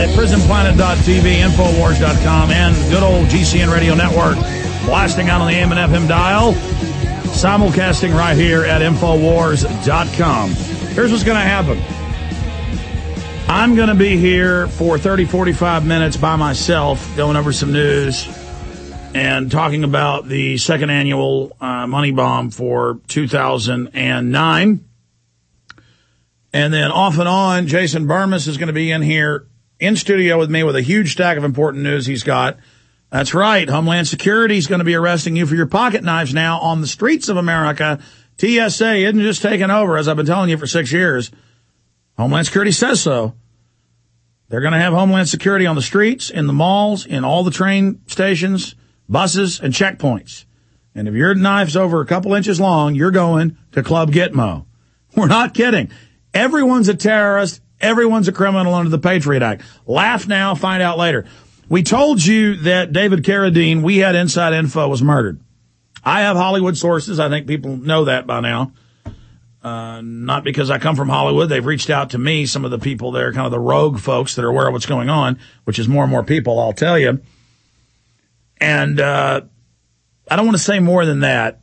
website, prisonplanet.tv, Infowars.com, and good old GCN Radio Network, blasting out on the AM and FM dial, simulcasting right here at Infowars.com. Here's what's going to happen. I'm going to be here for 30, 45 minutes by myself, going over some news and talking about the second annual Money Bomb for 2009. And then off and on, Jason Burmis is going to be in here in studio with me with a huge stack of important news he's got. That's right. Homeland Security is going to be arresting you for your pocket knives now on the streets of America. TSA isn't just taking over, as I've been telling you for 6 years. Homeland Security says so. They're going to have Homeland Security on the streets, in the malls, in all the train stations, buses, and checkpoints. And if your knife's over a couple inches long, you're going to Club Gitmo. We're not kidding. Everyone's a terrorist. Everyone's a criminal under the Patriot Act. Laugh now, find out later. We told you that David Carradine, we had inside info, was murdered. I have Hollywood sources. I think people know that by now. Not because I come from Hollywood. They've reached out to me, some of the people there, kind of the rogue folks that are aware of what's going on, which is more and more people, I'll tell you. And I don't want to say more than that.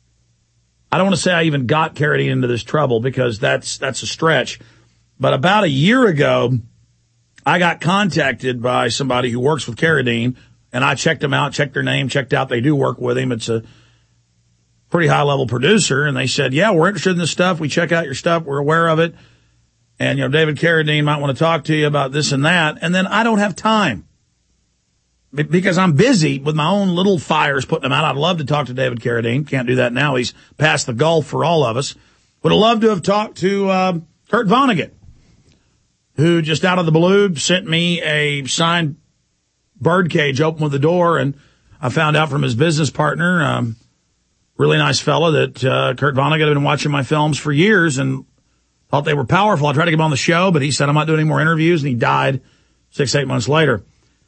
I don't want to say I even got Carradine into this trouble, because that's a stretch. But about a year ago, I got contacted by somebody who works with Carradine, and I checked them out, checked their name, checked out they do work with him. It's a pretty high-level producer, and they said, yeah, we're interested in this stuff. We check out your stuff. We're aware of it. And, David Carradine might want to talk to you about this and that. And then I don't have time because I'm busy with my own little fires putting them out. I'd love to talk to David Carradine. Can't do that now. He's past the Gulf for all of us. Would have loved to have talked to Kurt Vonnegut, who just out of the blue sent me a signed birdcage open with the door. And I found out from his business partner, really nice fellow, that Kurt Vonnegut had been watching my films for years and thought they were powerful. I tried to get him on the show, but he said, I'm not doing any more interviews, and he died 6-8 months later.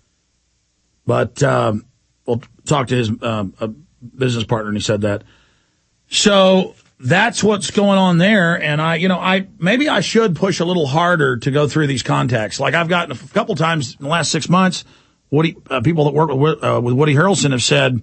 But we'll talk to his business partner, and he said that. So that's what's going on there, and I maybe I should push a little harder to go through these contacts. Like I've gotten a couple times in the last 6 months, people that work with Woody Harrelson have said,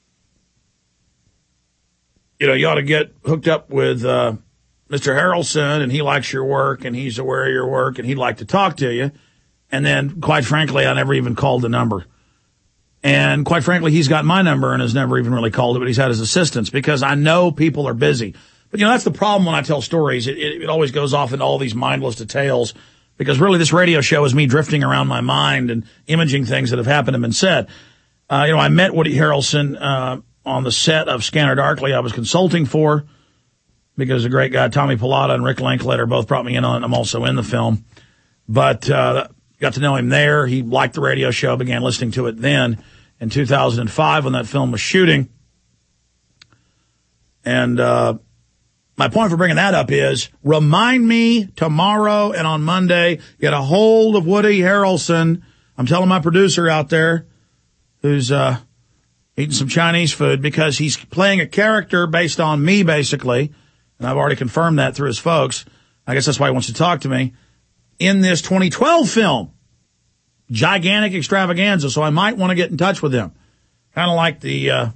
you ought to get hooked up with Mr. Harrelson, and he likes your work, and he's aware of your work, and he'd like to talk to you. And then, quite frankly, I never even called the number. And quite frankly, he's got my number and has never even really called it, but he's had his assistants, because I know people are busy. But, that's the problem when I tell stories. It always goes off into all these mindless details, because really this radio show is me drifting around my mind and imaging things that have happened and been said. I met Woody Harrelson on the set of Scanner Darkly I was consulting for, because a great guy, Tommy Pilata and Rick Linklater, both brought me in on it. I'm also in the film. But got to know him there. He liked the radio show, began listening to it then in 2005 when that film was shooting. And my point for bringing that up is, remind me tomorrow and on Monday, get a hold of Woody Harrelson. I'm telling my producer out there who's eating some Chinese food, because he's playing a character based on me, basically. And I've already confirmed that through his folks. I guess that's why he wants to talk to me. In this 2012 film, gigantic extravaganza, so I might want to get in touch with him. Kind of like the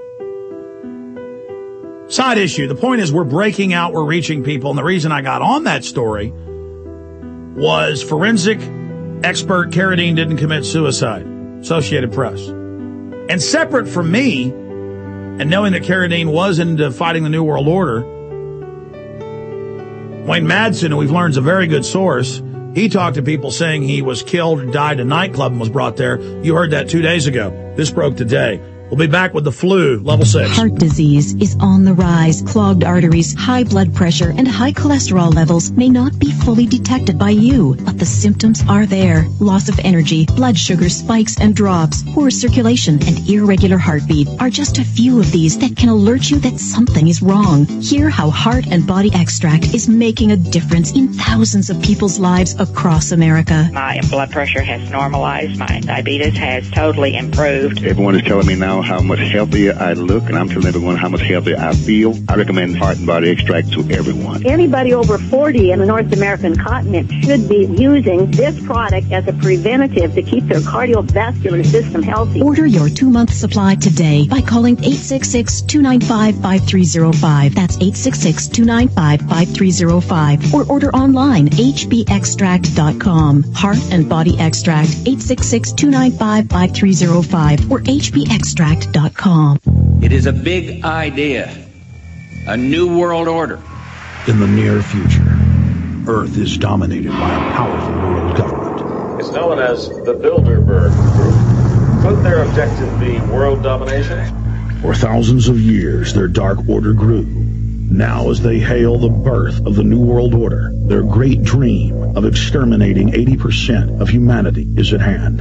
side issue. The point is, we're breaking out, we're reaching people, and the reason I got on that story was forensic expert Carradine didn't commit suicide. Associated Press. And separate from me, and knowing that Carradine was into fighting the New World Order, Wayne Madsen, who we've learned is a very good source, he talked to people saying he was killed or died in a nightclub and was brought there. You heard that 2 days ago. This broke today. We'll be back with the flu, level 6. Heart disease is on the rise. Clogged arteries, high blood pressure, and high cholesterol levels may not be fully detected by you, but the symptoms are there. Loss of energy, blood sugar spikes and drops, poor circulation, and irregular heartbeat are just a few of these that can alert you that something is wrong. Hear how Heart and Body Extract is making a difference in thousands of people's lives across America. My blood pressure has normalized. My diabetes has totally improved. Everyone is telling me now now how much healthier I look, and I'm telling everyone how much healthier I feel. I recommend Heart and Body Extract to everyone. Anybody over 40 in the North American continent should be using this product as a preventative to keep their cardiovascular system healthy. Order your 2-month supply today by calling 866-295-5305. That's 866-295-5305. Or order online, hbextract.com. Heart and Body Extract, 866-295-5305 or hbextract.com. It is a big idea, a new world order. In the near future, Earth is dominated by a powerful world government. It's known as the Bilderberg Group. Could their objective be world domination? For thousands of years, their dark order grew. Now, as they hail the birth of the New World Order, their great dream of exterminating 80% of humanity is at hand.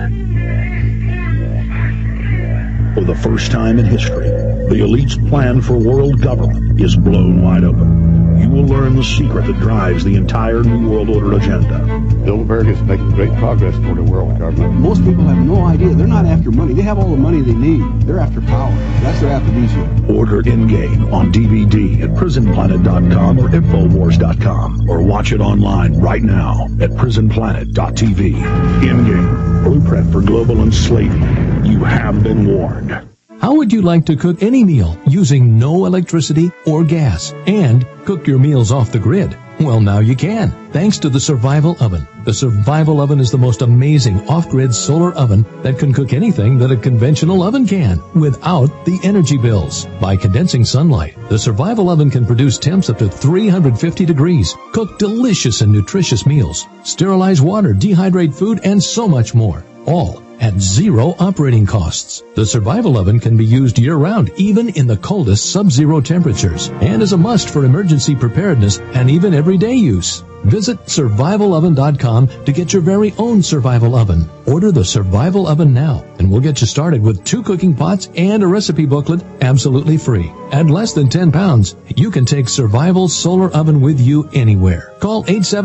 For the first time in history, the elite's plan for world government is blown wide open. You will learn the secret that drives the entire New World Order agenda. Bilderberg is making great progress toward a world government. Most people have no idea. They're not after money. They have all the money they need. They're after power. That's their aphrodisiac. Order In-Game on DVD at prisonplanet.com or Infowars.com, or watch it online right now at prisonplanet.tv. In-Game, Blueprint for Global Enslavement. You have been warned. How would you like to cook any meal using no electricity or gas and cook your meals off the grid? Well, now you can, thanks to the Survival Oven. The Survival Oven is the most amazing off-grid solar oven that can cook anything that a conventional oven can without the energy bills. By condensing sunlight, the Survival Oven can produce temps up to 350 degrees, cook delicious and nutritious meals, sterilize water, dehydrate food, and so much more. All at zero operating costs. The Survival Oven can be used year-round, even in the coldest sub-zero temperatures, and is a must for emergency preparedness and even everyday use. Visit survivaloven.com to get your very own Survival Oven. Order the Survival Oven now, and we'll get you started with 2 cooking pots and a recipe booklet absolutely free. At less than 10 pounds, you can take Survival Solar Oven with you anywhere. Call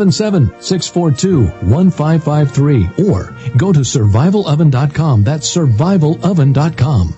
877-642-1553 or go to survivaloven.com. That's survivaloven.com.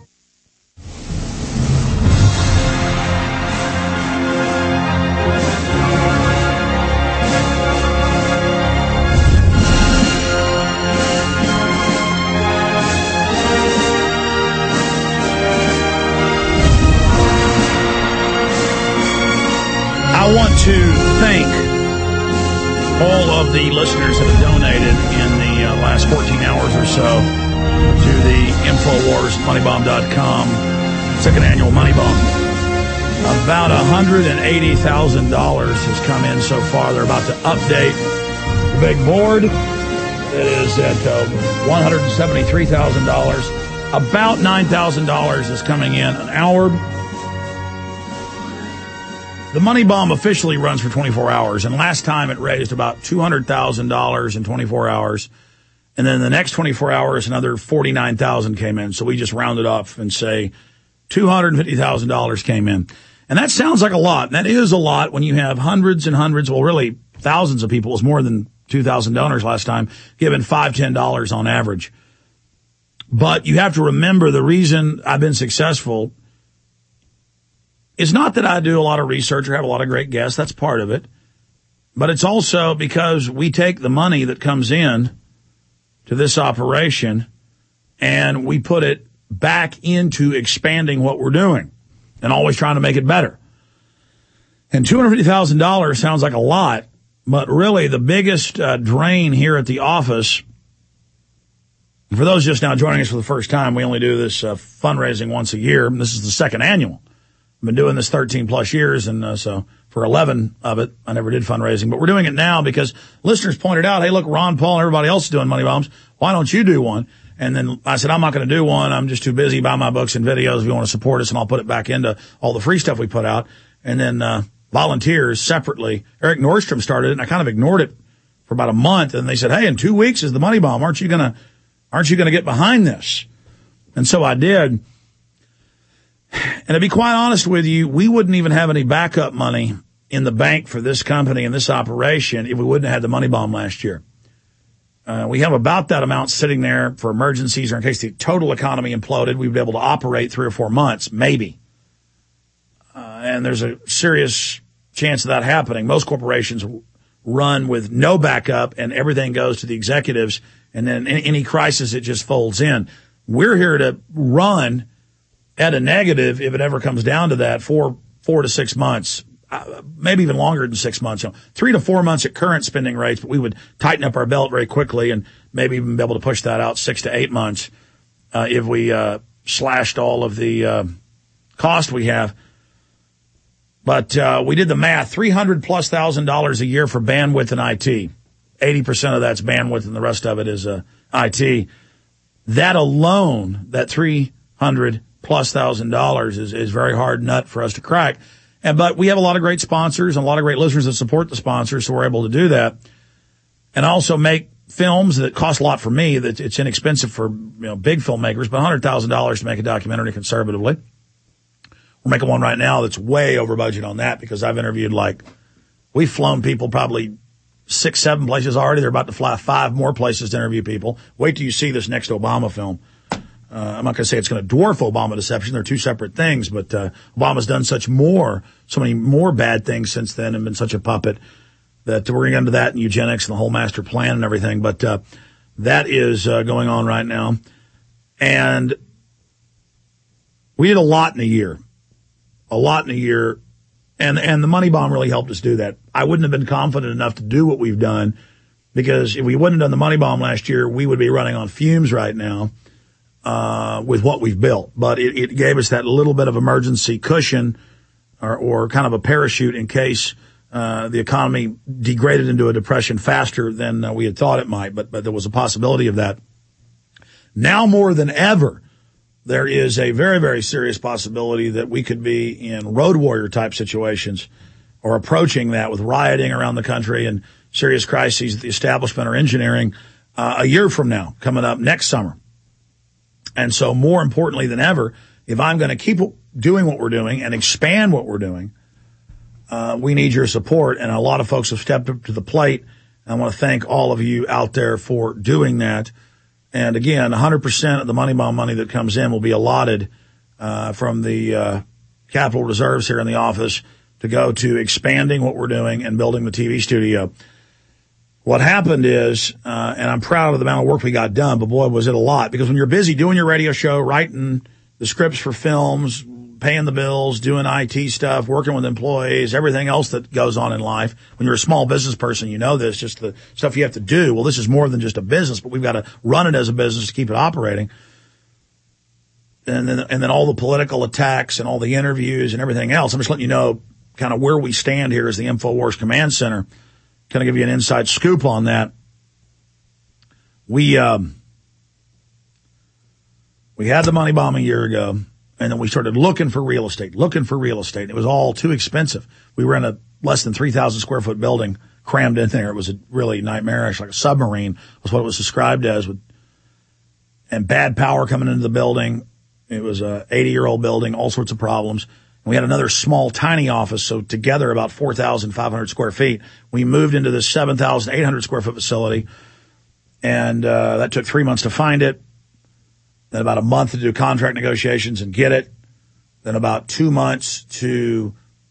I want to thank all of the listeners that have donated in the last 14 hours or so to the Infowars Moneybomb.com second annual Money Bomb. About $180,000 has come in so far. They're about to update the big board. It is at $173,000. About $9,000 is coming in an hour. The Money Bomb officially runs for 24 hours, and last time it raised about $200,000 in 24 hours. And then the next 24 hours, another $49,000 came in. So we just rounded up and say $250,000 came in. And that sounds like a lot. And that is a lot when you have hundreds and hundreds, well, really thousands of people. It was more than 2,000 donors last time, giving $5, $10 on average. But you have to remember the reason I've been successful is not that I do a lot of research or have a lot of great guests. That's part of it. But it's also because we take the money that comes in to this operation and we put it back into expanding what we're doing and always trying to make it better. And $250,000 sounds like a lot, but really the biggest drain here at the office, for those just now joining us for the first time, we only do this fundraising once a year. This is the second annual. I've been doing this 13 plus years, and so for 11 of it, I never did fundraising. But we're doing it now because listeners pointed out, hey, look, Ron Paul and everybody else is doing Money Bombs. Why don't you do one? And then I said, I'm not going to do one. I'm just too busy buying my books and videos. If you want to support us, and I'll put it back into all the free stuff we put out. And then volunteers separately. Eric Nordstrom started it, and I kind of ignored it for about a month. And they said, hey, in 2 weeks is the Money Bomb. Aren't you going to get behind this? And so I did. And to be quite honest with you, we wouldn't even have any backup money in the bank for this company and this operation if we wouldn't have had the Money Bomb last year. We have about that amount sitting there for emergencies or in case the total economy imploded. We'd be able to operate 3 or 4 months, maybe. And there's a serious chance of that happening. Most corporations run with no backup and everything goes to the executives, and then any crisis, it just folds in. We're here to run at a negative if it ever comes down to that, 4 to 6 months, maybe even longer than 6 months. 3 to 4 months at current spending rates, but we would tighten up our belt very quickly and maybe even be able to push that out 6 to 8 months if we slashed all of the cost we have. But we did the math, $300,000+ a year for bandwidth and IT. 80% of that's bandwidth and the rest of it is IT. That alone, that $300,000+ is very hard nut for us to crack. But we have a lot of great sponsors and a lot of great listeners that support the sponsors, so we're able to do that. And also make films that cost a lot for me, that it's inexpensive for big filmmakers, but $100,000 to make a documentary conservatively. We're making one right now that's way over budget on that because I've interviewed we've flown people probably 6, 7 places already. They're about to fly 5 more places to interview people. Wait till you see this next Obama film. I'm not going to say it's going to dwarf Obama Deception. They're 2 separate things, but Obama's done so many more bad things since then and been such a puppet that we're going to get into that and eugenics and the whole master plan and everything. But that is going on right now. And we did a lot in a year. And the money bomb really helped us do that. I wouldn't have been confident enough to do what we've done because if we wouldn't have done the money bomb last year, we would be running on fumes right now with what we've built. But it gave us that little bit of emergency cushion or kind of a parachute in case the economy degraded into a depression faster than we had thought it might. But there was a possibility of that. Now more than ever, there is a very, very serious possibility that we could be in road warrior type situations or approaching that with rioting around the country and serious crises that the establishment are engineering a year from now, coming up next summer. And so more importantly than ever, if I'm going to keep doing what we're doing and expand what we're doing, we need your support. And a lot of folks have stepped up to the plate. I want to thank all of you out there for doing that. And again, 100% of the money bomb money that comes in will be allotted from the capital reserves here in the office to go to expanding what we're doing and building the TV studio. What happened is, and I'm proud of the amount of work we got done, but boy, was it a lot. Because when you're busy doing your radio show, writing the scripts for films, paying the bills, doing IT stuff, working with employees, everything else that goes on in life. When you're a small business person, you know this, just the stuff you have to do. Well, this is more than just a business, but we've got to run it as a business to keep it operating. And then all the political attacks and all the interviews and everything else. I'm just letting you know kind of where we stand here as the InfoWars Command Center. Kind of give you an inside scoop on that. We had the money bomb a year ago. And then we started looking for real estate. It was all too expensive. We were in a less than 3,000 square foot building crammed in there. It was really nightmarish, like a submarine was what it was described as, and bad power coming into the building. It was a 80-year-old building, all sorts of problems. And we had another small, tiny office, so together about 4,500 square feet. We moved into this 7,800 square foot facility, and that took 3 months to find it. Then about a month to do contract negotiations and get it. Then about 2 months to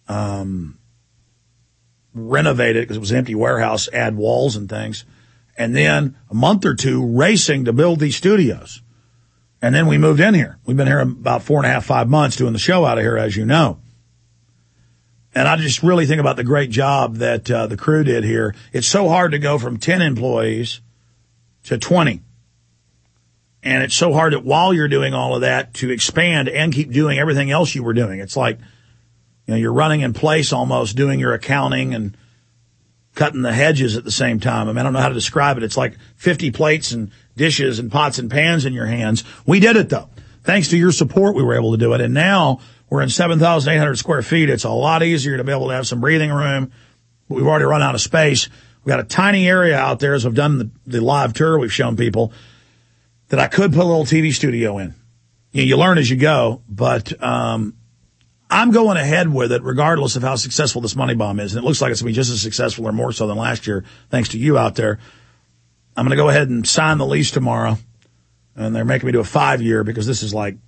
renovate it because it was an empty warehouse, add walls and things. And then a month or 2 racing to build these studios. And then we moved in here. We've been here about 4.5, 5 months doing the show out of here, as you know. And I just really think about the great job that the crew did here. It's so hard to go from 10 employees to 20. And it's so hard that while you're doing all of that to expand and keep doing everything else you were doing. It's like, you're running in place almost, doing your accounting and cutting the hedges at the same time. I don't know how to describe it. It's like 50 plates and dishes and pots and pans in your hands. We did it, though. Thanks to your support, we were able to do it. And now we're in 7,800 square feet. It's a lot easier to be able to have some breathing room. We've already run out of space. We've got a tiny area out there, as we've done the live tour we've shown people, that I could put a little TV studio in. You learn as you go, but I'm going ahead with it regardless of how successful this money bomb is. And it looks like it's going to be just as successful or more so than last year, thanks to you out there. I'm going to go ahead and sign the lease tomorrow. And they're making me do a 5-year because this is like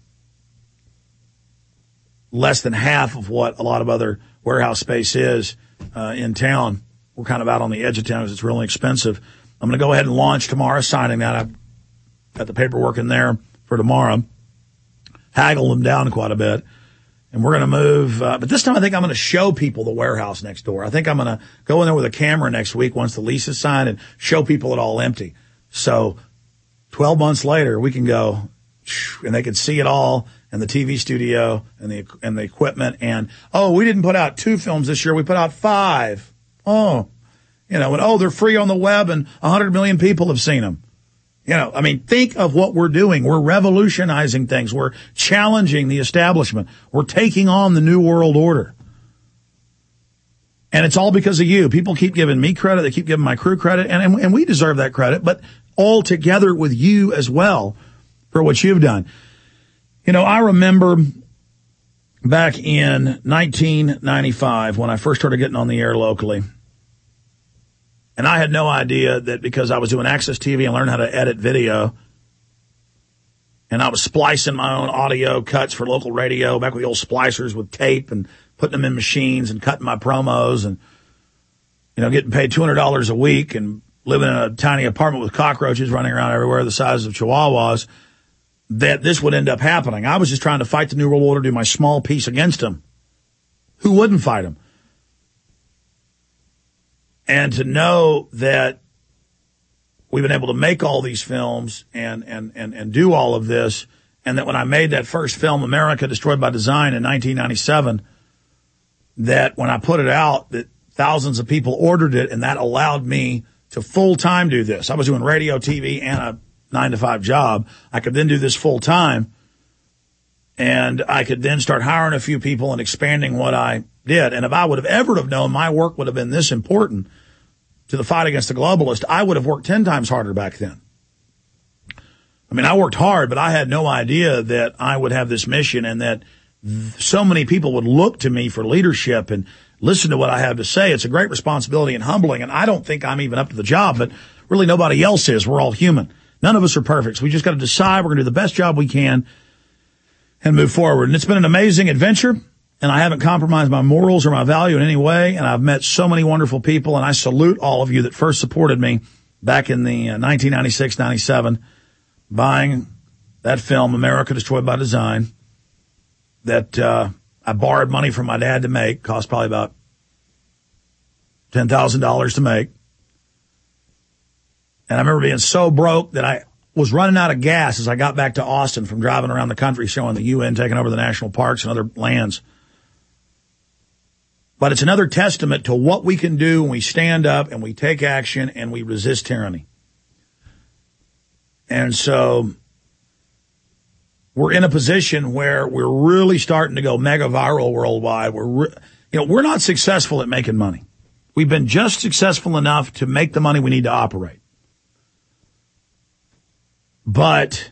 less than half of what a lot of other warehouse space is in town. We're kind of out on the edge of town because it's really expensive. I'm going to go ahead and launch tomorrow, signing that. I've got the paperwork in there for tomorrow. Haggle them down quite a bit. And we're going to move. But this time I think I'm going to show people the warehouse next door. I think I'm going to go in there with a camera next week once the lease is signed and show people it all empty. So 12 months later, we can go and they can see it all, and the TV studio and the equipment. And, oh, we didn't put out 2 films this year. We put out 5. Oh, you know, and oh, they're free on the web and 100 million people have seen them. You know, I mean, think of what we're doing. We're revolutionizing things. We're challenging the establishment. We're taking on the new world order. And it's all because of you. People keep giving me credit. They keep giving my crew credit. And we deserve that credit, but all together with you as well for what you've done. You know, I remember back in 1995 when I first started getting on the air locally. And I had no idea that because I was doing Access TV and learned how to edit video, and I was splicing my own audio cuts for local radio back with the old splicers with tape and putting them in machines and cutting my promos and, you know, getting paid $200 a week and living in a tiny apartment with cockroaches running around everywhere the size of chihuahuas, that this would end up happening. I was just trying to fight the New World Order, do my small piece against them. Who wouldn't fight them? And to know that we've been able to make all these films and do all of this, and that when I made that first film, America Destroyed by Design, in 1997, that when I put it out, that thousands of people ordered it, and that allowed me to full-time do this. I was doing radio, TV, and a 9-to-5 job. I could then do this full-time, and I could then start hiring a few people and expanding what I did. And if I would have ever have known my work would have been this important to the fight against the globalist, I would have worked 10 times harder back then. I mean, I worked hard, but I had no idea that I would have this mission and that so many people would look to me for leadership and listen to what I have to say. It's a great responsibility and humbling, and I don't think I'm even up to the job, but really nobody else is. We're all human. None of us are perfect. So we just got to decide we're going to do the best job we can and move forward. And it's been an amazing adventure. And I haven't compromised my morals or my value in any way. And I've met so many wonderful people. And I salute all of you that first supported me back in the 1996-97, buying that film, America Destroyed by Design, that I borrowed money from my dad to make. Cost probably about $10,000 to make. And I remember being so broke that I was running out of gas as I got back to Austin from driving around the country showing the UN taking over the national parks and other lands. But it's another testament to what we can do when we stand up and we take action and we resist tyranny. And so we're in a position where we're really starting to go mega viral worldwide. We're not successful at making money. We've been just successful enough to make the money we need to operate. But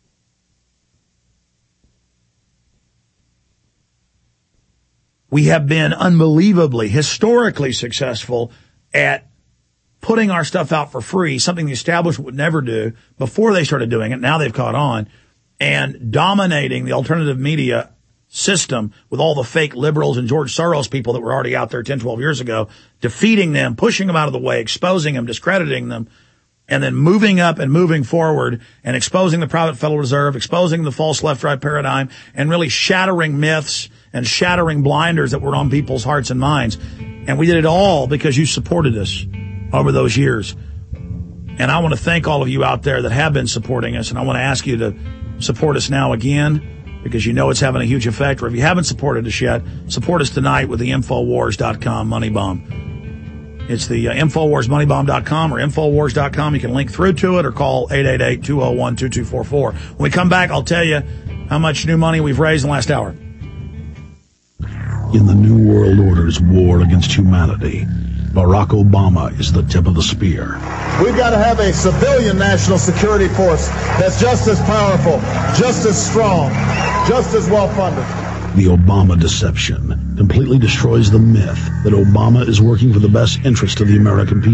we have been unbelievably, historically successful at putting our stuff out for free, something the establishment would never do before they started doing it. Now they've caught on, and dominating the alternative media system with all the fake liberals and George Soros people that were already out there 10, 12 years ago, defeating them, pushing them out of the way, exposing them, discrediting them, and then moving up and moving forward and exposing the private Federal Reserve, exposing the false left-right paradigm, and really shattering myths and shattering blinders that were on people's hearts and minds. And we did it all because you supported us over those years. And I want to thank all of you out there that have been supporting us, and I want to ask you to support us now again because you know it's having a huge effect. Or if you haven't supported us yet, support us tonight with the Infowars.com Money Bomb. It's the InfoWarsMoneyBomb.com or Infowars.com. You can link through to it or call 888-201-2244. When we come back, I'll tell you how much new money we've raised in the last hour. In the New World Order's war against humanity, Barack Obama is the tip of the spear. We've got to have a civilian national security force that's just as powerful, just as strong, just as well-funded. The Obama deception completely destroys the myth that Obama is working for the best interest of the American people.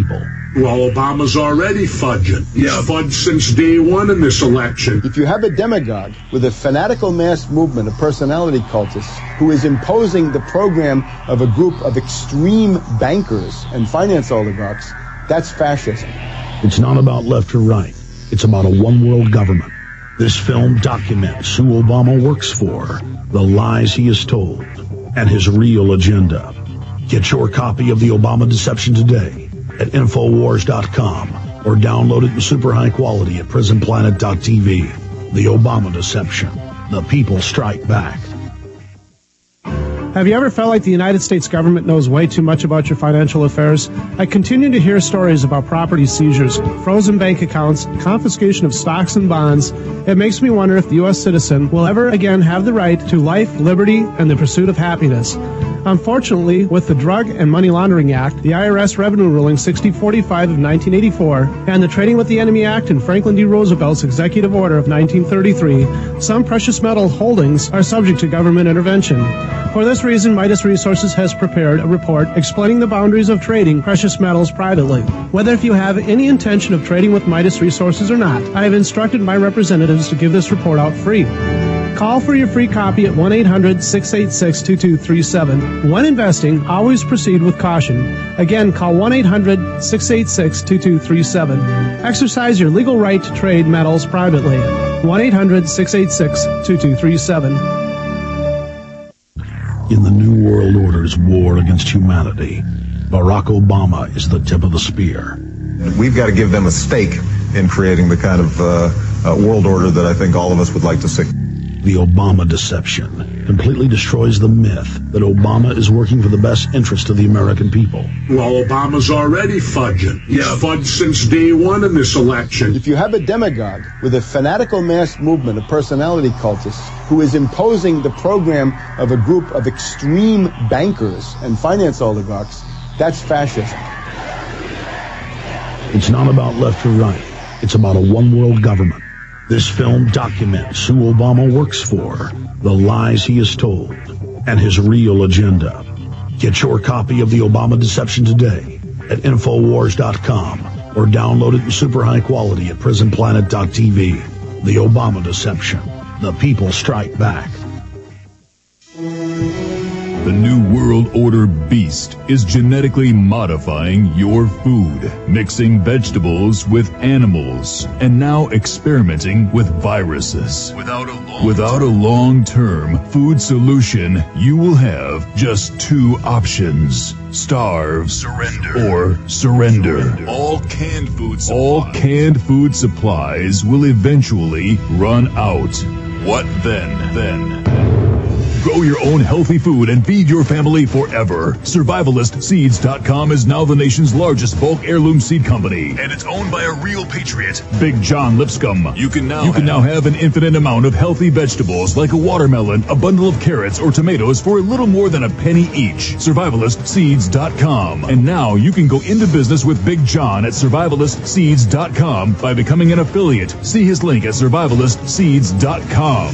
Well, Obama's already fudging. He's fudged since day one in this election. If you have a demagogue with a fanatical mass movement of personality cultists who is imposing the program of a group of extreme bankers and finance oligarchs, that's fascism. It's not about left or right. It's about a one-world government. This film documents who Obama works for, the lies he has told, and his real agenda. Get your copy of The Obama Deception today at Infowars.com or download it in super high quality at PrisonPlanet.tv. The Obama Deception. The people strike back. Have you ever felt like the United States government knows way too much about your financial affairs? I continue to hear stories about property seizures, frozen bank accounts, confiscation of stocks and bonds. It makes me wonder if the U.S. citizen will ever again have the right to life, liberty, and the pursuit of happiness. Unfortunately, with the Drug and Money Laundering Act, the IRS Revenue Ruling 6045 of 1984, and the Trading with the Enemy Act and Franklin D. Roosevelt's Executive Order of 1933, some precious metal holdings are subject to government intervention. For this reason, Midas Resources has prepared a report explaining the boundaries of trading precious metals privately. Whether if you have any intention of trading with Midas Resources or not, I have instructed my representatives to give this report out free. Call for your free copy at 1-800-686-2237. When investing, always proceed with caution. Again, call 1-800-686-2237. Exercise your legal right to trade metals privately. 1-800-686-2237. In the New World Order's war against humanity, Barack Obama is the tip of the spear. We've got to give them a stake in creating the kind of world order that I think all of us would like to see. The Obama Deception completely destroys the myth that Obama is working for the best interest of the American people. Well, Obama's already fudging. He's fudged since day one in this election. If you have a demagogue with a fanatical mass movement of personality cultists who is imposing the program of a group of extreme bankers and finance oligarchs, that's fascism. It's not about left or right. It's about a one-world government. This film documents who Obama works for, the lies he has told, and his real agenda. Get your copy of The Obama Deception today at Infowars.com or download it in super high quality at PrisonPlanet.tv. The Obama Deception. The people strike back. The New World Order beast is genetically modifying your food, mixing vegetables with animals, and now experimenting with viruses. Without a long-term food solution, you will have just two options: starve, or surrender. All canned food supplies will eventually run out. What then? Grow your own healthy food and feed your family forever. SurvivalistSeeds.com is now the nation's largest bulk heirloom seed company, and it's owned by a real patriot, Big John Lipscomb. You can now have an infinite amount of healthy vegetables like a watermelon, a bundle of carrots, or tomatoes for a little more than a penny each. SurvivalistSeeds.com. And now you can go into business with Big John at SurvivalistSeeds.com by becoming an affiliate. See his link at SurvivalistSeeds.com.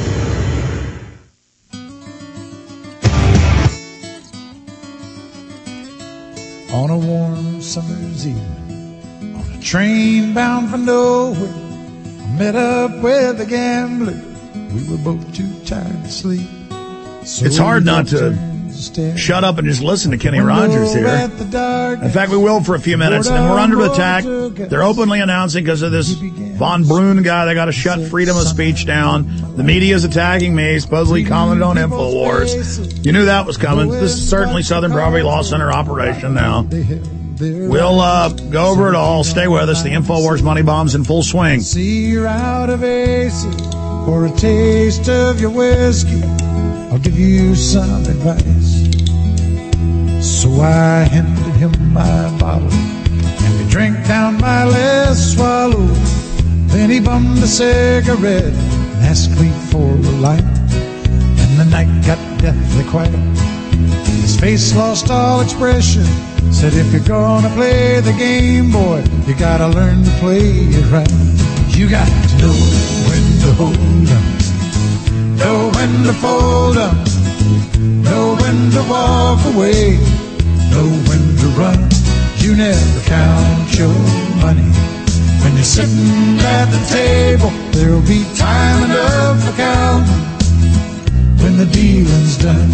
On a warm summer's evening, on a train bound for nowhere, I met up with a gambler. We were both too tired to sleep. So it's hard not to shut up and just listen to Kenny Rogers here. In fact, we will for a few minutes. And we're under attack. They're openly announcing because of this Von Brunn guy, they got to shut freedom of speech down. The media is attacking me, supposedly commented on InfoWars. You knew that was coming. This is certainly Southern Poverty Law Center operation now. We'll go over it all. Stay with us. The InfoWars Money Bomb's in full swing. See you're out of aces for a taste of your whiskey. I'll give you some advice. So I handed him my bottle, and he drank down my last swallow. Then he bummed a cigarette and asked me for a light. And the night got deathly quiet. His face lost all expression. Said, if you're gonna play the game, boy, you gotta learn to play it right. You got to know when to hold up, know when to fold up, know when to walk away, know when to run. You You never count your money. When you're sitting at the table, there'll be time enough for counting when the dealing's done.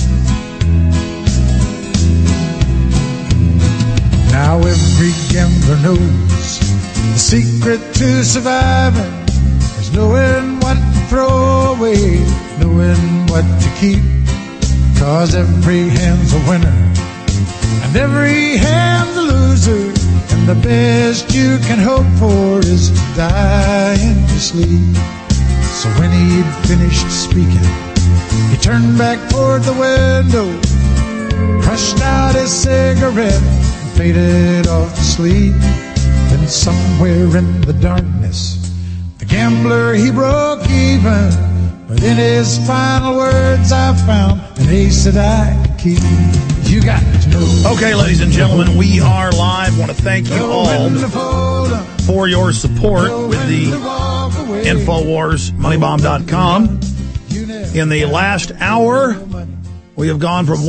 Now every gambler knows the secret to surviving is knowing what to throw away, knowing what to keep. 'Cause every hand's a winner and every hand's a loser, and the best you can hope for is to die in your sleep. So when he'd finished speaking, he turned back toward the window, crushed out his cigarette, and faded off to sleep. Then somewhere in the darkness, the gambler, he broke even. But in his final words, I found an ace that I could keep. You got to know. Okay, ladies and gentlemen, we are live. I want to thank you all for your support with the InfoWars, MoneyBomb.com. In the last hour, we have gone from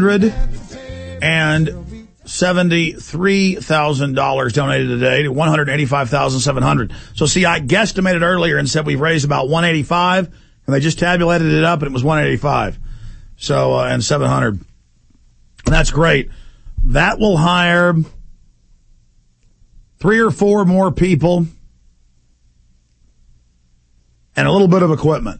$173,000 donated today to $185,700. So see, I guesstimated earlier and said we've raised about $185,000. And they just tabulated it up, and it was 185. So, and 700. And that's great. That will hire 3 or 4 more people and a little bit of equipment.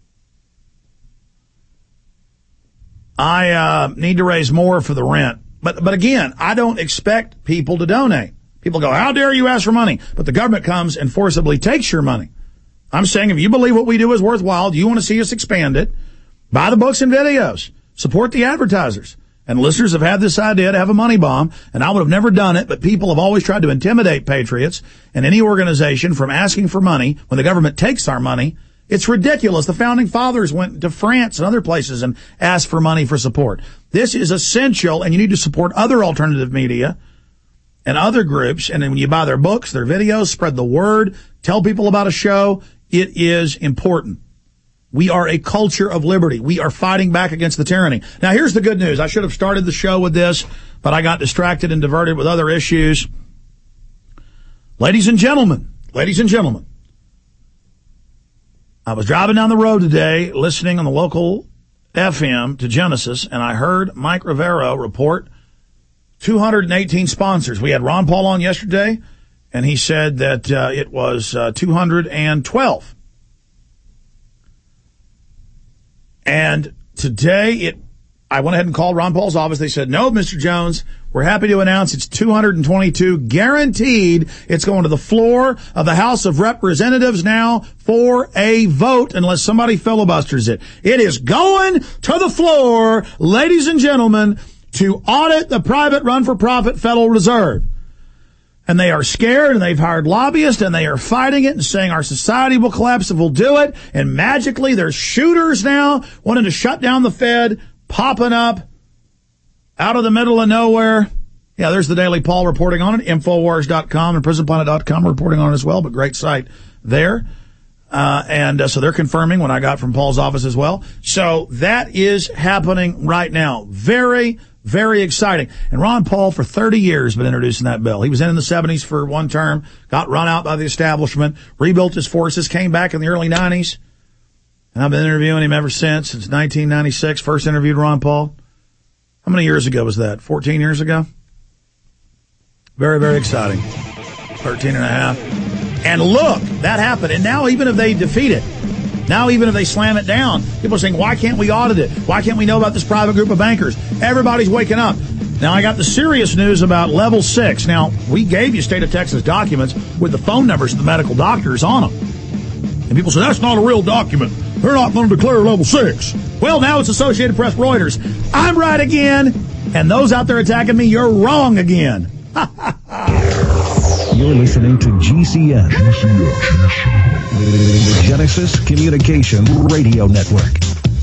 I need to raise more for the rent. But again, I don't expect people to donate. People go, how dare you ask for money? But the government comes and forcibly takes your money. I'm saying if you believe what we do is worthwhile, you want to see us expand it, buy the books and videos, support the advertisers. And listeners have had this idea to have a money bomb, and I would have never done it, but people have always tried to intimidate patriots and any organization from asking for money when the government takes our money. It's ridiculous. The founding fathers went to France and other places and asked for money for support. This is essential, and you need to support other alternative media and other groups. And then when you buy their books, their videos, spread the word, tell people about a show. It is important. We are a culture of liberty. We are fighting back against the tyranny. Now, here's the good news. I should have started the show with this, but I got distracted and diverted with other issues. Ladies and gentlemen, I was driving down the road today, listening on the local FM to Genesis, and I heard Mike Rivero report 218 sponsors. We had Ron Paul on yesterday, and he said that it was 212. And today, I went ahead and called Ron Paul's office. They said, no, Mr. Jones, we're happy to announce it's 222. Guaranteed it's going to the floor of the House of Representatives now for a vote unless somebody filibusters it. It is going to the floor, ladies and gentlemen, to audit the private run-for-profit Federal Reserve. And they are scared, and they've hired lobbyists, and they are fighting it and saying our society will collapse if we'll do it. And magically, there's shooters now wanting to shut down the Fed, popping up out of the middle of nowhere. Yeah, there's the Daily Paul reporting on it. Infowars.com and PrisonPlanet.com reporting on it as well, but great site there. So they're confirming what I got from Paul's office as well. So that is happening right now. Very, very exciting. And Ron Paul, for 30 years, been introducing that bill. He was in the 70s for one term, got run out by the establishment, rebuilt his forces, came back in the early 90s. And I've been interviewing him ever since 1996. First interviewed Ron Paul. How many years ago was that? 14 years ago? Very, very exciting. 13 and a half. And look, that happened. And now even if they defeat it, now even if they slam it down, people are saying, why can't we audit it? Why can't we know about this private group of bankers? Everybody's waking up. Now, I got the serious news about Level 6. Now, we gave you State of Texas documents with the phone numbers of the medical doctors on them. And people say, that's not a real document. They're not going to declare Level 6. Well, now it's Associated Press Reuters. I'm right again. And those out there attacking me, you're wrong again. You're listening to GCN, the Genesis Communication Radio Network.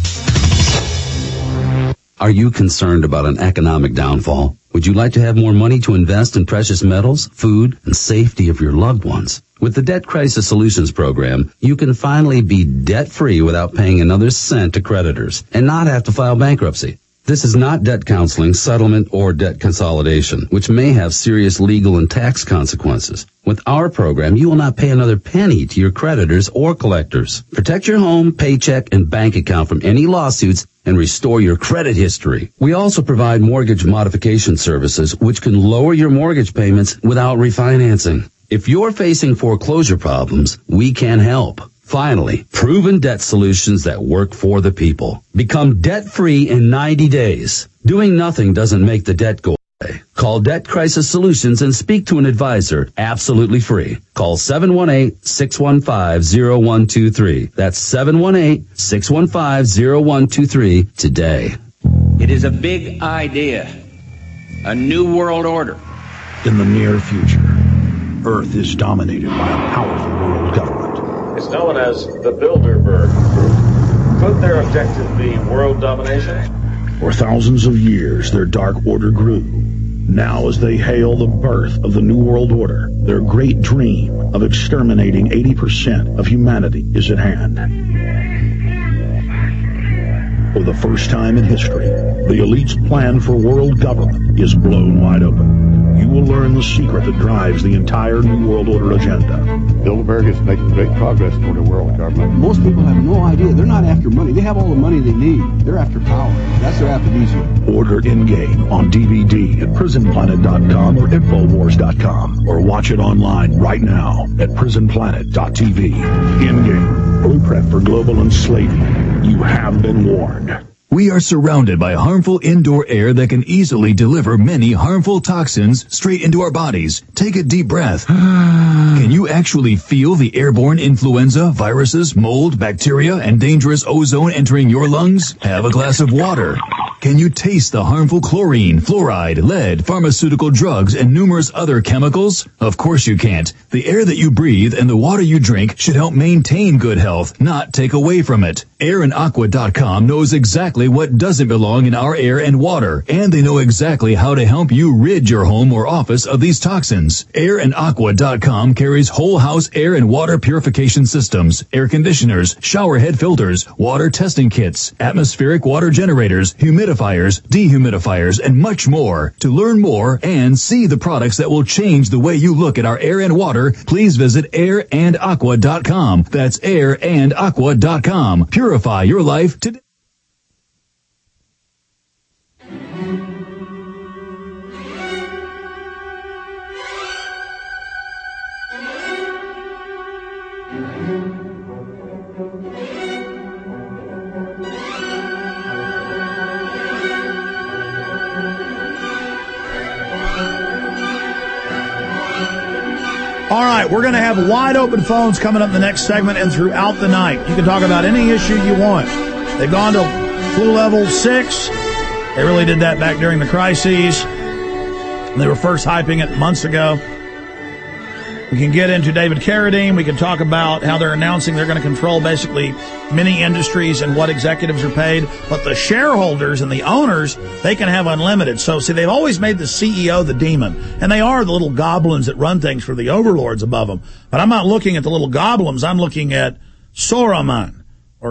Are you concerned about an economic downfall? Would you like to have more money to invest in precious metals, food, and safety of your loved ones? With the Debt Crisis Solutions Program, you can finally be debt-free without paying another cent to creditors and not have to file bankruptcy. This is not debt counseling, settlement, or debt consolidation, which may have serious legal and tax consequences. With our program, you will not pay another penny to your creditors or collectors. Protect your home, paycheck, and bank account from any lawsuits and restore your credit history. We also provide mortgage modification services, which can lower your mortgage payments without refinancing. If you're facing foreclosure problems, we can help. Finally, proven debt solutions that work for the people. Become debt-free in 90 days. Doing nothing doesn't make the debt go away. Call Debt Crisis Solutions and speak to an advisor absolutely free. Call 718-615-0123. That's 718-615-0123 today. It is a big idea. A new world order. In the near future, Earth is dominated by a powerful world government. It's known as the Bilderberg Group. Could their objective be world domination? For thousands of years, their dark order grew. Now, as they hail the birth of the New World Order, their great dream of exterminating 80% of humanity is at hand. For the first time in history, the elite's plan for world government is blown wide open. You will learn the secret that drives the entire New World Order agenda. Bilderberg is making great progress toward a world government. Most people have no idea. They're not after money. They have all the money they need. They're after power. That's their aphrodisiac. Order In-Game on DVD at PrisonPlanet.com or Infowars.com, or watch it online right now at PrisonPlanet.tv. In-Game, Blueprint for Global Enslavement. You have been warned. We are surrounded by harmful indoor air that can easily deliver many harmful toxins straight into our bodies. Take a deep breath. Can you actually feel the airborne influenza, viruses, mold, bacteria, and dangerous ozone entering your lungs? Have a glass of water. Can you taste the harmful chlorine, fluoride, lead, pharmaceutical drugs, and numerous other chemicals? Of course you can't. The air that you breathe and the water you drink should help maintain good health, not take away from it. AirandAqua.com knows exactly what doesn't belong in our air and water, and they know exactly how to help you rid your home or office of these toxins. AirandAqua.com carries whole house air and water purification systems, air conditioners, shower head filters, water testing kits, atmospheric water generators, humidifiers, dehumidifiers, and much more. To learn more and see the products that will change the way you look at our air and water, please visit AirandAqua.com. That's AirandAqua.com. Purify your life today. All right, we're going to have wide open phones coming up in the next segment and throughout the night. You can talk about any issue you want. They've gone to flu level 6. They really did that back during the crises. They were first hyping it months ago. We can get into David Carradine. We can talk about how they're announcing they're going to control basically many industries and what executives are paid. But the shareholders and the owners, they can have unlimited. So, see, they've always made the CEO the demon. And they are the little goblins that run things for the overlords above them. But I'm not looking at the little goblins. I'm looking at Sauron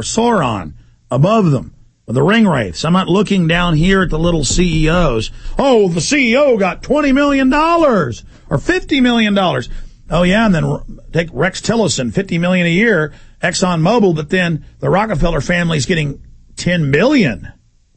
above them. With the ring wraiths. I'm not looking down here at the little CEOs. Oh, the CEO got $20 million or $50 million. Oh, yeah, and then take Rex Tillerson, $50 million a year, ExxonMobil, but then the Rockefeller family's getting $10 billion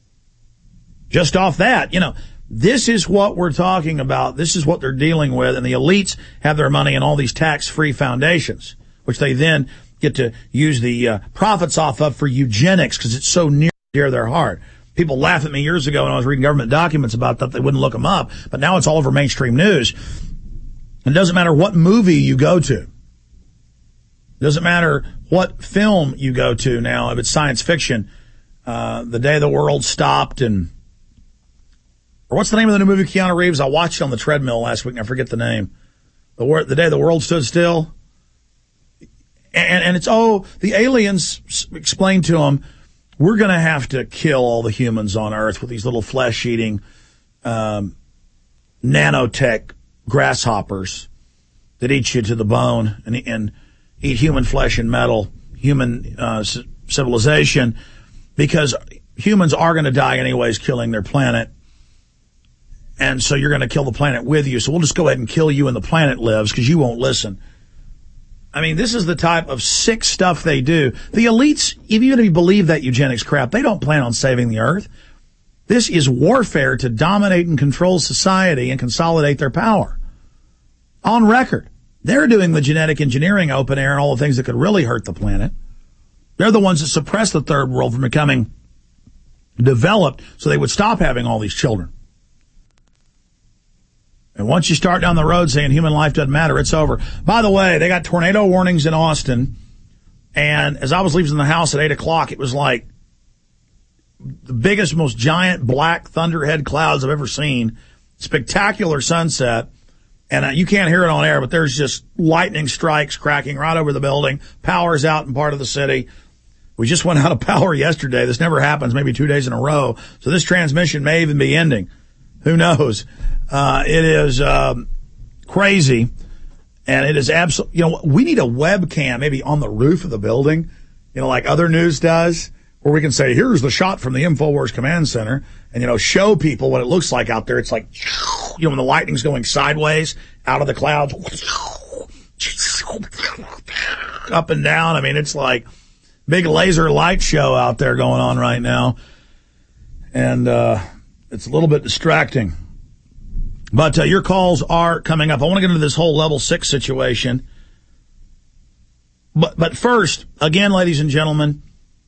just off that. You know, this is what we're talking about. This is what they're dealing with, and the elites have their money in all these tax-free foundations, which they then get to use the profits off of for eugenics because it's so near their heart. People laughed at me years ago when I was reading government documents about that. They wouldn't look them up, but now it's all over mainstream news. It doesn't matter what movie you go to. It doesn't matter what film you go to now, if it's science fiction. The Day the World Stopped or what's the name of the new movie, Keanu Reeves? I watched it on the treadmill last week and I forget the name. The Day the World Stood Still. And it's, the aliens explained to them, we're going to have to kill all the humans on Earth with these little flesh-eating nanotech grasshoppers that eat you to the bone and eat human flesh and metal, human civilization, because humans are going to die anyways, killing their planet. And so you're going to kill the planet with you. So we'll just go ahead and kill you and the planet lives because you won't listen. I mean, this is the type of sick stuff they do. The elites, even if you believe that eugenics crap, they don't plan on saving the earth. This is warfare to dominate and control society and consolidate their power. On record. They're doing the genetic engineering open air and all the things that could really hurt the planet. They're the ones that suppress the third world from becoming developed so they would stop having all these children. And once you start down the road saying human life doesn't matter, it's over. By the way, they got tornado warnings in Austin. And as I was leaving the house at 8 o'clock, it was like the biggest, most giant black thunderhead clouds I've ever seen. Spectacular sunset. And you can't hear it on air, but there's just lightning strikes cracking right over the building. Power's out in part of the city. We just went out of power yesterday. This never happens, maybe 2 days in a row. So this transmission may even be ending. Who knows? It is crazy, and it is absolutely, we need a webcam maybe on the roof of the building, like other news does, where we can say, here's the shot from the InfoWars Command Center, and, show people what it looks like out there. It's like, when the lightning's going sideways out of the clouds, up and down. I mean, it's like big laser light show out there going on right now, and it's a little bit distracting. But your calls are coming up. I want to get into this whole level 6 situation. But first, again, ladies and gentlemen,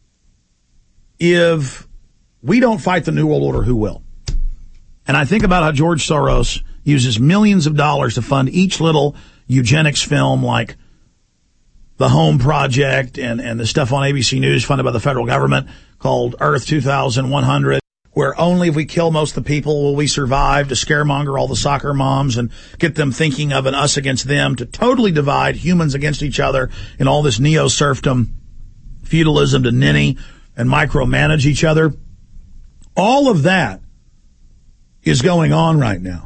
if we don't fight the New World Order, who will? And I think about how George Soros uses millions of dollars to fund each little eugenics film like The Home Project and the stuff on ABC News funded by the federal government called Earth 2100. Where only if we kill most of the people will we survive, to scaremonger all the soccer moms and get them thinking of an us against them, to totally divide humans against each other in all this neo-serfdom feudalism to ninny and micromanage each other. All of that is going on right now.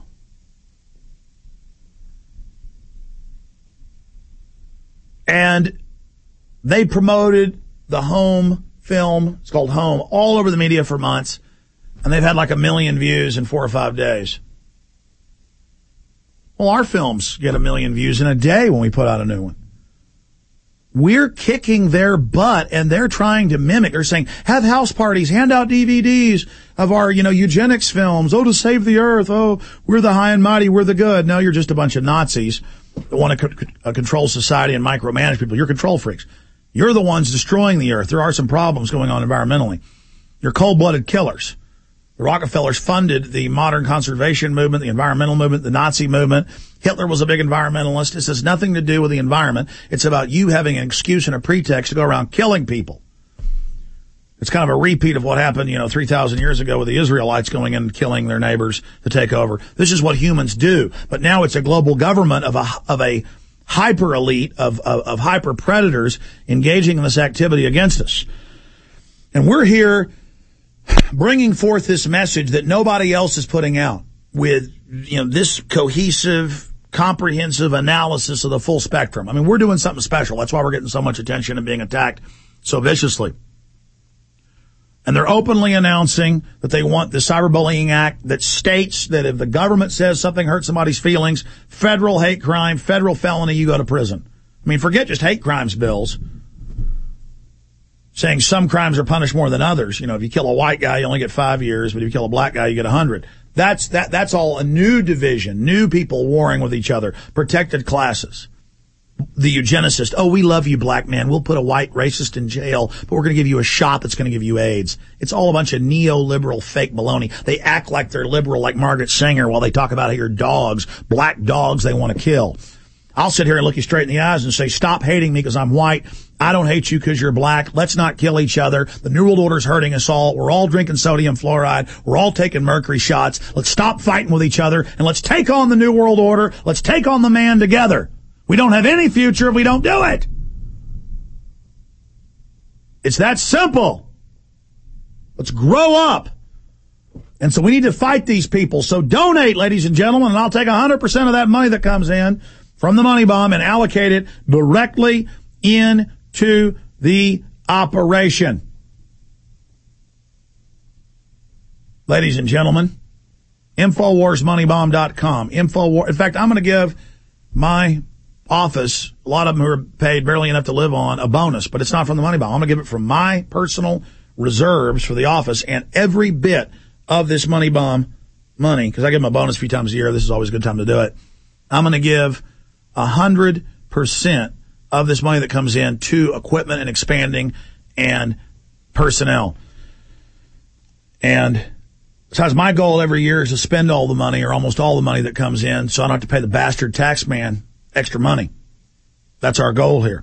And they promoted the Home film, it's called Home, all over the media for months. And they've had like 1 million views in 4 or 5 days. Well, our films get 1 million views in a day when we put out a new one. We're kicking their butt, and they're trying to mimic. They're saying, have house parties, hand out DVDs of our, eugenics films. Oh, to save the earth. Oh, we're the high and mighty. We're the good. No, you're just a bunch of Nazis that want to control society and micromanage people. You're control freaks. You're the ones destroying the earth. There are some problems going on environmentally. You're cold-blooded killers. The Rockefellers funded the modern conservation movement, the environmental movement, the Nazi movement. Hitler was a big environmentalist. This has nothing to do with the environment. It's about you having an excuse and a pretext to go around killing people. It's kind of a repeat of what happened, 3,000 years ago with the Israelites going in and killing their neighbors to take over. This is what humans do. But now it's a global government of a hyper elite of hyper predators engaging in this activity against us. And we're here bringing forth this message that nobody else is putting out with, this cohesive, comprehensive analysis of the full spectrum. I mean, we're doing something special. That's why we're getting so much attention and being attacked so viciously. And they're openly announcing that they want the Cyberbullying Act that states that if the government says something hurts somebody's feelings, federal hate crime, federal felony, you go to prison. I mean, forget just hate crimes bills. Saying some crimes are punished more than others. If you kill a white guy, you only get 5 years, but if you kill a black guy, you get 100. That's all a new division, new people warring with each other, protected classes. The eugenicist, oh, we love you, black man. We'll put a white racist in jail, but we're going to give you a shot that's going to give you AIDS. It's all a bunch of neoliberal fake baloney. They act like they're liberal like Margaret Sanger while they talk about how your dogs, black dogs they want to kill. I'll sit here and look you straight in the eyes and say, stop hating me because I'm white. I don't hate you because you're black. Let's not kill each other. The New World Order's hurting us all. We're all drinking sodium fluoride. We're all taking mercury shots. Let's stop fighting with each other and let's take on the New World Order. Let's take on the man together. We don't have any future if we don't do it. It's that simple. Let's grow up. And so we need to fight these people. So donate, ladies and gentlemen, and I'll take 100% of that money that comes in from the money bomb and allocate it directly into the operation. ladies and gentlemen. InfoWarsMoneyBomb.com. In fact, I'm going to give my office, a lot of them who are paid barely enough to live on, a bonus, but it's not from the Money Bomb. I'm going to give it from my personal reserves for the office, and every bit of this Money Bomb money, because I give them a bonus a few times a year. This is always a good time to do it. I'm going to give 100% of this money that comes in to equipment and expanding and personnel. And besides, my goal every year is to spend all the money or almost all the money that comes in so I don't have to pay the bastard tax man extra money. That's our goal here.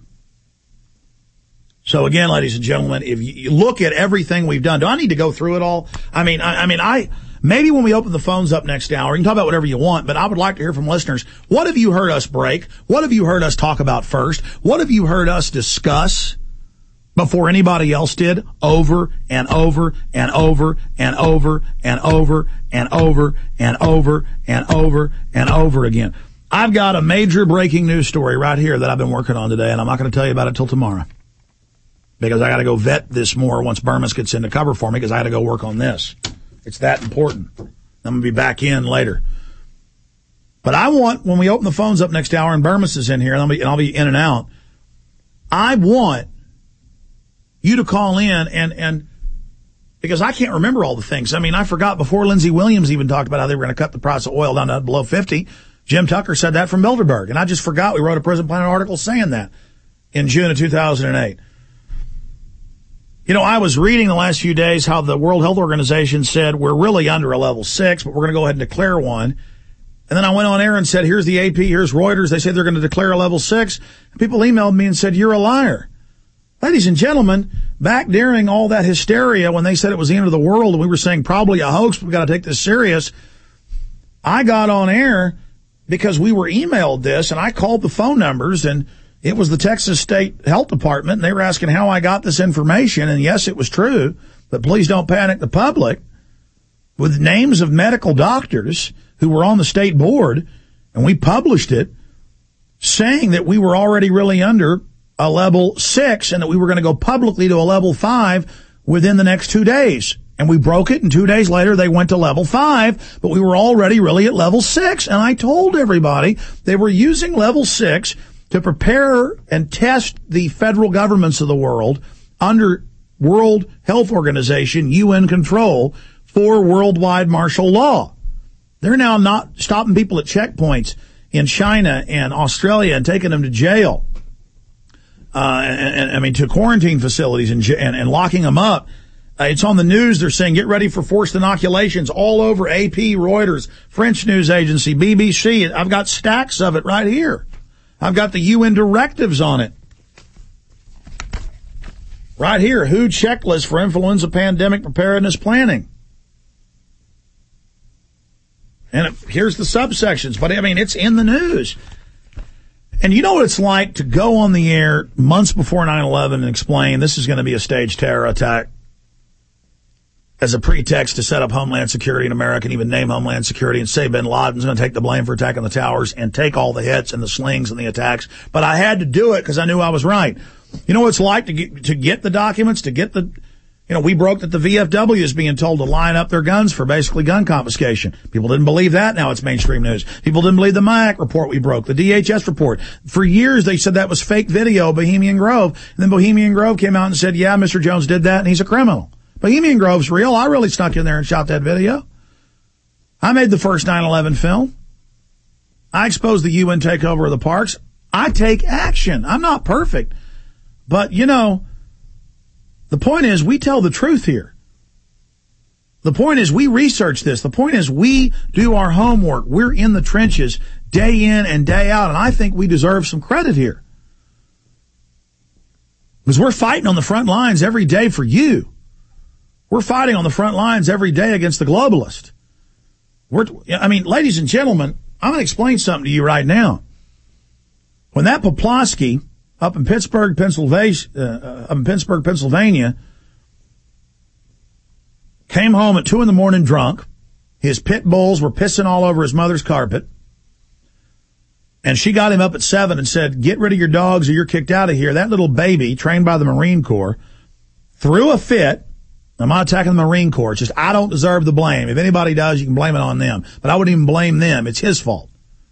So again, ladies and gentlemen, if you look at everything we've done, do I need to go through it all? I mean, maybe when we open the phones up next hour, you can talk about whatever you want, but I would like to hear from listeners. What have you heard us break? What have you heard us talk about first? What have you heard us discuss before anybody else did, over and over and over and over and over and over and over and over and over again? I've got a major breaking news story right here that I've been working on today, and I'm not going to tell you about it till tomorrow because I got to go vet this more once Burmis gets into cover for me because I got to go work on this. It's that important. I'm going to be back in later. But I want, when we open the phones up next hour and Burmis is in here, and I'll be in and out, I want you to call in and because I can't remember all the things. I mean, I forgot before Lindsey Williams even talked about how they were going to cut the price of oil down to below 50. Jim Tucker said that from Bilderberg, and I just forgot we wrote a Prison Planet article saying that in June of 2008. You know, I was reading the last few days how the World Health Organization said we're really under a level 6, but we're going to go ahead and declare one. And then I went on air and said, here's the AP, here's Reuters. They say they're going to declare a level 6. And people emailed me and said, you're a liar. Ladies and gentlemen, back during all that hysteria when they said it was the end of the world and we were saying probably a hoax, we've got to take this serious, I got on air because we were emailed this, and I called the phone numbers, and it was the Texas State Health Department, and they were asking how I got this information, and yes, it was true, but please don't panic the public, with names of medical doctors who were on the state board, and we published it, saying that we were already really under a level 6, and that we were going to go publicly to a level 5 within the next 2 days. And we broke it, and 2 days later they went to level 5, but we were already really at level 6. And I told everybody they were using level 6 to prepare and test the federal governments of the world under World Health Organization, UN control, for worldwide martial law. They're now not stopping people at checkpoints in China and Australia and taking them to jail, to quarantine facilities and locking them up. It's on the news. They're saying get ready for forced inoculations all over AP, Reuters, French news agency, BBC. I've got stacks of it right here. I've got the UN directives on it. Right here, WHO checklist for influenza pandemic preparedness planning. And here's the subsections. But, I mean, it's in the news. And you know what it's like to go on the air months before 9/11 and explain this is going to be a staged terror attack as a pretext to set up Homeland Security in America and even name Homeland Security and say bin Laden's going to take the blame for attacking the towers and take all the hits and the slings and the attacks. But I had to do it because I knew I was right. You know what it's like to get the documents, to get the, we broke that the VFW is being told to line up their guns for basically gun confiscation. People didn't believe that. Now it's mainstream news. People didn't believe the MIAC report we broke, the DHS report. For years they said that was fake video, Bohemian Grove. And then Bohemian Grove came out and said, yeah, Mr. Jones did that and he's a criminal. Bohemian Grove's real. I really snuck in there and shot that video. I made the first 9/11 film. I exposed the UN takeover of the parks. I take action. I'm not perfect. But, the point is we tell the truth here. The point is we research this. The point is we do our homework. We're in the trenches day in and day out, and I think we deserve some credit here. Because we're fighting on the front lines every day for you. We're fighting on the front lines every day against the globalists. Ladies and gentlemen, I'm going to explain something to you right now. When that Poplawski up in Pittsburgh, Pennsylvania, came home at 2 a.m. drunk, his pit bulls were pissing all over his mother's carpet, and she got him up at 7 and said, get rid of your dogs or you're kicked out of here. That little baby, trained by the Marine Corps, threw a fit, I'm not attacking the Marine Corps. It's just I don't deserve the blame. If anybody does, you can blame it on them. But I wouldn't even blame them. It's his fault.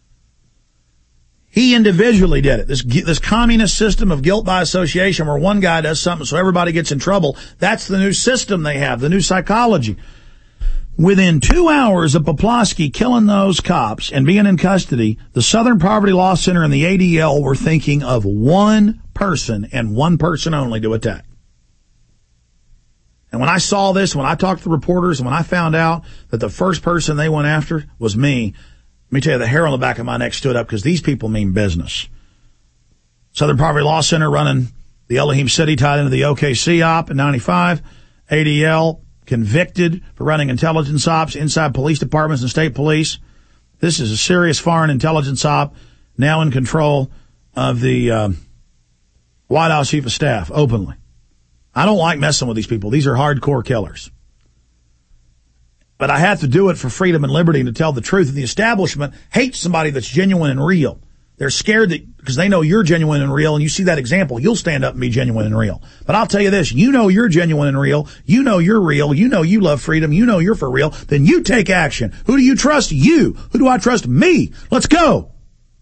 He individually did it. This communist system of guilt by association where one guy does something so everybody gets in trouble, that's the new system they have, the new psychology. Within 2 hours of Poplawski killing those cops and being in custody, the Southern Poverty Law Center and the ADL were thinking of one person and one person only to attack. And when I saw this, when I talked to the reporters, and when I found out that the first person they went after was me, let me tell you, the hair on the back of my neck stood up because these people mean business. Southern Poverty Law Center running the Elohim City tied into the OKC op in 95. ADL convicted for running intelligence ops inside police departments and state police. This is a serious foreign intelligence op now in control of the White House Chief of Staff openly. I don't like messing with these people. These are hardcore killers. But I have to do it for freedom and liberty and to tell the truth. And the establishment hates somebody that's genuine and real. They're scared that because they know you're genuine and real and you see that example, you'll stand up and be genuine and real. But I'll tell you this, you know you're genuine and real. You know you're real. You know you love freedom. You know you're for real. Then you take action. Who do you trust? You. Who do I trust? Me. Let's go.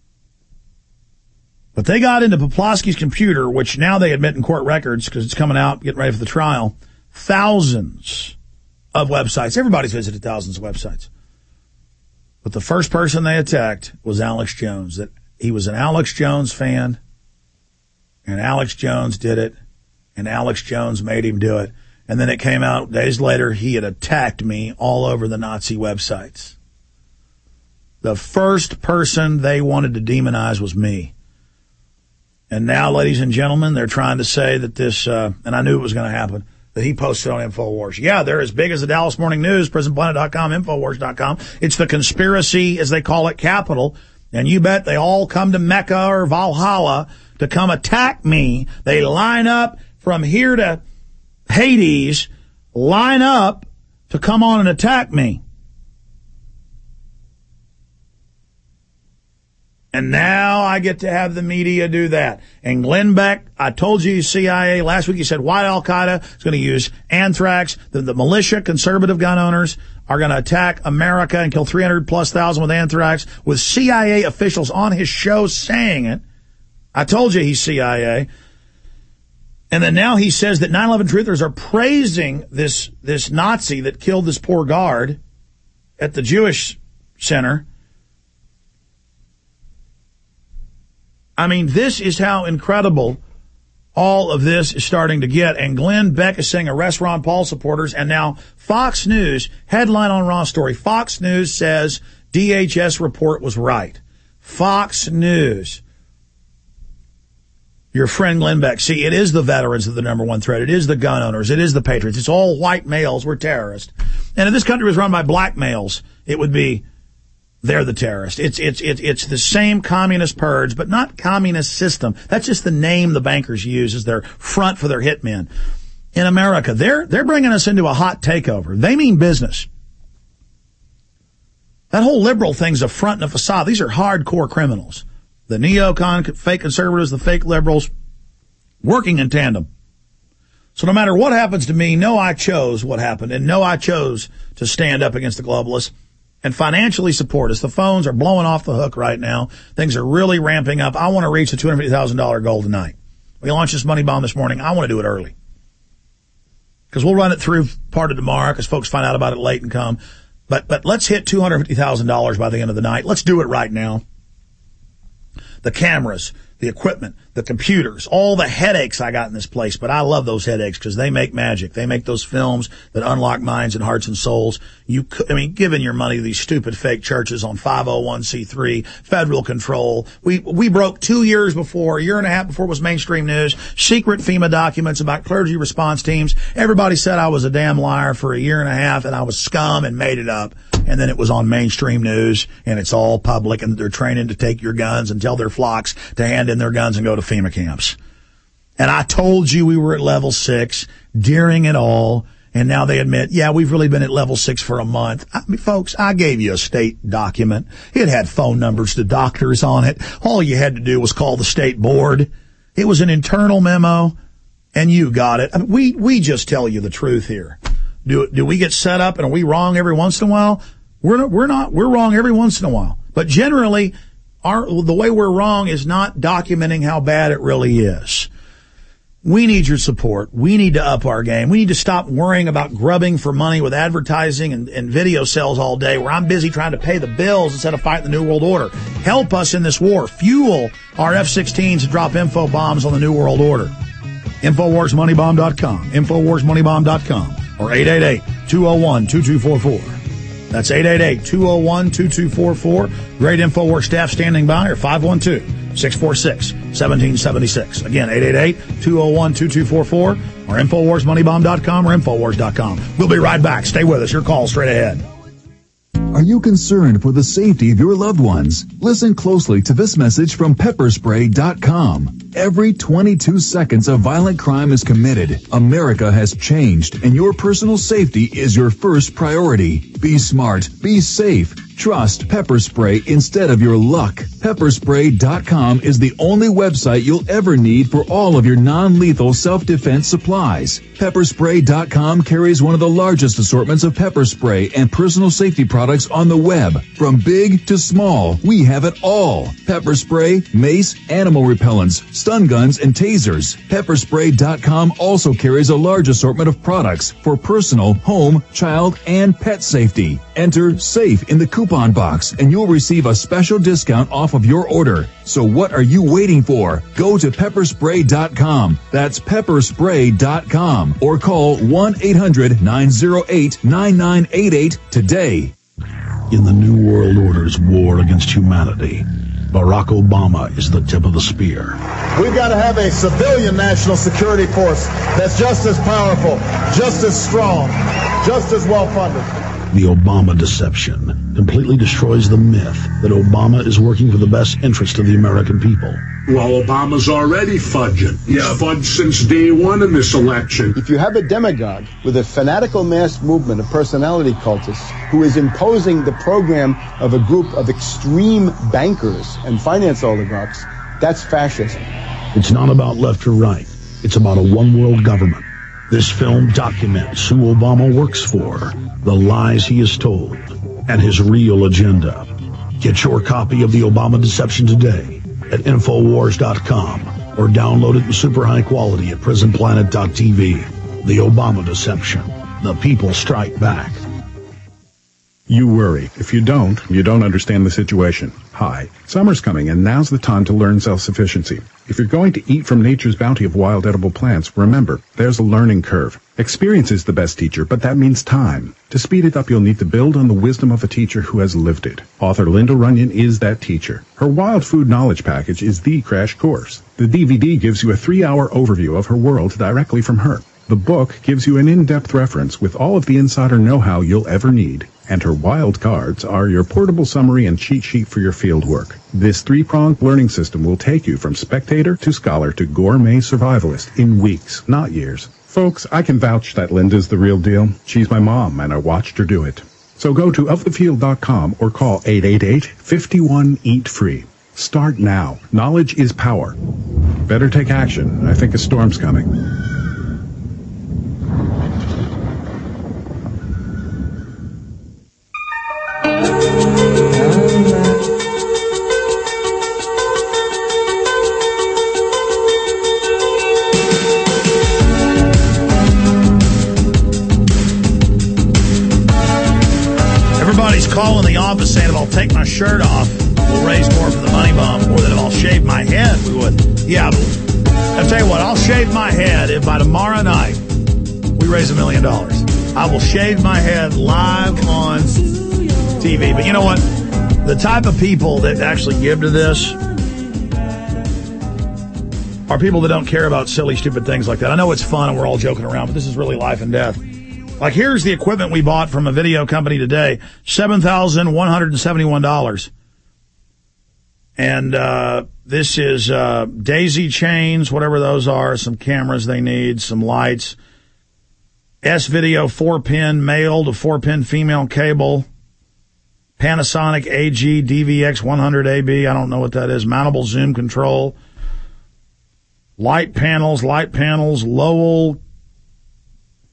But they got into Poplawski's computer, which now they admit in court records because it's coming out, getting ready for the trial, thousands of websites. Everybody's visited thousands of websites. But the first person they attacked was Alex Jones. That he was an Alex Jones fan, and Alex Jones did it, and Alex Jones made him do it. And then it came out days later he had attacked me all over the Nazi websites. The first person they wanted to demonize was me. And now, ladies and gentlemen, they're trying to say that this, and I knew it was going to happen, that he posted on InfoWars. Yeah, they're as big as the Dallas Morning News, PrisonPlanet.com, InfoWars.com. It's the conspiracy, as they call it, capital. And you bet they all come to Mecca or Valhalla to come attack me. They line up from here to Hades, line up to come on and attack me. And now I get to have the media do that. And Glenn Beck, I told you CIA last week, he said white Al-Qaeda is going to use anthrax. The militia, conservative gun owners are going to attack America and kill 300,000+ with anthrax, with CIA officials on his show saying it. I told you he's CIA. And then now he says that 9/11 truthers are praising this Nazi that killed this poor guard at the Jewish Center. I mean, this is how incredible all of this is starting to get. And Glenn Beck is saying arrest Ron Paul supporters. And now Fox News, headline on Raw Story, Fox News says DHS report was right. Fox News. Your friend Glenn Beck. See, it is the veterans that are the number one threat. It is the gun owners. It is the patriots. It's all white males. We're terrorists. And if this country was run by black males, it would be they're the terrorists. It's the same communist purge, but not communist system. That's just the name the bankers use as their front for their hitmen. In America, they're bringing us into a hot takeover. They mean business. That whole liberal thing's a front and a facade. These are hardcore criminals. The neocon, fake conservatives, the fake liberals, working in tandem. So no matter what happens to me, know I chose what happened, and know I chose to stand up against the globalists and financially support us. The phones are blowing off the hook right now. Things are really ramping up. I want to reach the $250,000 goal tonight. We launched this money bomb this morning. I want to do it early because we'll run it through part of tomorrow because folks find out about it late and come. But let's hit $250,000 by the end of the night. Let's do it right now. The cameras, the equipment, the computers, all the headaches I got in this place. But I love those headaches because they make magic. They make those films that unlock minds and hearts and souls. Giving your money to these stupid fake churches on 501c3, federal control. We broke 2 years before, a year and a half before it was mainstream news, secret FEMA documents about clergy response teams. Everybody said I was a damn liar for a year and a half and I was scum and made it up. And then it was on mainstream news and it's all public and they're training to take your guns and tell their flocks to hand in their guns and go to FEMA camps. And I told you we were at level 6 during it all. And now they admit, yeah, we've really been at level 6 for a month. Folks, I gave you a state document. It had phone numbers to doctors on it. All you had to do was call the state board. It was an internal memo and you got it. We just tell you the truth here. Do we get set up and are we wrong every once in a while? We're not. We're wrong every once in a while. But generally, the way we're wrong is not documenting how bad it really is. We need your support. We need to up our game. We need to stop worrying about grubbing for money with advertising and video sales all day, where I'm busy trying to pay the bills instead of fighting the New World Order. Help us in this war. Fuel our F-16s to drop info bombs on the New World Order. InfoWarsMoneyBomb.com. InfoWarsMoneyBomb.com. Or 888-201-2244. That's 888-201-2244. Great InfoWars staff standing by, or 512-646-1776. Again, 888-201-2244 or InfoWarsMoneyBomb.com or InfoWars.com. We'll be right back. Stay with us. Your call straight ahead. Are you concerned for the safety of your loved ones? Listen closely to this message from Pepperspray.com. Every 22 seconds a violent crime is committed. America has changed, and your personal safety is your first priority. Be smart. Be safe. Trust Pepper Spray instead of your luck. Pepperspray.com is the only website you'll ever need for all of your non-lethal self-defense supplies. Pepperspray.com carries one of the largest assortments of pepper spray and personal safety products on the web. From big to small, we have it all. Pepper spray, mace, animal repellents, stun guns, and tasers. Pepperspray.com also carries a large assortment of products for personal, home, child, and pet safety. Enter SAFE in the coupon box and you'll receive a special discount off of your order. So what are you waiting for? Go to Pepperspray.com. That's Pepperspray.com or call 1-800-908-9988 today. In the New World Order's war against humanity, Barack Obama is the tip of the spear. We've got to have a civilian national security force that's just as powerful, just as strong, just as well-funded. The Obama deception completely destroys the myth that Obama is working for the best interest of the American people. Well, Obama's already fudging. He's fudged since day one in this election. If you have a demagogue with a fanatical mass movement of personality cultists who is imposing the program of a group of extreme bankers and finance oligarchs, that's fascism. It's not about left or right. It's about a one-world government. This film documents who Obama works for, the lies he has told, and his real agenda. Get your copy of The Obama Deception today at Infowars.com or download it in super high quality at PrisonPlanet.tv. The Obama Deception. The people strike back. You worry. If you don't understand the situation. Hi, summer's coming and now's the time to learn self-sufficiency. If you're going to eat from nature's bounty of wild edible plants, remember, there's a learning curve. Experience is the best teacher, but that means time. To speed it up, you'll need to build on the wisdom of a teacher who has lived it. Author Linda Runyon is that teacher. Her Wild Food Knowledge Package is the crash course. The DVD gives you a 3-hour overview of her world directly from her. The book gives you an in-depth reference with all of the insider know-how you'll ever need. And her wild cards are your portable summary and cheat sheet for your field work. This 3-pronged learning system will take you from spectator to scholar to gourmet survivalist in weeks, not years. Folks, I can vouch that Linda's the real deal. She's my mom, and I watched her do it. So go to ofthefield.com or call 888-51-EAT-FREE. Start now. Knowledge is power. Better take action. I think a storm's coming. Calling the office saying if I'll take my shirt off, we'll raise more for the money bomb, or that if I'll shave my head, we would. Yeah, I'll tell you what, I'll shave my head if by tomorrow night we raise $1 million. I will shave my head live on TV. But you know what? The type of people that actually give to this are people that don't care about silly, stupid things like that. I know it's fun and we're all joking around, but this is really life and death. Like, here's the equipment we bought from a video company today, $7,171. And this is daisy chains, whatever those are, some cameras they need, some lights, S-Video 4-pin male to 4-pin female cable, Panasonic AG DVX 100AB, I don't know what that is, mountable zoom control, light panels, Lowell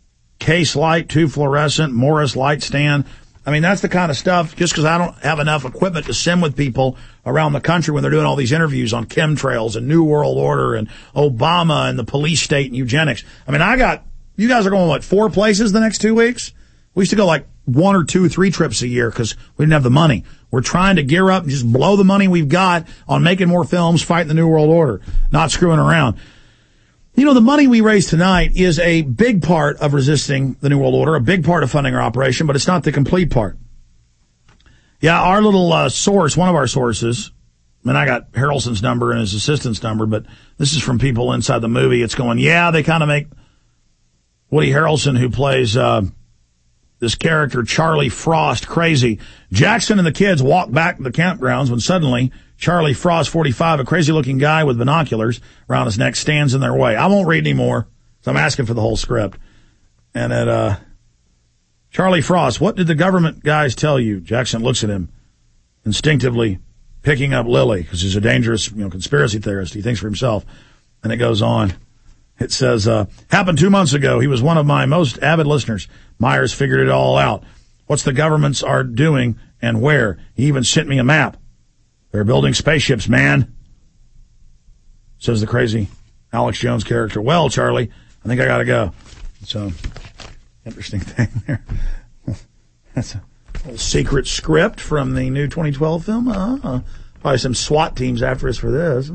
Case Light, 2 fluorescent, Morris light stand. I mean, that's the kind of stuff, just because I don't have enough equipment to send with people around the country when they're doing all these interviews on chemtrails and New World Order and Obama and the police state and eugenics. I mean, you guys are going, what, 4 places the next 2 weeks? We used to go like 1 or 2, 3 trips a year because we didn't have the money. We're trying to gear up and just blow the money we've got on making more films, fighting the New World Order, not screwing around. You know, the money we raise tonight is a big part of resisting the New World Order, a big part of funding our operation, but it's not the complete part. Yeah, our little source, one of our sources, and I got Harrelson's number and his assistant's number, but this is from people inside the movie. It's going, yeah, they kind of make Woody Harrelson, who plays this character, Charlie Frost, crazy. Jackson and the kids walk back to the campgrounds when suddenly Charlie Frost, 45, a crazy-looking guy with binoculars around his neck, stands in their way. I won't read anymore, so I'm asking for the whole script. And Charlie Frost, what did the government guys tell you? Jackson looks at him, instinctively picking up Lily, because he's a dangerous, conspiracy theorist. He thinks for himself. And it goes on. It says, happened 2 months ago. He was one of my most avid listeners. Myers figured it all out. What's the governments are doing and where? He even sent me a map. They're building spaceships, man, says the crazy Alex Jones character. Well, Charlie, I think I got to go. So, interesting thing there. That's a little secret script from the new 2012 film. Probably some SWAT teams after us for this.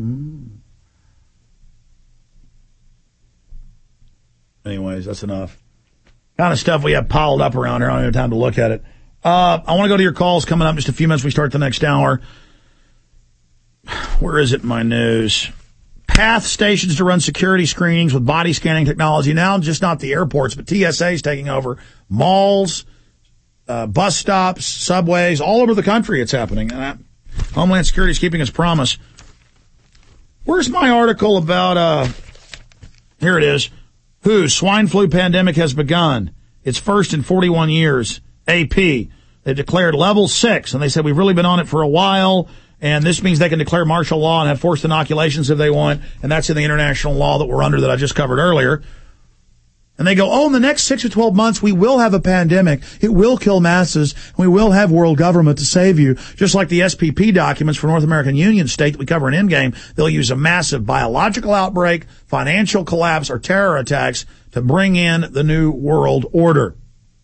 Anyways, that's enough. Kind of stuff we have piled up around here. I don't have time to look at it. I want to go to your calls coming up in just a few minutes. We start the next hour. Where is it in my news? Path stations to run security screenings with body scanning technology. Now, just not the airports, but TSA is taking over malls, bus stops, subways, all over the country it's happening. Homeland Security is keeping its promise. Where's my article about, here it is. Swine flu pandemic has begun. It's first in 41 years. AP. They declared level 6, and they said we've really been on it for a while, and this means they can declare martial law and have forced inoculations if they want, and that's in the international law that we're under that I just covered earlier. And they go, in the next 6 or 12 months, we will have a pandemic. It will kill masses, and we will have world government to save you. Just like the SPP documents for North American Union state that we cover in Endgame, they'll use a massive biological outbreak, financial collapse, or terror attacks to bring in the new world order.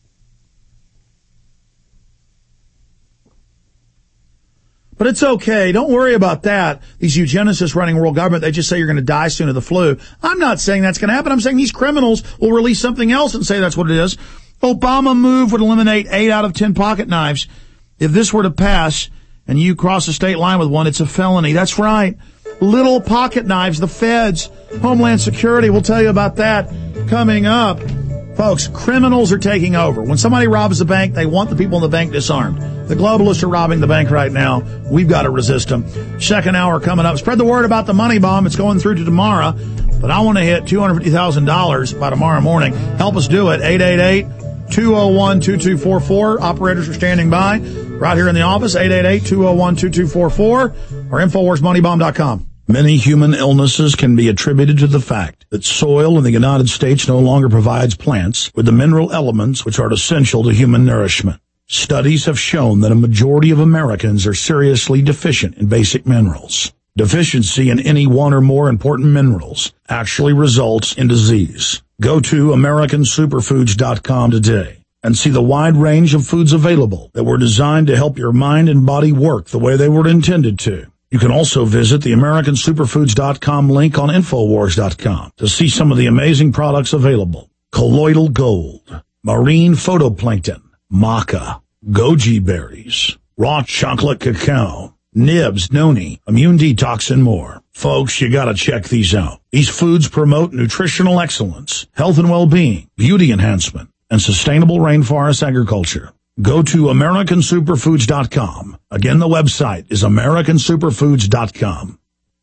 But it's okay. Don't worry about that. These eugenicists running world government, they just say you're going to die soon of the flu. I'm not saying that's going to happen. I'm saying these criminals will release something else and say that's what it is. Obama move would eliminate 8 out of 10 pocket knives. If this were to pass and you cross the state line with one, it's a felony. That's right. Little pocket knives, the feds, Homeland Security, we'll tell you about that coming up. Folks, criminals are taking over. When somebody robs the bank, they want the people in the bank disarmed. The globalists are robbing the bank right now. We've got to resist them. Second hour coming up. Spread the word about the money bomb. It's going through to tomorrow. But I want to hit $250,000 by tomorrow morning. Help us do it. 888-201-2244. Operators are standing by right here in the office. 888-201-2244 or InfoWarsMoneyBomb.com. Many human illnesses can be attributed to the fact that soil in the United States no longer provides plants with the mineral elements which are essential to human nourishment. Studies have shown that a majority of Americans are seriously deficient in basic minerals. Deficiency in any one or more important minerals actually results in disease. Go to AmericanSuperfoods.com today and see the wide range of foods available that were designed to help your mind and body work the way they were intended to. You can also visit the AmericanSuperfoods.com link on Infowars.com to see some of the amazing products available. Colloidal gold, marine phytoplankton, maca, goji berries, raw chocolate cacao, nibs, noni, immune detox, and more. Folks, you gotta check these out. These foods promote nutritional excellence, health and well-being, beauty enhancement, and sustainable rainforest agriculture. Go to AmericanSuperfoods.com. Again, the website is AmericanSuperfoods.com.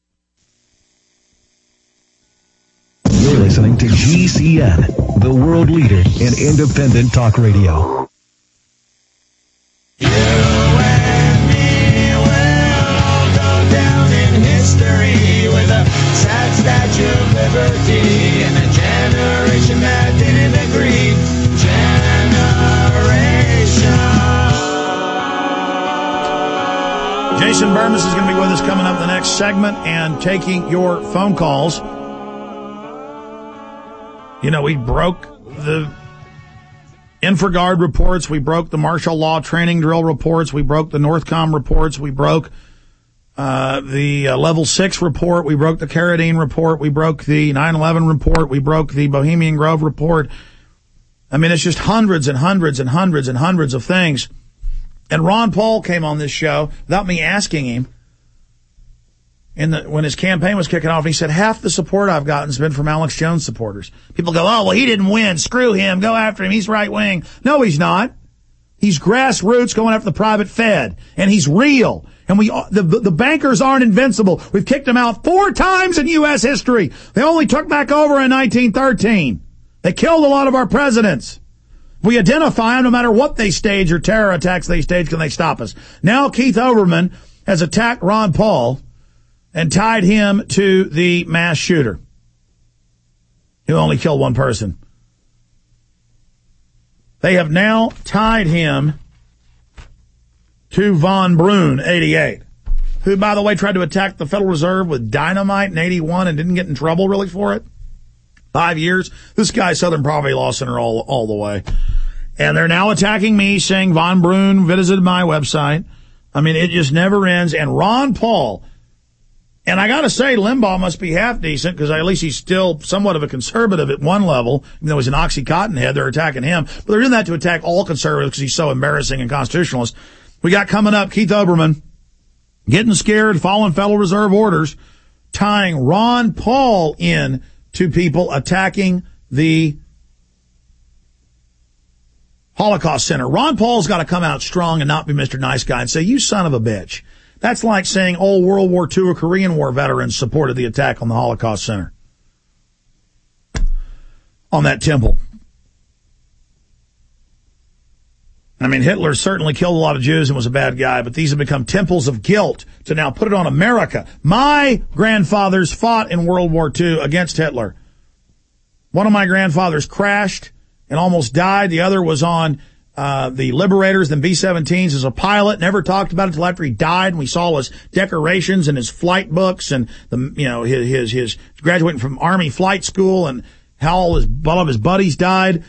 You're listening to GCN, the world leader in independent talk radio. You and me will all go down in history with a sad Statue of Liberty and a generation that didn't agree. Jason Burmis is going to be with us coming up the next segment and taking your phone calls. You know, we broke the InfraGard reports. We broke the martial law training drill reports. We broke the Northcom reports. We broke the Level 6 report. We broke the Carradine report. We broke the 9/11 report. We broke the Bohemian Grove report. I mean, it's just hundreds and hundreds and hundreds and hundreds of things. And Ron Paul came on this show without me asking him when his campaign was kicking off, and he said, half the support I've gotten has been from Alex Jones supporters. People go, oh, well, he didn't win. Screw him. Go after him. He's right wing. No, he's not. He's grassroots going after the private Fed, and he's real. And the bankers aren't invincible. We've kicked them out 4 times in U.S. history. They only took back over in 1913. They killed a lot of our presidents. We identify them no matter what they stage or terror attacks they stage. Can they stop us? Now Keith Olbermann has attacked Ron Paul and tied him to the mass shooter who only killed one person. They have now tied him to Von Brunn, 88, who, by the way, tried to attack the Federal Reserve with dynamite in 81 and didn't get in trouble really for it. 5 years. This guy's Southern Poverty Law Center all the way. And they're now attacking me, saying Von Brunn visited my website. I mean, it just never ends. And Ron Paul, and I got to say, Limbaugh must be half decent because at least he's still somewhat of a conservative at one level. Even though he's an Oxycontin head, they're attacking him. But they're doing that to attack all conservatives because he's so embarrassing and constitutionalist. We got coming up Keith Olbermann getting scared, following Federal Reserve orders, tying Ron Paul in to people attacking the Holocaust Center. Ron Paul's got to come out strong and not be Mr. Nice Guy and say, you son of a bitch. That's like saying old World War II or Korean War veterans supported the attack on the Holocaust Center, on that temple. I mean, Hitler certainly killed a lot of Jews and was a bad guy, but these have become temples of guilt to now put it on America. My grandfathers fought in World War II against Hitler. One of my grandfathers crashed and almost died. The other was on the Liberators, then B-17s as a pilot. Never talked about it until after he died, and we saw his decorations and his flight books and his graduating from Army flight school and how all of his buddies died.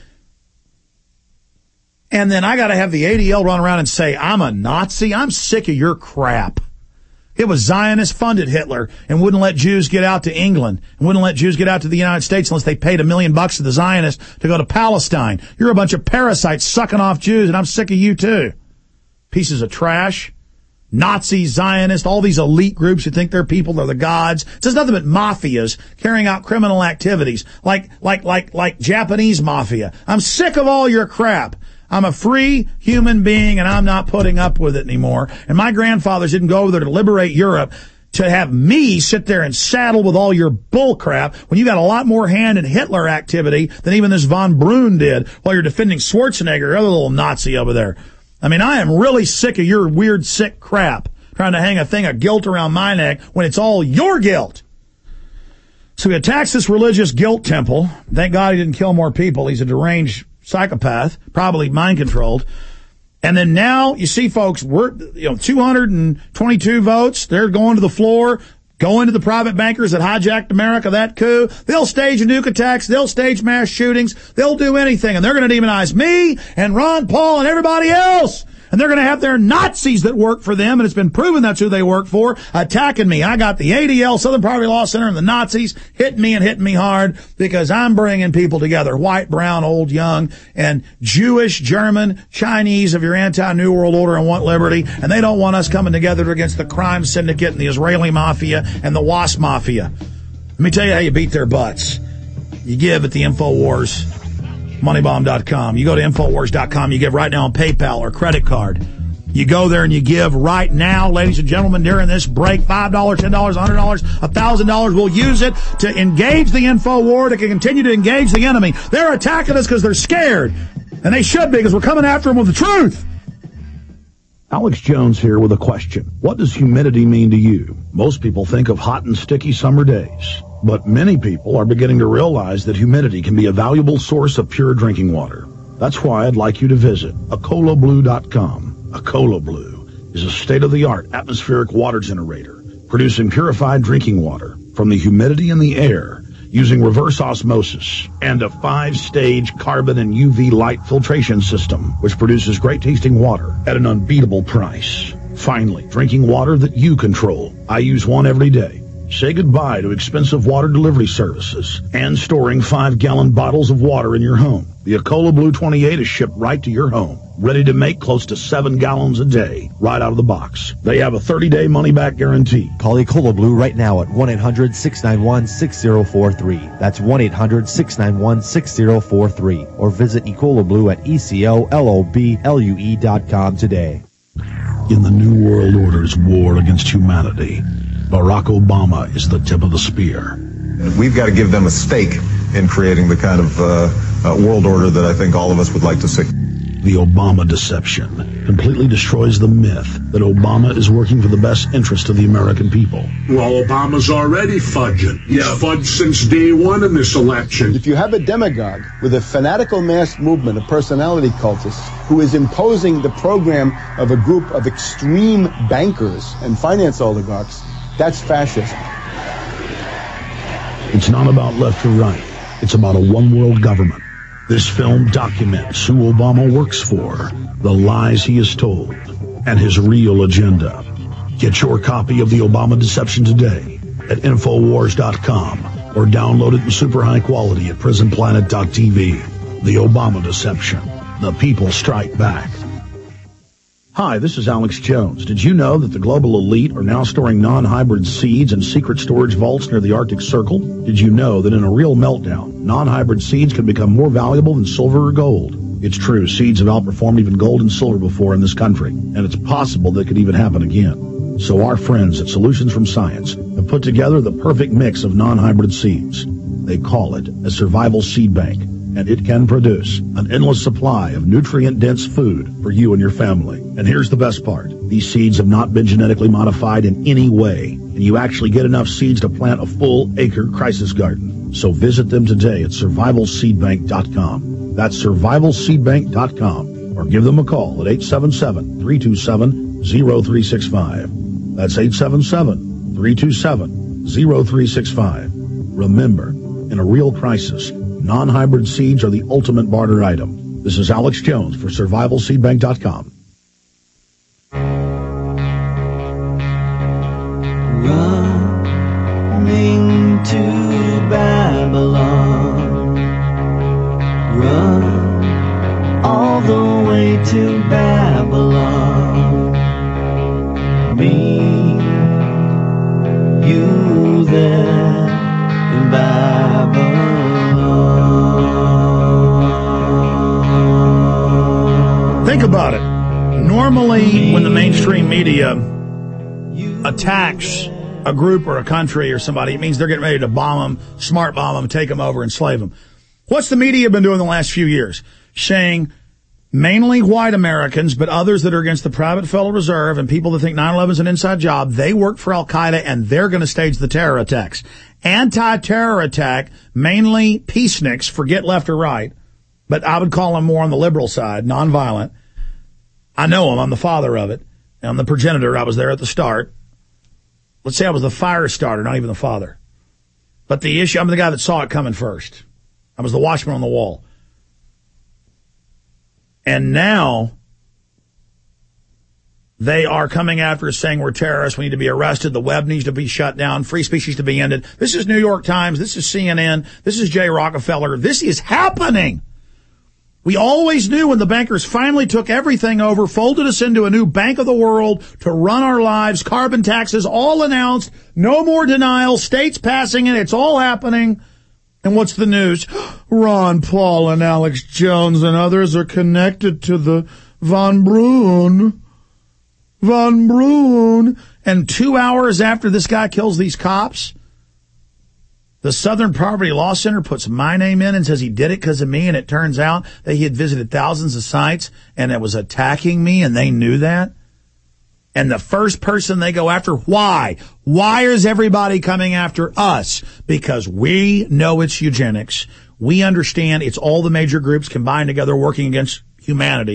And then I got to have the ADL run around and say, I'm a Nazi. I'm sick of your crap. It was Zionist-funded Hitler and wouldn't let Jews get out to England and wouldn't let Jews get out to the United States unless they paid $1 million to the Zionists to go to Palestine. You're a bunch of parasites sucking off Jews, and I'm sick of you too. Pieces of trash. Nazi, Zionist, all these elite groups who think they're people, they're the gods. It's just nothing but mafias carrying out criminal activities like Japanese mafia. I'm sick of all your crap. I'm a free human being, and I'm not putting up with it anymore. And my grandfathers didn't go over there to liberate Europe to have me sit there and saddle with all your bull crap when you got a lot more hand in Hitler activity than even this Von Brunn did while you're defending Schwarzenegger, other little Nazi over there. I mean, I am really sick of your weird, sick crap trying to hang a thing of guilt around my neck when it's all your guilt. So he attacks this religious guilt temple. Thank God he didn't kill more people. He's a deranged psychopath, probably mind-controlled. And then now, you see, folks, we're 222 votes. They're going to the floor, going to the private bankers that hijacked America, that coup. They'll stage nuke attacks. They'll stage mass shootings. They'll do anything. And they're going to demonize me and Ron Paul and everybody else. And they're going to have their Nazis that work for them, and it's been proven that's who they work for, attacking me. I got the ADL, Southern Poverty Law Center, and the Nazis hitting me hard because I'm bringing people together, white, brown, old, young, and Jewish, German, Chinese of your anti-New World Order and want liberty, and they don't want us coming together against the crime syndicate and the Israeli mafia and the WASP mafia. Let me tell you how you beat their butts. You give at the InfoWars. Moneybomb.com. You go to Infowars.com. You give right now on PayPal or credit card. You go there and you give right now, ladies and gentlemen, during this break. $5, $10, $100, $1,000. We'll use it to engage the info war, to continue to engage the enemy. They're attacking us because they're scared. And they should be, because we're coming after them with the truth. Alex Jones here with a question. What does humidity mean to you? Most people think of hot and sticky summer days. But many people are beginning to realize that humidity can be a valuable source of pure drinking water. That's why I'd like you to visit AcolaBlue.com. Acola Blue is a state-of-the-art atmospheric water generator, producing purified drinking water from the humidity in the air using reverse osmosis and a 5-stage carbon and UV light filtration system, which produces great-tasting water at an unbeatable price. Finally, drinking water that you control. I use one every day. Say goodbye to expensive water delivery services and storing 5-gallon bottles of water in your home. The Ecola Blue 28 is shipped right to your home, ready to make close to 7 gallons a day, right out of the box. They have a 30-day money-back guarantee. Call Ecola Blue right now at 1-800-691-6043. That's 1-800-691-6043. Or visit Ecola Blue at ECOLOBLUE.com today. In the New World Order's war against humanity, Barack Obama is the tip of the spear. We've got to give them a stake in creating the kind of world order that I think all of us would like to see. The Obama deception completely destroys the myth that Obama is working for the best interest of the American people. Well, Obama's already fudging. He's fudged since day one in this election. If you have a demagogue with a fanatical mass movement of personality cultists who is imposing the program of a group of extreme bankers and finance oligarchs, that's fascism. It's not about left or right. It's about a one-world government. This film documents who Obama works for, the lies he has told, and his real agenda. Get your copy of The Obama Deception today at Infowars.com or download it in super high quality at PrisonPlanet.tv. The Obama Deception. The people strike back. Hi, this is Alex Jones. Did you know that the global elite are now storing non-hybrid seeds in secret storage vaults near the Arctic Circle? Did you know that in a real meltdown, non-hybrid seeds can become more valuable than silver or gold? It's true, seeds have outperformed even gold and silver before in this country, and it's possible that could even happen again. So our friends at Solutions from Science have put together the perfect mix of non-hybrid seeds. They call it a survival seed bank, and it can produce an endless supply of nutrient-dense food for you and your family. And here's the best part. These seeds have not been genetically modified in any way, and you actually get enough seeds to plant a full-acre crisis garden. So visit them today at survivalseedbank.com. That's survivalseedbank.com. Or give them a call at 877-327-0365. That's 877-327-0365. Remember, in a real crisis, non-hybrid seeds are the ultimate barter item. This is Alex Jones for survivalseedbank.com. Running to Babylon. Run all the way to Babylon. Meet you there in Babylon. Think about it. Normally, when the mainstream media attacks a group or a country or somebody, it means they're getting ready to bomb them, smart bomb them, take them over, enslave them. What's the media been doing the last few years? Saying mainly white Americans, but others that are against the private Federal Reserve and people that think 9/11 is an inside job, they work for Al-Qaeda and they're going to stage the terror attacks. Anti-terror attack, mainly peaceniks, forget left or right, but I would call them more on the liberal side, nonviolent. I know them. I'm the father of it. I'm the progenitor. I was there at the start. Let's say I was the fire starter, not even the father. But the issue, I'm the guy that saw it coming first. I was the watchman on the wall. And now they are coming after us saying we're terrorists. We need to be arrested. The web needs to be shut down. Free speech needs to be ended. This is New York Times. This is CNN. This is Jay Rockefeller. This is happening. We always knew when the bankers finally took everything over, folded us into a new bank of the world to run our lives, carbon taxes, all announced, no more denial, states passing it, it's all happening. And what's the news? Ron Paul and Alex Jones and others are connected to the Von Braun. Von Braun. And 2 hours after this guy kills these cops, the Southern Poverty Law Center puts my name in and says he did it because of me, and it turns out that he had visited thousands of sites and it was attacking me, and they knew that. And the first person they go after, why? Why is everybody coming after us? Because we know it's eugenics. We understand it's all the major groups combined together working against humanity.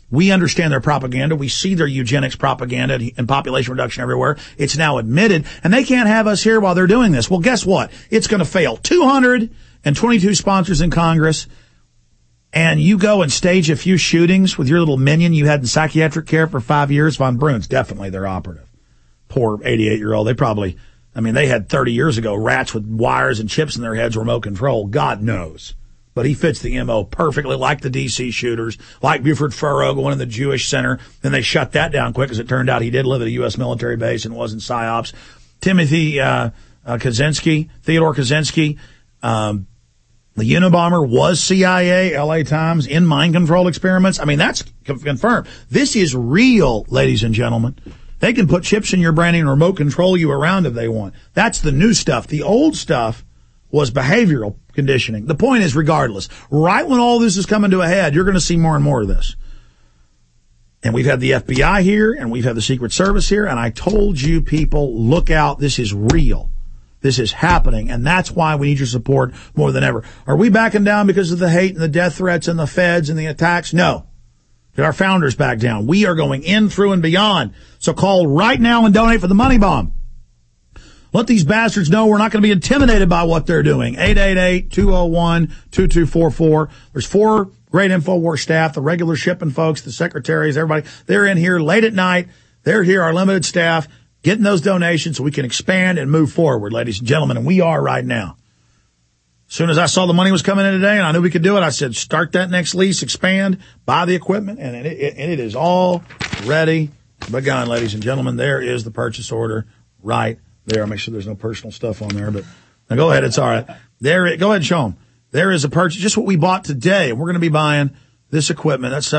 We understand their propaganda. We see their eugenics propaganda and population reduction everywhere. It's now admitted, and they can't have us here while they're doing this. Well, guess what? It's going to fail. 222 sponsors in Congress, and you go and stage a few shootings with your little minion you had in psychiatric care for 5 years. Von Brun's definitely their operative. Poor 88-year-old. They had 30 years ago rats with wires and chips in their heads, remote control. God knows. But he fits the MO perfectly, like the D.C. shooters, like Buford Furrow going in the Jewish Center. Then they shut that down quick, as it turned out he did live at a U.S. military base and wasn't PSYOPs. Timothy Kaczynski, Theodore Kaczynski, the Unabomber was CIA, L.A. Times, in mind control experiments. I mean, that's confirmed. This is real, ladies and gentlemen. They can put chips in your brain and remote control you around if they want. That's the new stuff. The old stuff was behavioral conditioning. The point is, regardless, right when all this is coming to a head, you're going to see more and more of this. And we've had the FBI here, and we've had the Secret Service here, and I told you people, look out, this is real. This is happening, and that's why we need your support more than ever. Are we backing down because of the hate and the death threats and the feds and the attacks? No. Did our founders back down? We are going in, through, and beyond. So call right now and donate for the money bomb. Let these bastards know we're not going to be intimidated by what they're doing. 888-201-2244. There's 4 great InfoWars staff, the regular shipping folks, the secretaries, everybody. They're in here late at night. They're here, our limited staff, getting those donations so we can expand and move forward, ladies and gentlemen, and we are right now. As soon as I saw the money was coming in today and I knew we could do it, I said, start that next lease, expand, buy the equipment, and it is all ready begun, ladies and gentlemen. There is the purchase order right there. I'll make sure there's no personal stuff on there, but now go ahead. It's all right. Go ahead and show them. There is a purchase, just what we bought today. We're going to be buying this equipment. That's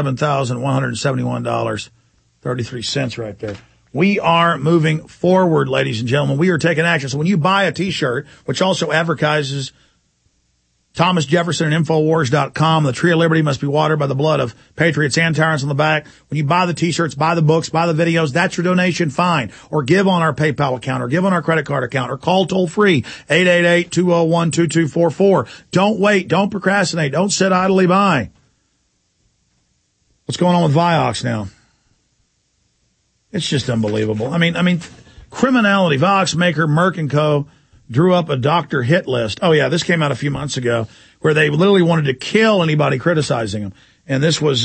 $7,171.33 right there. We are moving forward, ladies and gentlemen. We are taking action. So when you buy a T-shirt, which also advertises Thomas Jefferson and Infowars.com, the tree of liberty must be watered by the blood of patriots and tyrants on the back. When you buy the T-shirts, buy the books, buy the videos, that's your donation, fine. Or give on our PayPal account, or give on our credit card account, or call toll free, 888-201-2244. Don't wait. Don't procrastinate. Don't sit idly by. What's going on with Vioxx now? It's just unbelievable. I mean, criminality. Vioxx maker Merck & Co. drew up a Dr. Hit list. Oh, yeah, this came out a few months ago, where they literally wanted to kill anybody criticizing them. And this was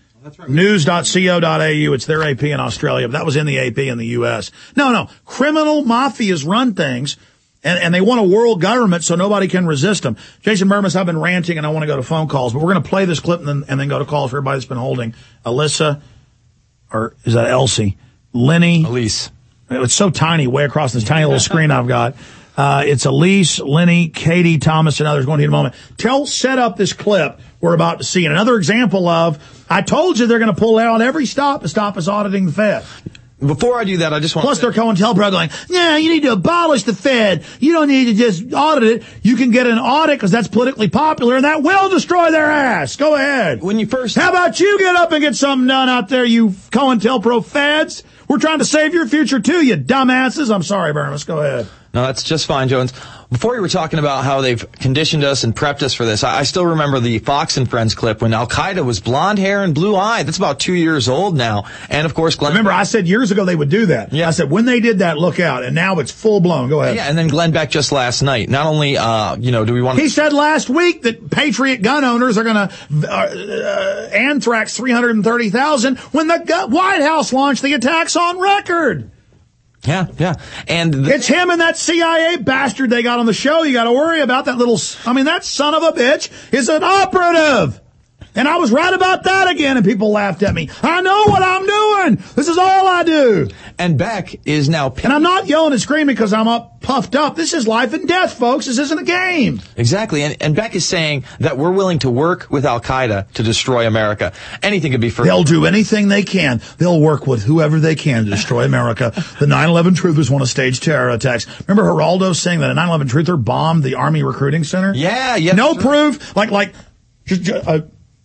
news.co.au. It's their AP in Australia, but that was in the AP in the U.S. No. Criminal mafias run things, and they want a world government so nobody can resist them. Jason Murmas, I've been ranting, and I want to go to phone calls, but we're going to play this clip and then go to calls for everybody that's been holding. Alyssa, or is that Elsie? Lenny. Elise. It's so tiny, way across this tiny little screen I've got. It's Elise, Lenny, Katie, Thomas, and others going to in a moment. Set up this clip we're about to see. And another example of, I told you they're going to pull out every stop to stop us auditing the Fed. Before I do that, I just want Plus, they're COINTELPRO going, yeah, you need to abolish the Fed. You don't need to just audit it. You can get an audit because that's politically popular, and that will destroy their ass. Go ahead. How about you get up and get something done out there, you COINTELPRO Feds? We're trying to save your future, too, you dumbasses. I'm sorry, Burmas. Go ahead. No, that's just fine, Jones. Before you were talking about how they've conditioned us and prepped us for this, I still remember the Fox and Friends clip when Al-Qaeda was blonde hair and blue eye. That's about 2 years old now. And, of course, Glenn... Remember, I said years ago they would do that. Yeah. I said, when they did that, look out. And now it's full-blown. Go ahead. Yeah, and then Glenn Beck just last night. Not only, do we want to... He said last week that Patriot gun owners are going to anthrax 330,000 when the White House launched the attacks on record. Yeah. And it's him and that CIA bastard they got on the show. You got to worry about that that son of a bitch is an operative. And I was right about that again, and people laughed at me. I know what I'm doing. This is all I do. And Beck is now... And I'm not yelling and screaming because I'm puffed up. This is life and death, folks. This isn't a game. Exactly. And Beck is saying that we're willing to work with Al-Qaeda to destroy America. Anything could be for... They'll do anything they can. They'll work with whoever they can to destroy America. The 9/11 truthers want to stage terror attacks. Remember Geraldo saying that a 9/11 truther bombed the Army recruiting center? Yeah. No proof.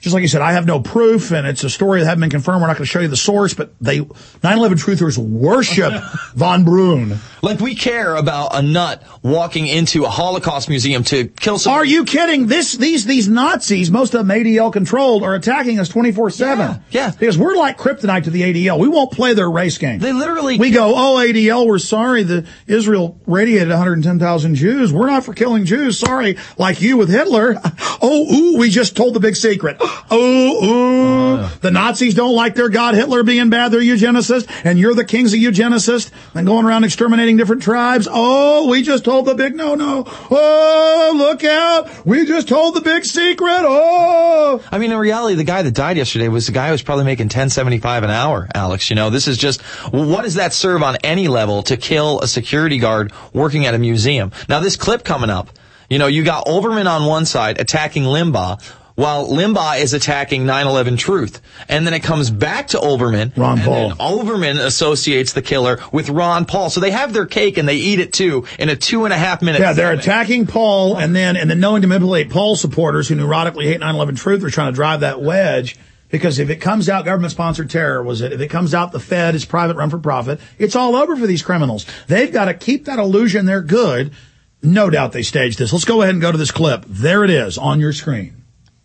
Just like you said, I have no proof, and it's a story that hasn't been confirmed. We're not going to show you the source, but 9/11 truthers worship von Braun. Like we care about a nut walking into a Holocaust museum to kill someone. Are you kidding? These Nazis, most of them ADL controlled, are attacking us 24/7. Yeah. Because we're like kryptonite to the ADL. We won't play their race game. They literally... We go, oh, ADL, we're sorry that Israel radiated 110,000 Jews. We're not for killing Jews. Sorry. Like you with Hitler. We just told the big secret. The Nazis don't like their god Hitler being bad. They're eugenicists. And you're the kings of eugenicists and going around exterminating different tribes. Oh, we just told the big no. Oh, look out. We just told the big secret. Oh. I mean, in reality, the guy that died yesterday was the guy who was probably making $10.75 an hour, Alex. You know, this is just, what does that serve on any level to kill a security guard working at a museum? Now, this clip coming up, you know, you got Olbermann on one side attacking Limbaugh, while Limbaugh is attacking 9/11 Truth. And then it comes back to Olbermann. Ron Paul. And Olbermann associates the killer with Ron Paul. So they have their cake and they eat it too in a 2.5 minute Yeah, they're segment. attacking Paul and then knowing to manipulate Paul supporters who neurotically hate 9/11 Truth. They're trying to drive that wedge. Because if it comes out government-sponsored terror, if it comes out the Fed is private run for profit, it's all over for these criminals. They've got to keep that illusion they're good. No doubt they staged this. Let's go ahead and go to this clip. There it is on your screen.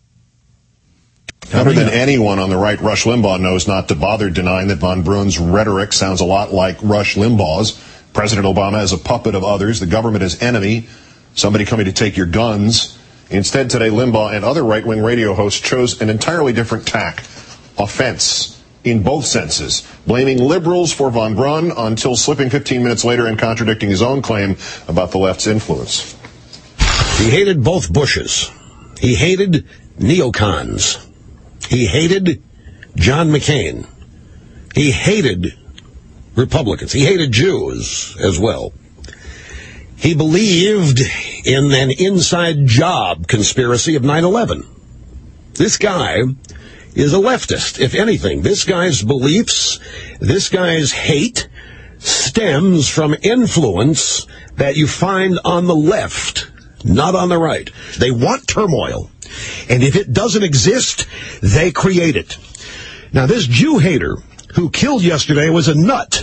Better than anyone on the right, Rush Limbaugh knows not to bother denying that von Braun's rhetoric sounds a lot like Rush Limbaugh's. President Obama is a puppet of others, the government is enemy, somebody coming to take your guns. Instead, today, Limbaugh and other right-wing radio hosts chose an entirely different tack. Offense, in both senses, blaming liberals for von Braun until slipping 15 minutes later and contradicting his own claim about the left's influence. He hated both Bushes. He hated neocons. He hated John McCain. He hated Republicans. He hated Jews as well. He believed in an inside job conspiracy of 9/11. This guy is a leftist, if anything. This guy's beliefs, this guy's hate stems from influence that you find on the left, not on the right. They want turmoil. And if it doesn't exist, they create it. Now, this Jew hater who killed yesterday was a nut.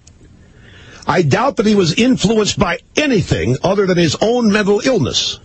I doubt that he was influenced by anything other than his own mental illness.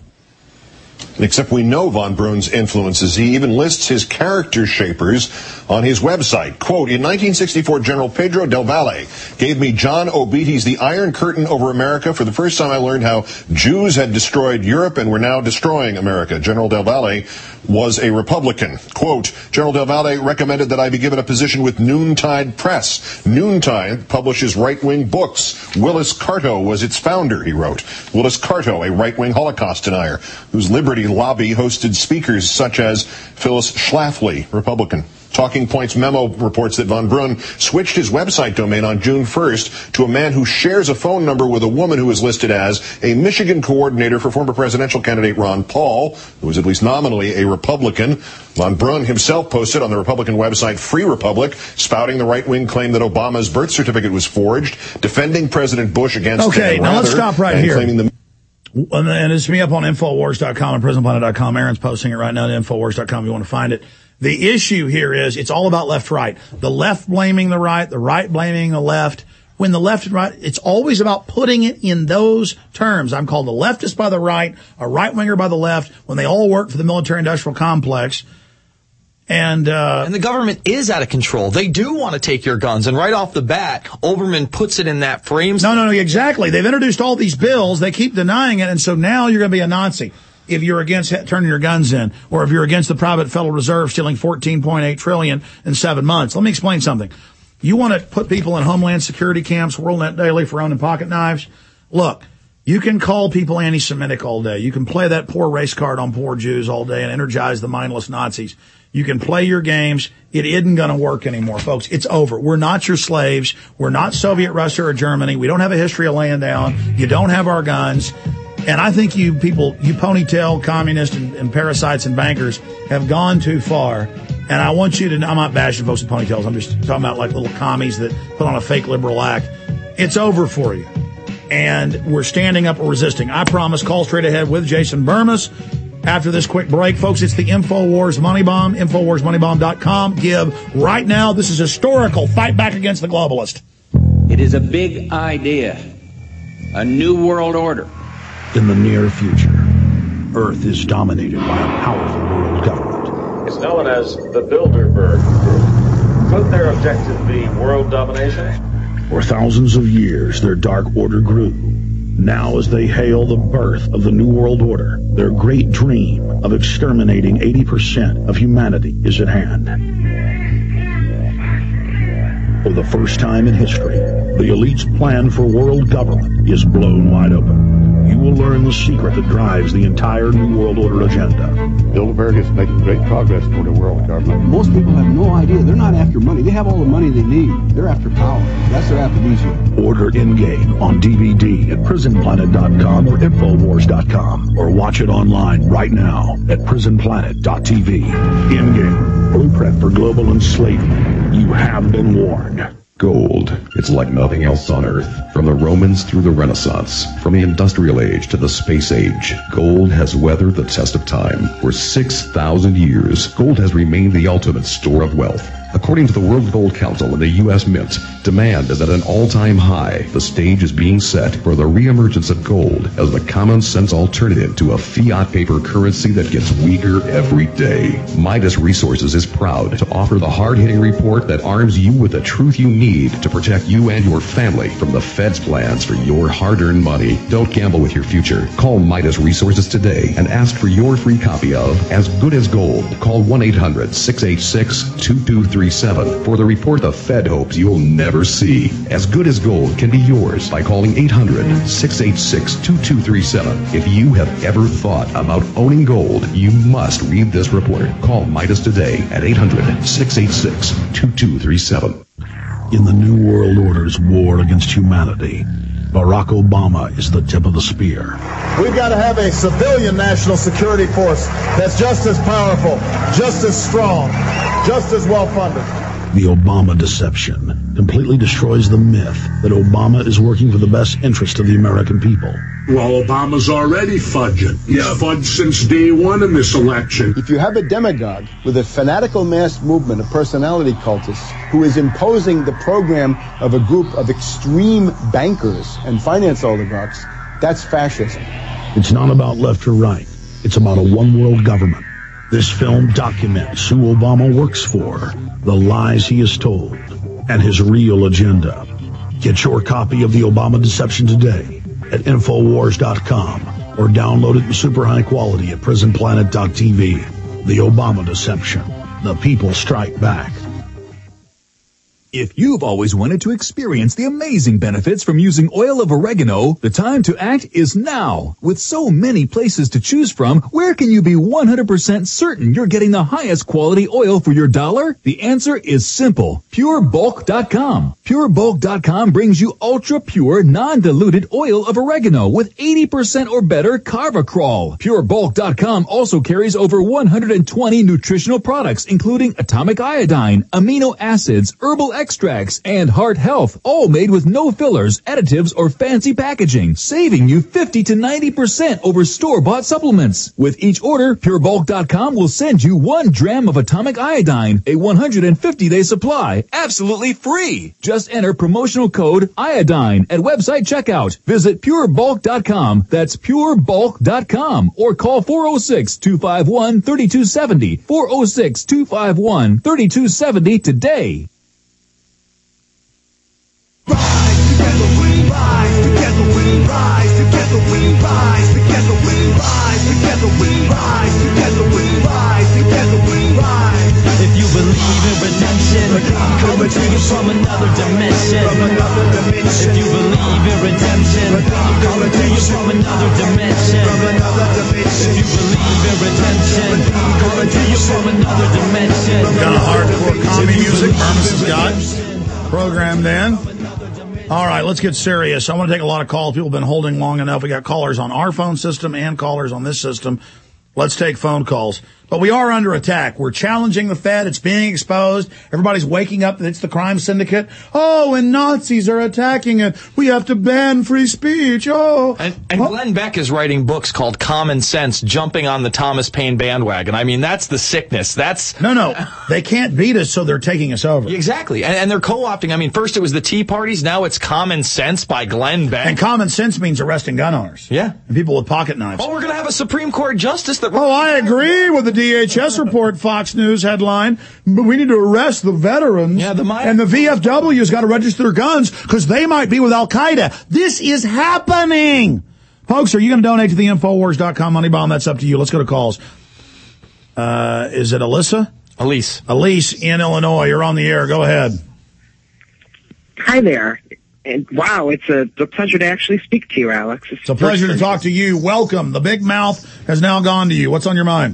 Except we know von Braun's influences. He even lists his character shapers on his website. Quote, in 1964, General Pedro del Valle gave me John Obiete's The Iron Curtain Over America. For the first time, I learned how Jews had destroyed Europe and were now destroying America. General del Valle was a Republican. Quote, General del Valle recommended that I be given a position with Noontide Press. Noontide publishes right-wing books. Willis Carto was its founder, he wrote. Willis Carto, a right-wing Holocaust denier, whose Liberty Lobby hosted speakers such as Phyllis Schlafly, Republican. Talking Points memo reports that von Braun switched his website domain on June 1st to a man who shares a phone number with a woman who is listed as a Michigan coordinator for former presidential candidate Ron Paul, who is at least nominally a Republican. Von Braun himself posted on the Republican website Free Republic, spouting the right-wing claim that Obama's birth certificate was forged, defending President Bush against Okay, now let's stop right here. Claiming and it's me up on Infowars.com and PrisonPlanet.com. Aaron's posting it right now at Infowars.com if you want to find it. The issue here is it's all about left-right. The left blaming the right blaming the left. When the left and right, it's always about putting it in those terms. I'm called a leftist by the right, a right-winger by the left, when they all work for the military-industrial complex. And the government is out of control. They do want to take your guns. And right off the bat, Olbermann puts it in that frame. No, exactly. They've introduced all these bills. They keep denying it. And so now you're going to be a Nazi if you're against turning your guns in, or if you're against the private Federal Reserve stealing $14.8 trillion in 7 months. Let me explain something. You want to put people in Homeland Security camps, WorldNet Daily for owning pocket knives? Look, you can call people anti-Semitic all day. You can play that poor race card on poor Jews all day and energize the mindless Nazis. You can play your games. It isn't going to work anymore, folks. It's over. We're not your slaves. We're not Soviet Russia or Germany. We don't have a history of laying down. You don't have our guns. And I think you people, you ponytail communists and parasites and bankers have gone too far. And I want you to, I'm not bashing folks with ponytails. I'm just talking about like little commies that put on a fake liberal act. It's over for you. And we're standing up or resisting. I promise, call straight ahead with Jason Burmis. after this quick break. Folks, it's the InfoWars Money Bomb, InfoWarsMoneyBomb.com. Give right now. This is historical. Fight back against the globalist. It is a big idea, a new world order. In the near future, Earth is dominated by a powerful world government. It's known as the Bilderberg Group. Could their objective be world domination? For thousands of years, their dark order grew. Now, as they hail the birth of the New World Order, their great dream of exterminating 80% of humanity is at hand. For the first time in history, the elite's plan for world government is blown wide open. You will learn the secret that drives the entire New World Order agenda. Bilderberg is making great progress toward a world government. Most people have no idea. They're not after money. They have all the money they need. They're after power. That's their aphrodisiac. Order In-Game on DVD at PrisonPlanet.com or Infowars.com, or watch it online right now at PrisonPlanet.tv. In-Game, blueprint for global enslavement. You have been warned. Gold. It's like nothing else on Earth. From the Romans through the Renaissance, from the Industrial Age to the Space Age, gold has weathered the test of time. For 6,000 years, gold has remained the ultimate store of wealth. According to the World Gold Council and the U.S. Mint, demand is at an all-time high. The stage is being set for the reemergence of gold as the common-sense alternative to a fiat paper currency that gets weaker every day. Midas Resources is proud to offer the hard-hitting report that arms you with the truth you need to protect you and your family from the Fed's plans for your hard-earned money. Don't gamble with your future. Call Midas Resources today and ask for your free copy of As Good as Gold. Call 1-800-686-2237 for the report the Fed hopes you'll never see. As Good as Gold can be yours by calling 800-686-2237. If you have ever thought about owning gold, you must read this report. Call Midas today at 800-686-2237. In the New World Order's war against humanity, Barack Obama is the tip of the spear. We've got to have a civilian national security force that's just as powerful, just as strong, just as well-funded. The Obama deception completely destroys the myth that Obama is working for the best interest of the American people. Well, Obama's already fudging. He's fudged since day one in this election. If you have a demagogue with a fanatical mass movement of personality cultists who is imposing the program of a group of extreme bankers and finance oligarchs, that's fascism. It's not about left or right. It's about a one-world government. This film documents who Obama works for, the lies he has told, and his real agenda. Get your copy of The Obama Deception today at Infowars.com or download it in super high quality at PrisonPlanet.tv. The Obama Deception. The people strike back. If you've always wanted to experience the amazing benefits from using oil of oregano, the time to act is now. With so many places to choose from, where can you be 100% certain you're getting the highest quality oil for your dollar? The answer is simple. PureBulk.com. PureBulk.com brings you ultra-pure, non-diluted oil of oregano with 80% or better Carvacrol. PureBulk.com also carries over 120 nutritional products, including atomic iodine, amino acids, herbal extracts, and heart health, all made with no fillers, additives, or fancy packaging, saving you 50 to 90% over store-bought supplements. With each order, PureBulk.com will send you 1 dram of atomic iodine, a 150-day supply, absolutely free. Just enter promotional code iodine at website checkout. Visit PureBulk.com, that's PureBulk.com, or call 406-251-3270, 406-251-3270 today. Together we rise, together we rise, together we rise, together we rise, together we rise, together we rise, together we rise. If you believe in redemption, coming to you from another dimension. If you believe in redemption, coming to you from another dimension. If you believe in redemption, coming to you from another dimension. Kind of hardcore comedy music, Hermes has got programmed in. All right, let's get serious. I want to take a lot of calls. People have been holding long enough. We got callers on our phone system and callers on this system. Let's take phone calls. But we are under attack. We're challenging the Fed. It's being exposed. Everybody's waking up that it's the crime syndicate. Oh, and Nazis are attacking it. We have to ban free speech. Oh. And Glenn Beck is writing books called Common Sense, jumping on the Thomas Paine bandwagon. I mean, that's the sickness. That's... No. They can't beat us, so they're taking us over. Exactly. And they're co-opting. I mean, first it was the Tea Parties. Now it's Common Sense by Glenn Beck. And common sense means arresting gun owners. Yeah. And people with pocket knives. Oh, we're going to have a Supreme Court justice that... Oh, I agree with the DHS report, Fox News headline. But we need to arrest the veterans. Yeah, and the VFW's got to register their guns because they might be with Al-Qaeda. This is happening. Folks, are you going to donate to the Infowars.com money bomb? That's up to you. Let's go to calls. Is it Alyssa? Elise. Elise in Illinois. You're on the air. Go ahead. Hi there. And wow, it's a pleasure to actually speak to you, Alex. It's a pleasure to talk to you. Welcome. The big mouth has now gone to you. What's on your mind?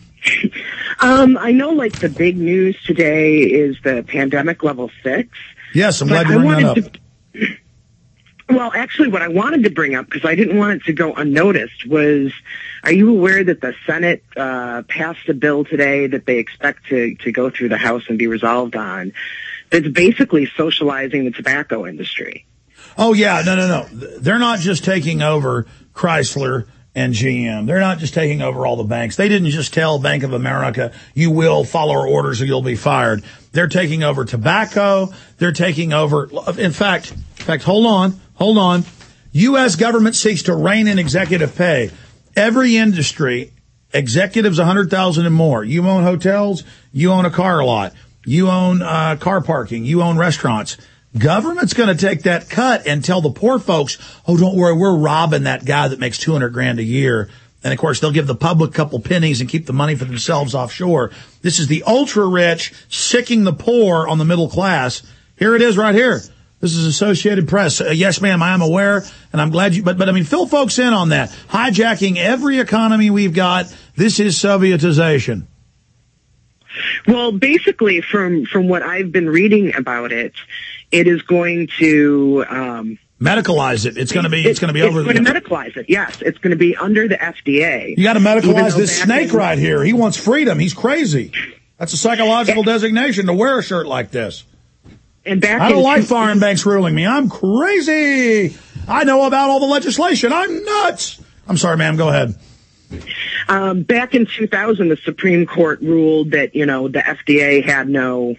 I know, like, the big news today is the pandemic level 6. Yes, I'm glad you bring that up. Well, actually, what I wanted to bring up, because I didn't want it to go unnoticed, was, are you aware that the Senate passed a bill today that they expect to go through the House and be resolved on, that's basically socializing the tobacco industry? Oh, yeah. No. They're not just taking over Chrysler and GM. They're not just taking over all the banks. They didn't just tell Bank of America, you will follow our orders or you'll be fired. They're taking over tobacco. They're taking over, in fact, hold on. U.S. government seeks to rein in executive pay. Every industry, executives 100,000 and more. You own hotels. You own a car lot. You own car parking. You own restaurants. Government's going to take that cut and tell the poor folks, oh, don't worry, we're robbing that guy that makes $200,000 a year. And of course, they'll give the public a couple pennies and keep the money for themselves offshore. This is the ultra rich sicking the poor on the middle class. Here it is right here. This is Associated Press. Yes, ma'am, I am aware, and I'm glad you, but I mean, fill folks in on that. Hijacking every economy we've got. This is Sovietization. Well, basically, from what I've been reading about it, it is going to medicalize it. It's going to be over. It's going to medicalize it. Yes, it's going to be under the FDA. You got to medicalize this snake right here. He wants freedom. He's crazy. That's a psychological designation to wear a shirt like this. And I don't like foreign banks ruling me. I'm crazy. I know about all the legislation. I'm nuts. I'm sorry, ma'am. Go ahead. Back in 2000, the Supreme Court ruled that, the FDA had no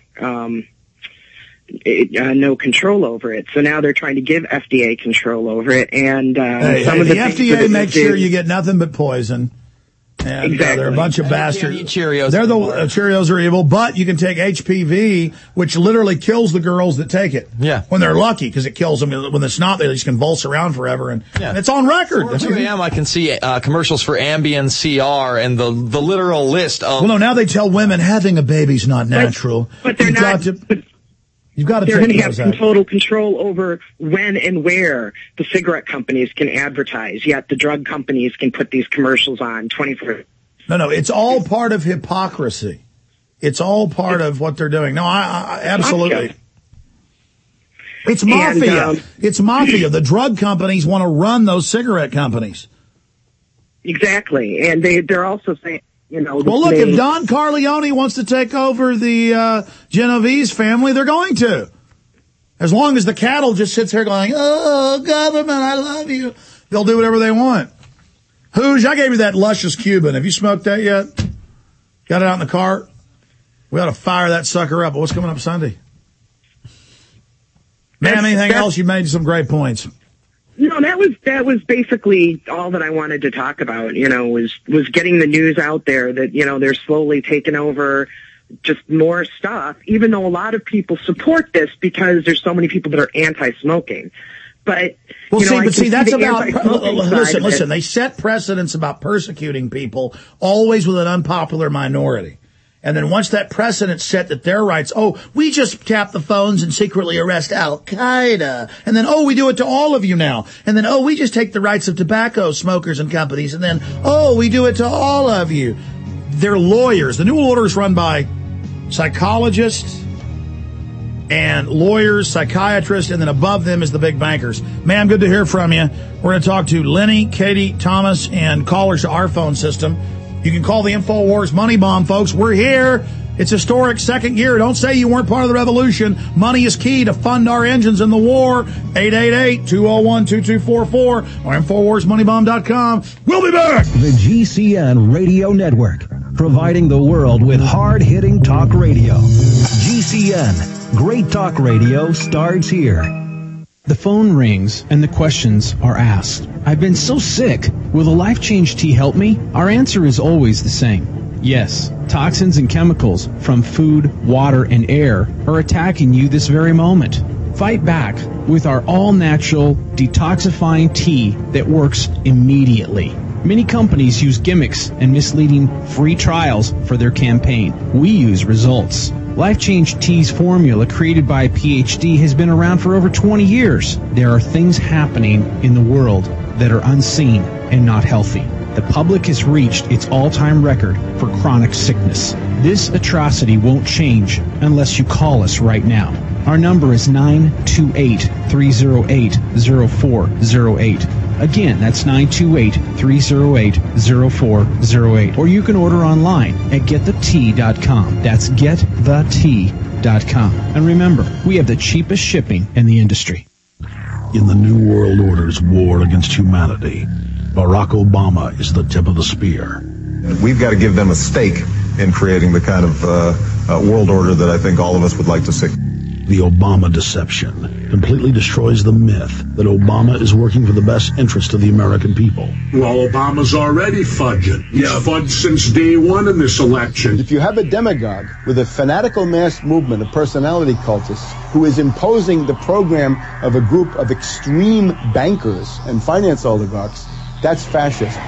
control over it. So now they're trying to give FDA control over it. And the FDA makes sure you get nothing but poison. And exactly. They're a bunch of bastards. Cheerios. They're Cheerios are evil, but you can take HPV, which literally kills the girls that take it. Yeah. When they're lucky, because it kills them. When it's not, they just convulse around forever, and it's on record. 2 a.m. I can see commercials for Ambien CR and the literal list of. Well, no, now they tell women having a baby's not natural. But they're not. You've got to. They're going to have total control over when and where the cigarette companies can advertise, yet the drug companies can put these commercials on 24. No, it's all part of hypocrisy. It's all part of what they're doing. No, I absolutely. It's mafia. It's mafia. The drug companies want to run those cigarette companies. Exactly, and they're also saying. Well, look, if Don Corleone wants to take over the Genovese family, they're going to. As long as the cattle just sits here going, oh, government, I love you. They'll do whatever they want. Hooge, I gave you that luscious Cuban. Have you smoked that yet? Got it out in the car? We ought to fire that sucker up. But what's coming up Sunday? Ma'am, anything else? You made some great points. No, that was basically all that I wanted to talk about, was getting the news out there that, they're slowly taking over just more stuff, even though a lot of people support this because there's so many people that are anti-smoking. But, that's about, listen, they set precedents about persecuting people, always with an unpopular minority. And then once that precedent's set that their rights, we just tap the phones and secretly arrest Al-Qaeda. And then, we do it to all of you now. And then, we just take the rights of tobacco smokers and companies. And then, we do it to all of you. They're lawyers. The New Order is run by psychologists and lawyers, psychiatrists, and then above them is the big bankers. Ma'am, good to hear from you. We're going to talk to Lenny, Katie, Thomas, and callers to our phone system. You can call the InfoWars Money Bomb, folks. We're here. It's historic second year. Don't say you weren't part of the revolution. Money is key to fund our engines in the war. 888-201-2244 or InfoWarsMoneyBomb.com. We'll be back. The GCN Radio Network, providing the world with hard-hitting talk radio. GCN, great talk radio starts here. The phone rings and the questions are asked. I've been so sick. Will the Life Change tea help me? Our answer is always the same. Yes, toxins and chemicals from food, water, and air are attacking you this very moment. Fight back with our all-natural detoxifying tea that works immediately. Many companies use gimmicks and misleading free trials for their campaign. We use results. Life Change Tea's formula, created by a PhD, has been around for over 20 years. There are things happening in the world that are unseen and not healthy. The public has reached its all-time record for chronic sickness. This atrocity won't change unless you call us right now. Our number is 928-308-0408. Again, that's 928-308-0408. Or you can order online at getthetea.com. That's getthetea.com. And remember, we have the cheapest shipping in the industry. In the New World Order's war against humanity, Barack Obama is the tip of the spear. We've got to give them a stake in creating the kind of world order that I think all of us would like to see. The Obama deception completely destroys the myth that Obama is working for the best interest of the American people. Well, Obama's already fudging. He's fudged since day one in this election. If you have a demagogue with a fanatical mass movement of personality cultists who is imposing the program of a group of extreme bankers and finance oligarchs, that's fascism.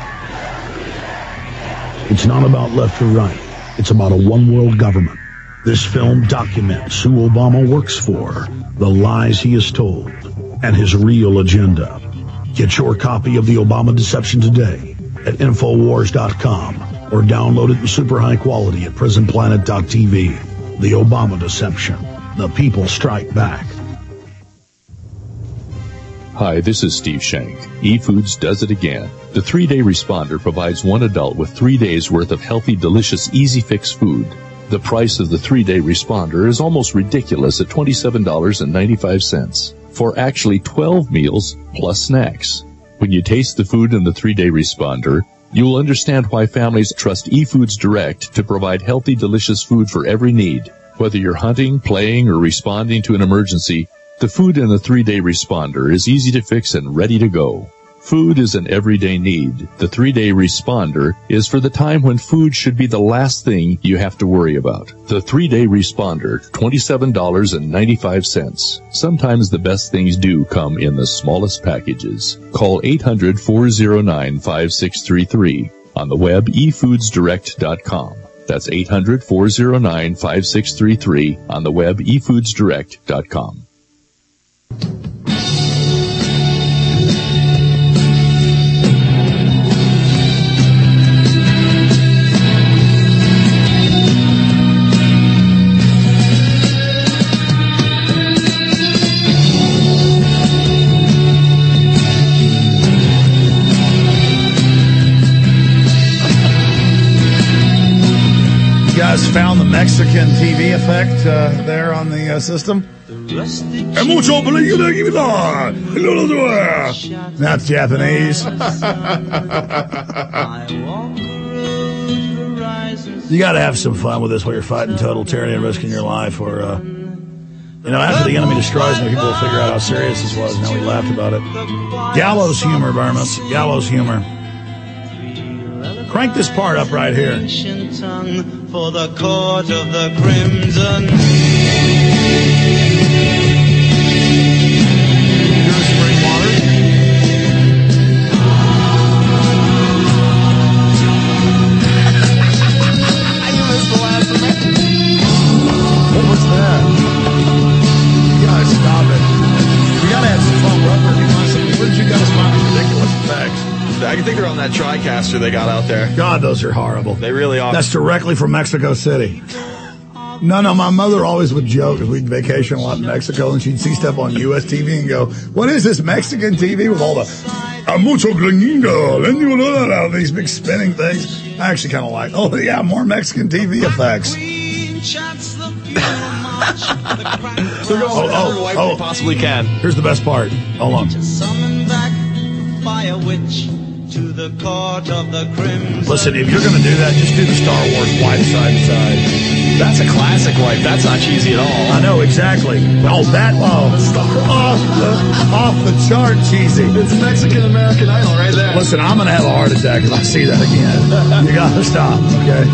It's not about left or right. It's about a one-world government. This film documents who Obama works for, the lies he has told, and his real agenda. Get your copy of The Obama Deception today at Infowars.com or download it in super high quality at PrisonPlanet.tv. The Obama Deception. The people strike back. Hi, this is Steve Shank. eFoods does it again. The 3-Day Responder provides one adult with 3 days worth of healthy, delicious, easy fix food. The price of the 3-Day Responder is almost ridiculous at $27.95 for actually 12 meals plus snacks. When you taste the food in the 3-Day Responder, you will understand why families trust eFoods Direct to provide healthy, delicious food for every need. Whether you're hunting, playing, or responding to an emergency, the food in the 3-Day Responder is easy to fix and ready to go. Food is an everyday need. The 3-Day Responder is for the time when food should be the last thing you have to worry about. The 3-Day Responder, $27.95. Sometimes the best things do come in the smallest packages. Call 800-409-5633. On the web, efoodsdirect.com. That's 800-409-5633. On the web, efoodsdirect.com. Found the Mexican TV effect there on the system. That's Japanese. You got to have some fun with this while you're fighting total tyranny and risking your life. Or, after the enemy destroys me, people will figure out how serious this was and how we laughed about it. Gallows humor, Burmese. Gallows humor. Crank this part up right here. For the court of the crimson. Here's spring water. You missed the last of it. What was that? You gotta stop it. We gotta have some fun rubber. Where did you guys find these ridiculous effects? I think they're on that TriCaster they got out there. God, those are horrible. They really are. That's directly from Mexico City. No, my mother always would joke if we'd vacation a lot in Mexico and she'd see stuff on U.S. TV and go, what is this Mexican TV with all the mucho gringo, these big spinning things? I actually kind of like, oh, yeah, more Mexican TV effects. They're going with every wife they possibly can. Here's the best part. Hold on. Listen, if you're going to do that, just do the Star Wars wipe side to side. That's a classic wipe. That's not cheesy at all. I know, exactly. Oh, off the chart cheesy. It's Mexican American Idol right there. Listen, I'm going to have a heart attack if I see that again. You got to stop, okay?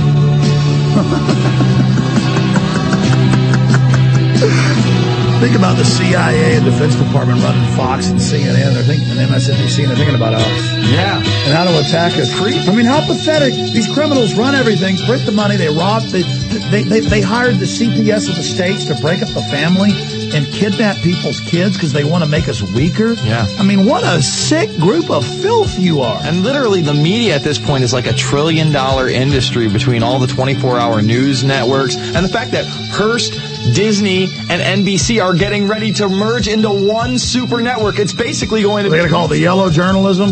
Think about the CIA and Defense Department running Fox and CNN. They're thinking, and MSNBC, and they're thinking about us. Yeah. And how to attack us. I mean, how pathetic. These criminals run everything, print the money, they rob. They hired the CPS of the states to break up the family and kidnap people's kids because they want to make us weaker. Yeah. I mean, what a sick group of filth you are. And literally, the media at this point is like $1 trillion industry between all the 24-hour news networks and the fact that Hearst, Disney, and NBC are getting ready to merge into one super network. It's basically going to be... They're going to call it the yellow journalism?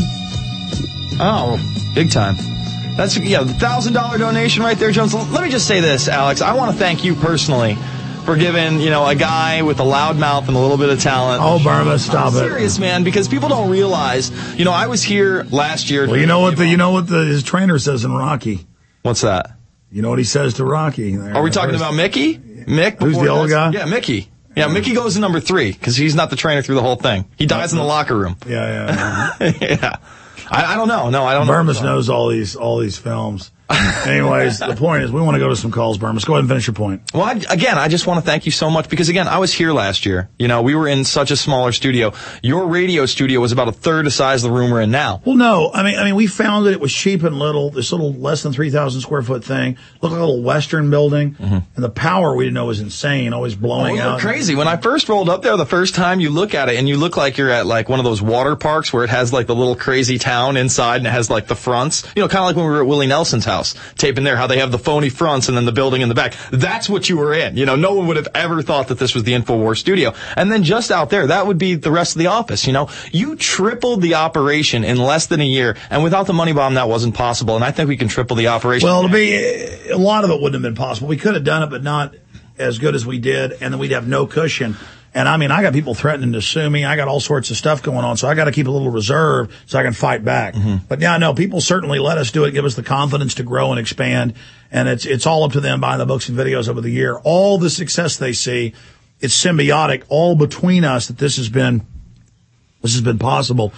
Oh, big time. That's, the $1,000 donation right there, Jones. Let me just say this, Alex. I want to thank you personally for giving, a guy with a loud mouth and a little bit of talent. Oh, Burma, stop it. I'm serious, man, because people don't realize, I was here last year. Well, you know what his trainer says in Rocky? What's that? You know what he says to Rocky? Are we talking about Mickey? Mick? Who's the old guy? Yeah, Mickey. Yeah, Mickey goes to number 3 because he's not the trainer through the whole thing. He dies in the locker room. Yeah. Yeah. I don't know. No, I don't know. Burmis knows all these films. Anyways, the point is we want to go to some calls, Burmis. Go ahead and finish your point. Well, I just want to thank you so much because, again, I was here last year. We were in such a smaller studio. Your radio studio was about a third the size of the room we're in now. Well, no. I mean, we found that it was cheap and little, this little less than 3,000 square foot thing. Looked like a little Western building. Mm-hmm. And the power we didn't know was insane, always blowing out. Crazy. When I first rolled up there the first time, you look at it and you look like you're at like one of those water parks where it has like the little crazy town inside and it has like the fronts. Kind of like when we were at Willie Nelson's house, taping there, how they have the phony fronts and then the building in the back. That's what you were in. No one would have ever thought that this was the InfoWars studio. And then just out there, that would be the rest of the office. You tripled the operation in less than a year, and without the money bomb, that wasn't possible. And I think we can triple the operation. Well, a lot of it wouldn't have been possible. We could have done it, but not as good as we did, and then we'd have no cushion. And I got people threatening to sue me. I got all sorts of stuff going on, so I got to keep a little reserve so I can fight back. Mm-hmm. But yeah, no, people certainly let us do it, give us the confidence to grow and expand. And it's all up to them buying the books and videos over the year. All the success they see, it's symbiotic, all between us that this has been possible.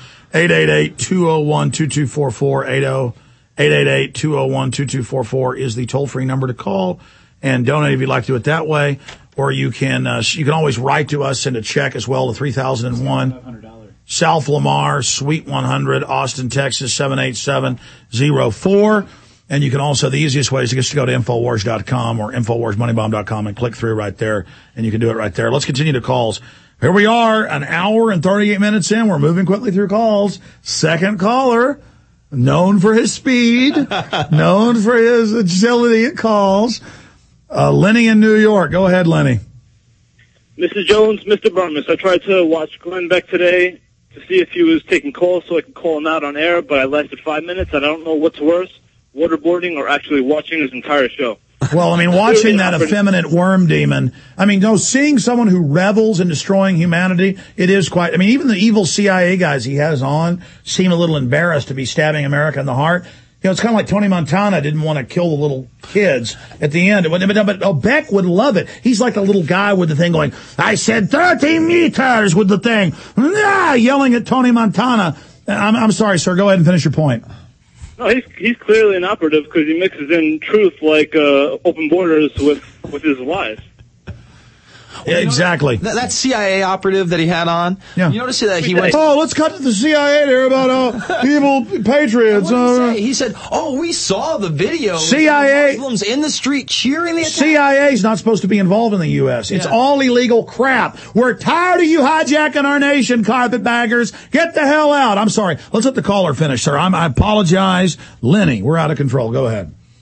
888-201-2244, 888-201-2244 is the toll-free number to call and donate if you'd like to do it that way. Or you can always write to us, send a check as well to 3001 South Lamar, Suite 100, Austin, Texas, 78704. And you can also, the easiest way is to go to Infowars.com or InfoWarsMoneyBomb.com and click through right there, and you can do it right there. Let's continue to calls. Here we are, an hour and 38 minutes in. We're moving quickly through calls. Second caller, known for his speed, known for his agility at calls. Lenny in New York. Go ahead, Lenny. Mrs. Jones, Mr. Burmis, I tried to watch Glenn Beck today to see if he was taking calls so I could call him out on air, but I lasted 5 minutes. I don't know what's worse, waterboarding or actually watching his entire show. Well, watching that effeminate worm demon, seeing someone who revels in destroying humanity, it is quite, even the evil CIA guys he has on seem a little embarrassed to be stabbing America in the heart. It's kind of like Tony Montana didn't want to kill the little kids at the end. But Beck would love it. He's like the little guy with the thing going, I said 30 meters with the thing, yelling at Tony Montana. I'm sorry, sir. Go ahead and finish your point. No, he's clearly an operative because he mixes in truth like open borders with his lies. Yeah, exactly. That CIA operative that he had on. Yeah. You notice that he went. Let's cut to the CIA there about evil patriots. He said, we saw the video. CIA Muslims in the street cheering the attack. CIA is not supposed to be involved in the U.S. It's all illegal crap. We're tired of you hijacking our nation, carpetbaggers. Get the hell out. I'm sorry. Let's let the caller finish, sir. I apologize, Lenny. We're out of control. Go ahead.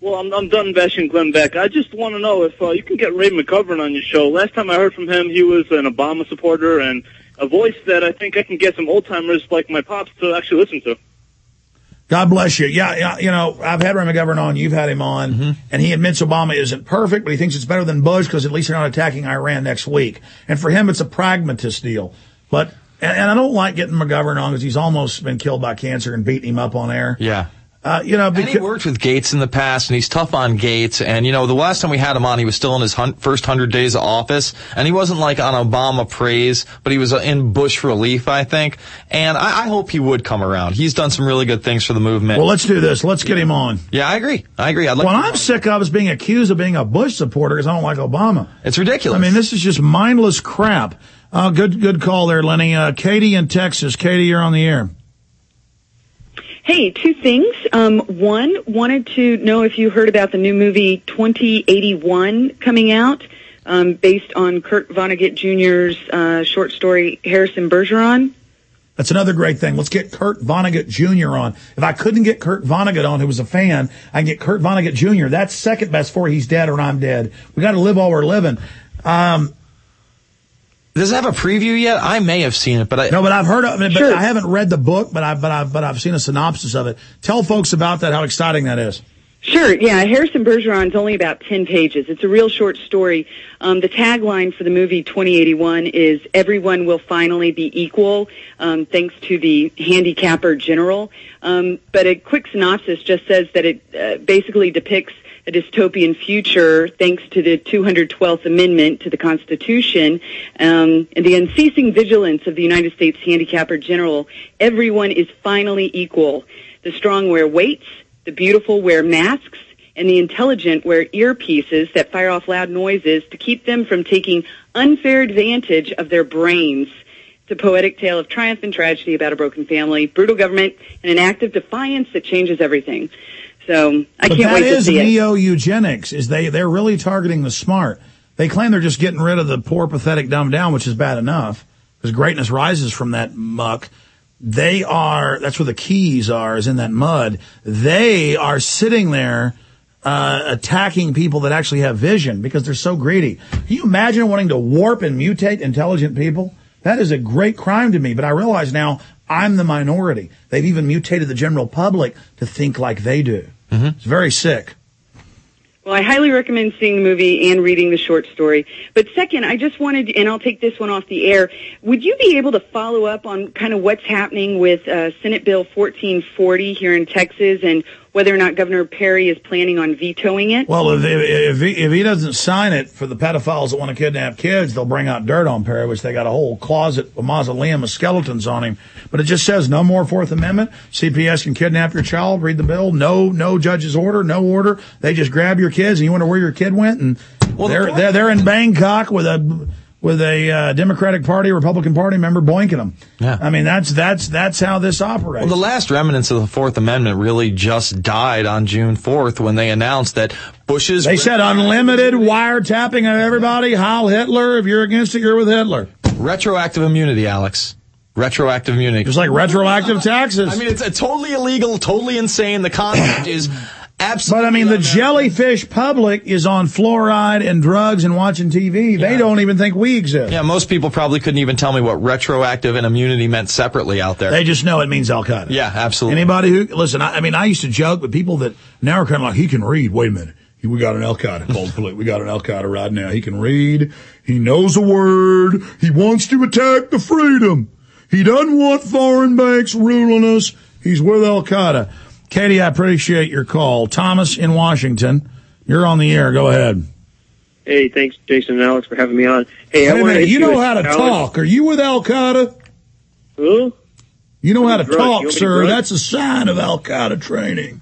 Well, I'm done bashing Glenn Beck. I just want to know if you can get Ray McGovern on your show. Last time I heard from him, he was an Obama supporter and a voice that I think I can get some old-timers like my pops to actually listen to. God bless you. Yeah, you know, I've had Ray McGovern on. You've had him on. And he admits Obama isn't perfect, but he thinks it's better than Bush because at least they're not attacking Iran next week. And for him, it's a pragmatist deal. But and I don't like getting McGovern on because he's almost been killed by cancer and beating him up on air. Yeah. You know, and he worked with Gates in the past, and he's tough on Gates. And, you know, the last time we had him on, he was still in his first 100 days of office. And he wasn't like on Obama praise, but he was in Bush relief, I think. And I hope he would come around. He's done some really good things for the movement. Well, let's do this. Let's get him on. Yeah, I agree. What I'm sick of is being accused of being a Bush supporter because I don't like Obama. It's ridiculous. I mean, this is just mindless crap. Good call there, Lenny. Katie in Texas. Katie, you're on the air. Hey, two things. One, wanted to know if you heard about the new movie 2081 coming out, based on Kurt Vonnegut Jr.'s short story Harrison Bergeron. That's another great thing. Let's get Kurt Vonnegut Jr. on. If I couldn't get Kurt Vonnegut on, who was a fan, I can get Kurt Vonnegut Jr. That's second best before he's dead or I'm dead. We got to live while we're living. Does it have a preview yet? I may have seen it, but I've heard of it. But Sure. I haven't read the book, but I've seen a synopsis of it. Tell folks about that. How exciting that is. Sure, yeah. Harrison Bergeron's only about 10 pages. It's a real short story. The tagline for the movie 2081 is "Everyone will finally be equal," thanks to the handicapper general. But a quick synopsis just says that it basically depicts a dystopian future thanks to the 212th Amendment to the Constitution and the unceasing vigilance of the United States handicapper general. Everyone is finally equal. The strong wear weights, the beautiful wear masks, and the intelligent wear earpieces that fire off loud noises to keep them from taking unfair advantage of their brains. It's a poetic tale of triumph and tragedy about a broken family, brutal government, and an act of defiance that changes everything. So I can't wait to see it. That is neo-eugenics. They're really targeting the smart. They claim they're just getting rid of the poor, pathetic, dumbed down, which is bad enough because greatness rises from that muck. That's where the keys are, is in that mud. They are sitting there attacking people that actually have vision because they're so greedy. Can you imagine wanting to warp and mutate intelligent people? That is a great crime to me, but I realize now I'm the minority. They've even mutated the general public to think like they do. It's very sick. Well, I highly recommend seeing the movie and reading the short story. But second, I just wanted, and I'll take this one off the air, would you be able to follow up on kind of what's happening with Senate Bill 1440 here in Texas and whether or not Governor Perry is planning on vetoing it? Well, if he doesn't sign it for the pedophiles that want to kidnap kids, they'll bring out dirt on Perry, which they got a whole closet, a mausoleum of skeletons on him. But it just says no more Fourth Amendment. CPS can kidnap your child. Read the bill. No judge's order. No order. They just grab your kids, and you wonder where your kid went. And they're in Bangkok with a Democratic Party, Republican Party member boinking them. Yeah. I mean, that's how this operates. Well, the last remnants of the Fourth Amendment really just died on June 4th when they announced that Bush's... They said unlimited wiretapping of everybody. Heil Hitler. If you're against it, you're with Hitler. Retroactive immunity, Alex. Retroactive immunity. Just like retroactive taxes. I mean, it's totally illegal, totally insane. The concept is... absolutely. But I mean, the jellyfish public is on fluoride and drugs and watching TV. They don't even think we exist. Yeah, most people probably couldn't even tell me what retroactive and immunity meant separately out there. They just know it means Al-Qaeda. Yeah, absolutely. Anybody who, listen, I used to joke with people that now are kind of like, he can read. Wait a minute. We got an Al-Qaeda. We got an Al-Qaeda right now. He can read. He knows a word. He wants to attack the freedom. He doesn't want foreign banks ruling us. He's with Al-Qaeda. Katie, I appreciate your call. Thomas in Washington, you're on the air. Go ahead. Hey, thanks, Jason and Alex, for having me on. Hey, wait a minute. You know how to talk. Are you with Al-Qaeda? Who? You know how to talk, sir. That's a sign of Al-Qaeda training.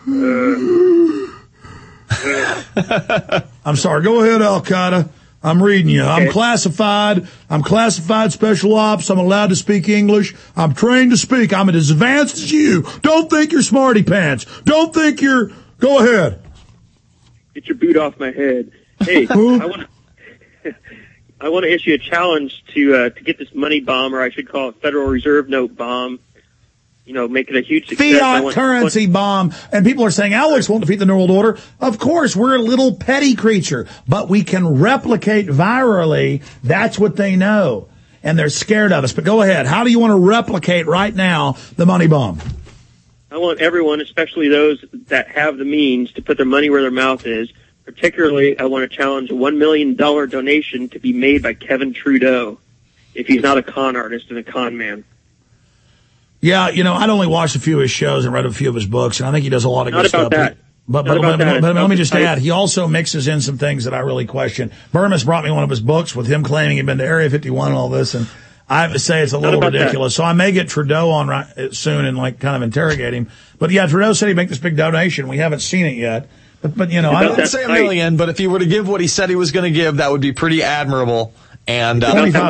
I'm sorry. Go ahead, Al-Qaeda. I'm reading you. Okay. I'm classified special ops. I'm allowed to speak English. I'm trained to speak. I'm as advanced as you. Don't think you're smarty pants. Don't think you're... Go ahead. Get your boot off my head. Hey, I want to issue a challenge to get this money bomb, or I should call it Federal Reserve note bomb, make it a huge success. Fiat currency bomb. And people are saying Alex won't defeat the New World Order. Of course, we're a little petty creature, but we can replicate virally. That's what they know. And they're scared of us. But go ahead. How do you want to replicate right now the money bomb? I want everyone, especially those that have the means, to put their money where their mouth is. Particularly, I want to challenge a $1 million donation to be made by Kevin Trudeau, if he's not a con artist and a con man. Yeah, I'd only watched a few of his shows and read a few of his books, and I think he does a lot of good stuff. But let me just add, he also mixes in some things that I really question. Burmis brought me one of his books with him claiming he'd been to Area 51 and all this, and I have to say it's a little ridiculous. So I may get Trudeau on soon and kind of interrogate him. But yeah, Trudeau said he'd make this big donation. We haven't seen it yet. But I wouldn't say $1 million, but if he were to give what he said he was going to give, that would be pretty admirable. And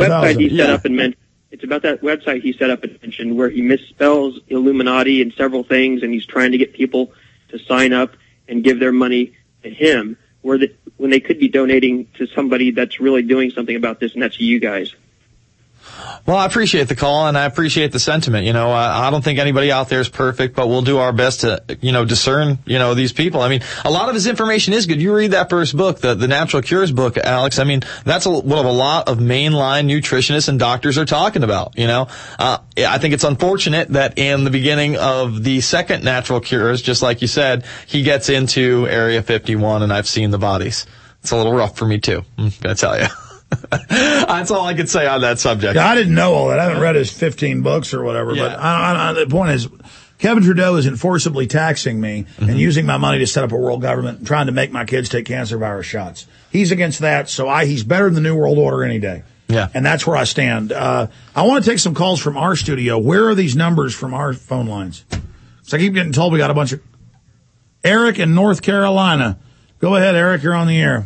it's about that website he set up and mentioned where he misspells Illuminati and several things, and he's trying to get people to sign up and give their money to him, when they could be donating to somebody that's really doing something about this, and that's you guys. Well, I appreciate the call, and I appreciate the sentiment. I don't think anybody out there is perfect, but we'll do our best to, discern, these people. I mean, a lot of his information is good. You read that first book, the Natural Cures book, Alex. I mean, that's what a lot of mainline nutritionists and doctors are talking about, I think it's unfortunate that in the beginning of the second Natural Cures, just like you said, he gets into Area 51, and I've seen the bodies. It's a little rough for me, too, I'm going to tell you. That's all I could say on that subject. Yeah, I didn't know all that. I haven't read his 15 books or whatever. Yeah. But the point is, Kevin Trudeau is enforcibly taxing me and using my money to set up a world government and trying to make my kids take cancer virus shots. He's against that, so he's better than the New World Order any day. Yeah. And that's where I stand. I want to take some calls from our studio. Where are these numbers from our phone lines? So I keep getting told we got a bunch of... Eric in North Carolina. Go ahead, Eric. You're on the air.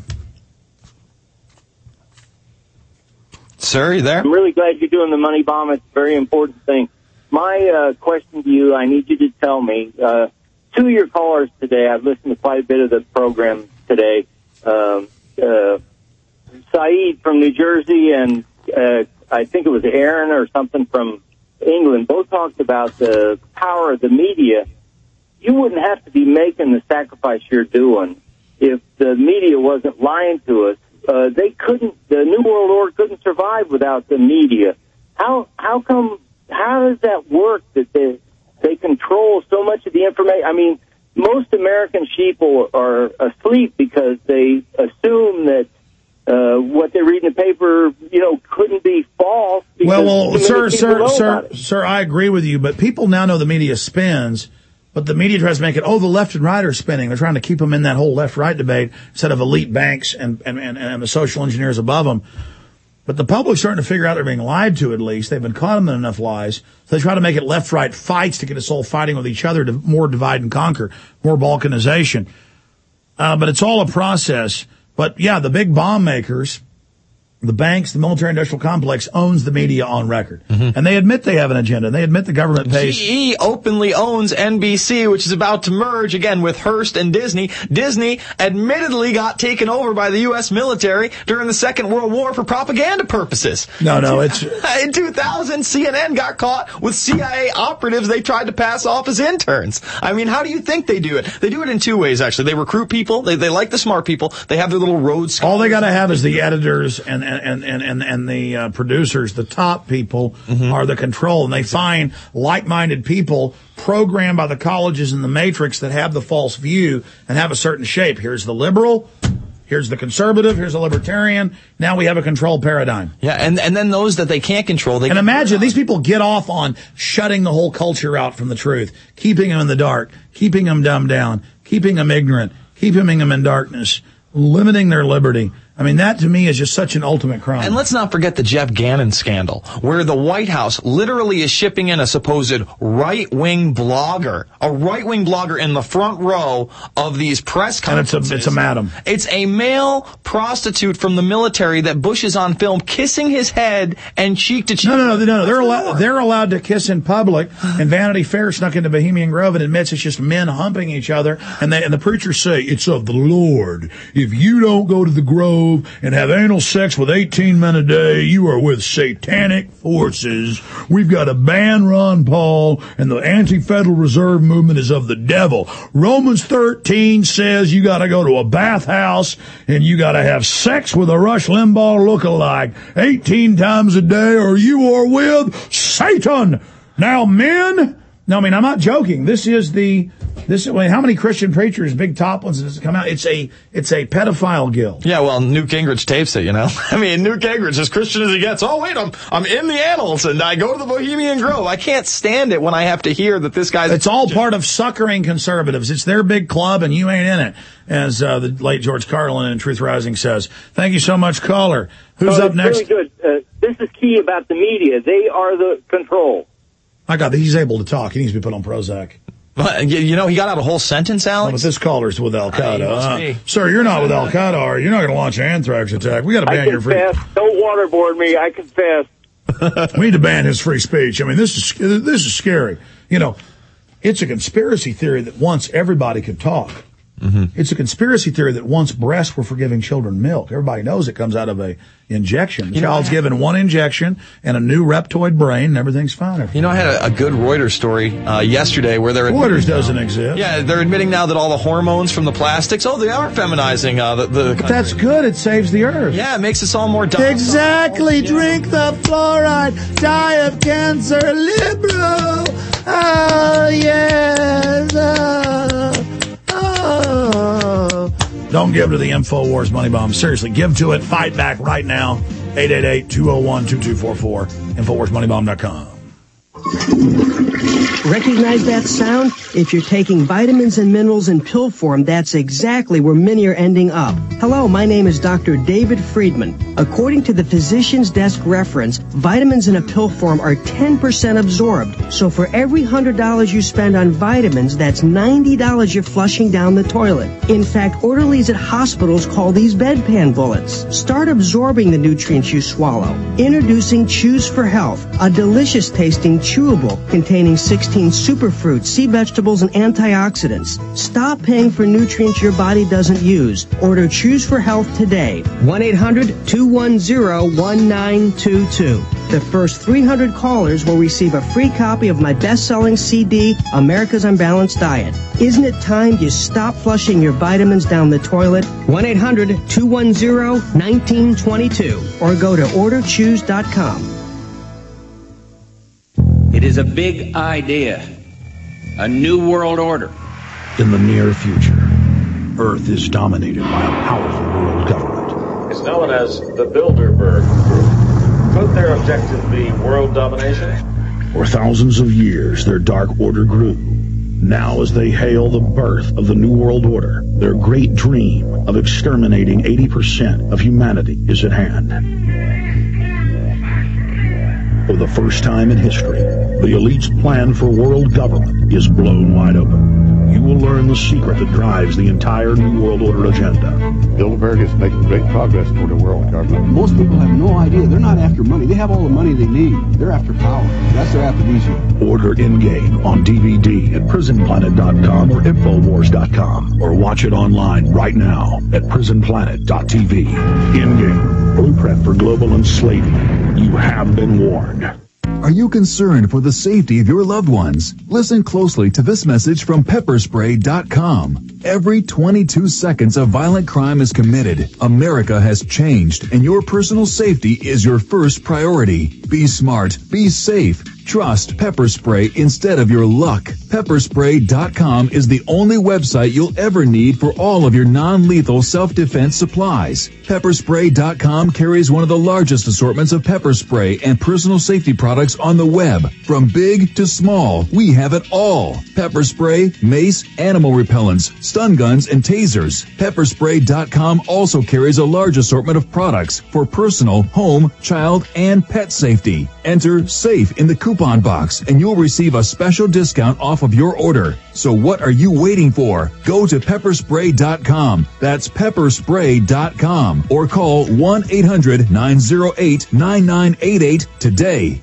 Sir, you there? I'm really glad you're doing the money bomb. It's a very important thing. My question to you, I need you to tell me, two of your callers today, I've listened to quite a bit of the program today, Saeed from New Jersey and I think it was Aaron or something from England, both talked about the power of the media. You wouldn't have to be making the sacrifice you're doing if the media wasn't lying to us. The New World Order couldn't survive without the media. How does that work that they control so much of the information? I mean, most American sheep are asleep because they assume that what they read in the paper, couldn't be false. Well, sir, I agree with you, but people now know the media spins. But the media tries to make it, the left and right are spinning. They're trying to keep them in that whole left-right debate instead of elite banks and the social engineers above them. But the public's starting to figure out they're being lied to, at least. They've been caught in enough lies. So they try to make it left-right fights to get us all fighting with each other to more divide and conquer, more balkanization. But it's all a process. But, yeah, the big bomb makers, the banks, the military-industrial complex owns the media on record. And they admit they have an agenda. They admit the government pays. GE openly owns NBC, which is about to merge, again, with Hearst and Disney. Disney admittedly got taken over by the U.S. military during the Second World War for propaganda purposes. It's... In 2000, CNN got caught with CIA operatives they tried to pass off as interns. I mean, how do you think they do it? They do it in two ways, actually. They recruit people. They like the smart people. They have their little roads. All they got to have is the editors and the producers, the top people, are the control. And they find like-minded people programmed by the colleges in the matrix that have the false view and have a certain shape. Here's the liberal. Here's the conservative. Here's the libertarian. Now we have a control paradigm. Yeah, and then those that they can't control. And imagine these people get off on shutting the whole culture out from the truth, keeping them in the dark, keeping them dumbed down, keeping them ignorant, keeping them in darkness, limiting their liberty. I mean, that to me is just such an ultimate crime. And let's not forget the Jeff Gannon scandal, where the White House literally is shipping in a supposed right-wing blogger in the front row of these press conferences. And it's a madam. It's a male prostitute from the military that Bush is on film kissing his head and cheek to cheek. No. They're allowed to kiss in public. And Vanity Fair snuck into Bohemian Grove and admits it's just men humping each other. And the preachers say, it's of the Lord. If you don't go to the Grove, Grove and have anal sex with 18 men a day, you are with satanic forces. We've got to ban Ron Paul, and the anti-Federal Reserve movement is of the devil. Romans 13 says you got to go to a bathhouse and you got to have sex with a Rush Limbaugh lookalike 18 times a day, or you are with Satan. Now, men, no, I mean, I'm not joking. How many Christian preachers, big top ones, does it come out? It's a pedophile guild. Yeah, well, Newt Gingrich tapes it, you know. I mean, Newt Gingrich, as Christian as he gets. Oh, wait, I'm in the annals and I go to the Bohemian Grove. I can't stand it when I have to hear that this guy's... It's all part of suckering conservatives. It's their big club and you ain't in it, as the late George Carlin in Truth Rising says. Thank you so much, caller. Who's up next? Really good. This is key about the media. They are the control. I got that. He's able to talk. He needs to be put on Prozac. You know, he got out a whole sentence, Alex. But this caller's with Al-Qaeda. Sir, you're not with Al-Qaeda, are you? You're not going to launch an anthrax attack. We got to ban your free... Don't waterboard me. I confess. We need to ban his free speech. I mean, this is scary. You know, it's a conspiracy theory that once everybody could talk. Mm-hmm. It's a conspiracy theory that once breasts were for giving children milk. Everybody knows it comes out of a injection. The child's given one injection and a new reptoid brain, and everything's fine. You know, I had a good Reuters story yesterday where they're... Reuters doesn't exist. Yeah, they're admitting now that all the hormones from the plastics, they are feminizing the But that's good. It saves the earth. Yeah, it makes us all more docile. Exactly. Drink the fluoride. Die of cancer. Liberal. Oh, yes. Don't give to the InfoWars money bomb. Seriously, give to it. Fight back right now. 888-201-2244. InfoWarsMoneyBomb.com. Recognize that sound? If you're taking vitamins and minerals in pill form, that's exactly where many are ending up. Hello, my name is Dr. David Friedman. According to the Physician's Desk reference, vitamins in a pill form are 10% absorbed. So for every $100 you spend on vitamins, that's $90 you're flushing down the toilet. In fact, orderlies at hospitals call these bedpan bullets. Start absorbing the nutrients you swallow. Introducing Choose for Health, a delicious tasting chewable containing 16 superfruits, sea vegetables, and antioxidants. Stop paying for nutrients your body doesn't use. Order Choose for Health today. 1-800-210-1922. The first 300 callers will receive a free copy of my best-selling CD, America's Unbalanced Diet. Isn't it time you stop flushing your vitamins down the toilet? 1-800-210-1922 or go to orderchoose.com. It is a big idea, a new world order. In the near future, Earth is dominated by a powerful world government. It's known as the Bilderberg Group. Could their objective be world domination? For thousands of years, their dark order grew. Now, as they hail the birth of the New World Order, their great dream of exterminating 80% of humanity is at hand. For the first time in history, the elite's plan for world government is blown wide open. You will learn the secret that drives the entire New World Order agenda. Bilderberg is making great progress toward a world government. Most people have no idea. They're not after money. They have all the money they need. They're after power. That's their aphrodisiac. Order in-game on DVD at prisonplanet.com or Infowars.com, or watch it online right now at prisonplanet.tv. In-game, blueprint for global enslavement. You have been warned. Are you concerned for the safety of your loved ones? Listen closely to this message from pepperspray.com. Every 22 seconds a violent crime is committed. America has changed, and your personal safety is your first priority. Be smart. Be safe. Trust Pepper Spray instead of your luck. Pepperspray.com is the only website you'll ever need for all of your non-lethal self-defense supplies. Pepperspray.com carries one of the largest assortments of pepper spray and personal safety products on the web. From big to small, we have it all. Pepper spray, mace, animal repellents, stun guns, and tasers. Pepperspray.com also carries a large assortment of products for personal, home, child, and pet safety. Enter SAFE in the coupon box and you'll receive a special discount off of your order. So what are you waiting for? Go to pepperspray.com. That's pepperspray.com or call 1-800-908-9988 today.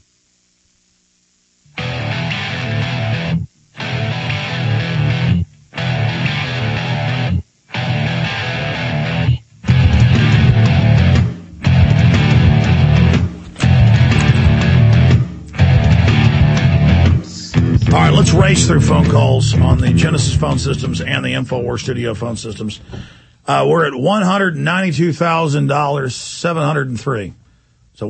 All right, let's race through phone calls on the Genesis phone systems and the InfoWars studio phone systems. We're at $192,703. So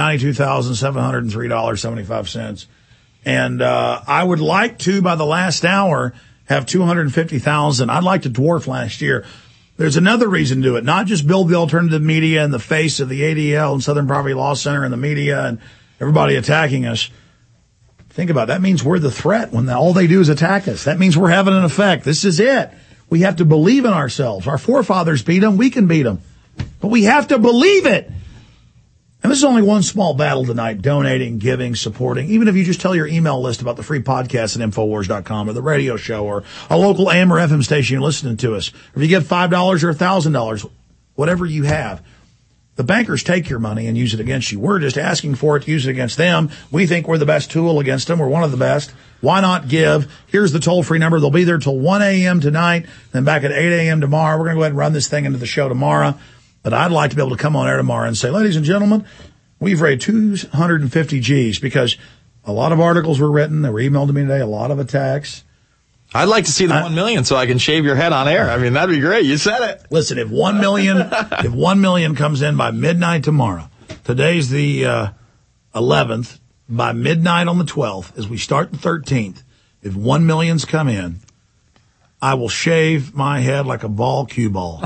$192,703.75. And I would like to, by the last hour, have $250,000. I'd like to dwarf last year. There's another reason to do it, not just build the alternative media in the face of the ADL and Southern Poverty Law Center and the media and everybody attacking us. Think about it. That means we're the threat when all they do is attack us. That means we're having an effect. This is it. We have to believe in ourselves. Our forefathers beat them. We can beat them. But we have to believe it. And this is only one small battle tonight, donating, giving, supporting. Even if you just tell your email list about the free podcast at Infowars.com or the radio show or a local AM or FM station you're listening to us. Or if you give $5 or $1,000, whatever you have. The bankers take your money and use it against you. We're just asking for it to use it against them. We think we're the best tool against them. We're one of the best. Why not give? Here's the toll-free number. They'll be there till 1 a.m. tonight, then back at 8 a.m. tomorrow. We're going to go ahead and run this thing into the show tomorrow. But I'd like to be able to come on air tomorrow and say, ladies and gentlemen, we've raised 250 G's because a lot of articles were written. They were emailed to me today, a lot of attacks. I'd like to see the 1 million so I can shave your head on air. I mean, that'd be great. You said it. Listen, if 1 million comes in by midnight tomorrow, today's the 11th, by midnight on the 12th, as we start the 13th, if 1 million's come in, I will shave my head like a ball cue ball.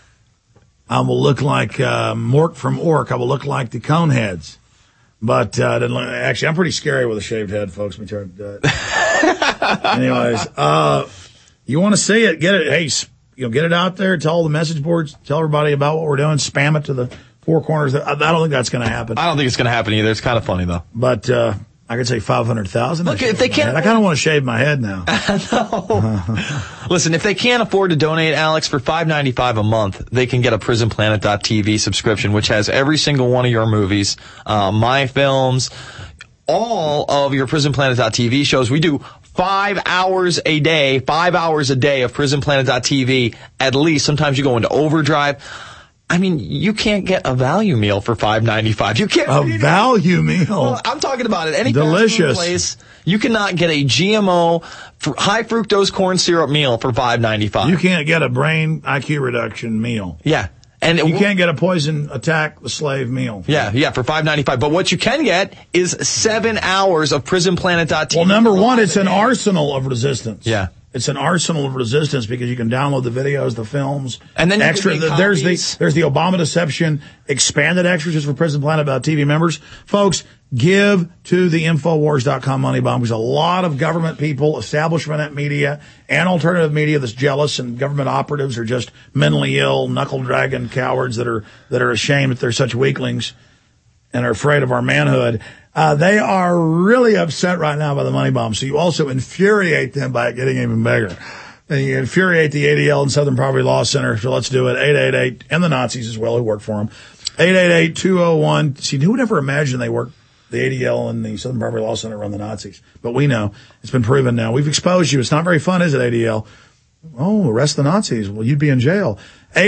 I will look like Mork from Ork. I will look like the Coneheads. But actually, I'm pretty scary with a shaved head, folks. Let me try to do it. Anyways, you want to see it? Get it. Hey, get it out there. Tell all the message boards. Tell everybody about what we're doing. Spam it to the four corners. I don't think that's going to happen. I don't think it's going to happen either. It's kind of funny though. But I could say 500,000. Look, if they can't, I kind of want to shave my head now. No. Listen, if they can't afford to donate, Alex, for $5.95 a month, they can get a PrisonPlanet.tv subscription, which has every single one of your movies, my films, all of your PrisonPlanet.tv shows. We do 5 hours a day of PrisonPlanet.tv at least. Sometimes you go into overdrive. I mean, you can't get a value meal for $5.95. You can't. A value meal? Well, I'm talking about it. Any delicious place, you cannot get a GMO high fructose corn syrup meal for $5.95. You can't get a brain IQ reduction meal. Yeah. And you can't get a poison attack the slave meal. Yeah, for $5.95. But what you can get is 7 hours of PrisonPlanet.tv. Well, number one, it's an arsenal of resistance. Yeah. It's an arsenal of resistance because you can download the videos, the films, and then extra. There's the Obama deception expanded extras just for PrisonPlanet.tv members. Folks, give to the Infowars.com money bomb. There's a lot of government people, establishment media, and alternative media that's jealous, and government operatives are just mentally ill, knuckle-dragging cowards that are ashamed that they're such weaklings and are afraid of our manhood. They are really upset right now by the money bomb. So you also infuriate them by it getting even bigger. And you infuriate the ADL and Southern Poverty Law Center. So let's do it. 888, and the Nazis as well who work for them. 888-201. See, who would ever imagine the ADL and the Southern Poverty Law Center run the Nazis? But we know. It's been proven now. We've exposed you. It's not very fun, is it, ADL? Oh, arrest the Nazis. Well, you'd be in jail.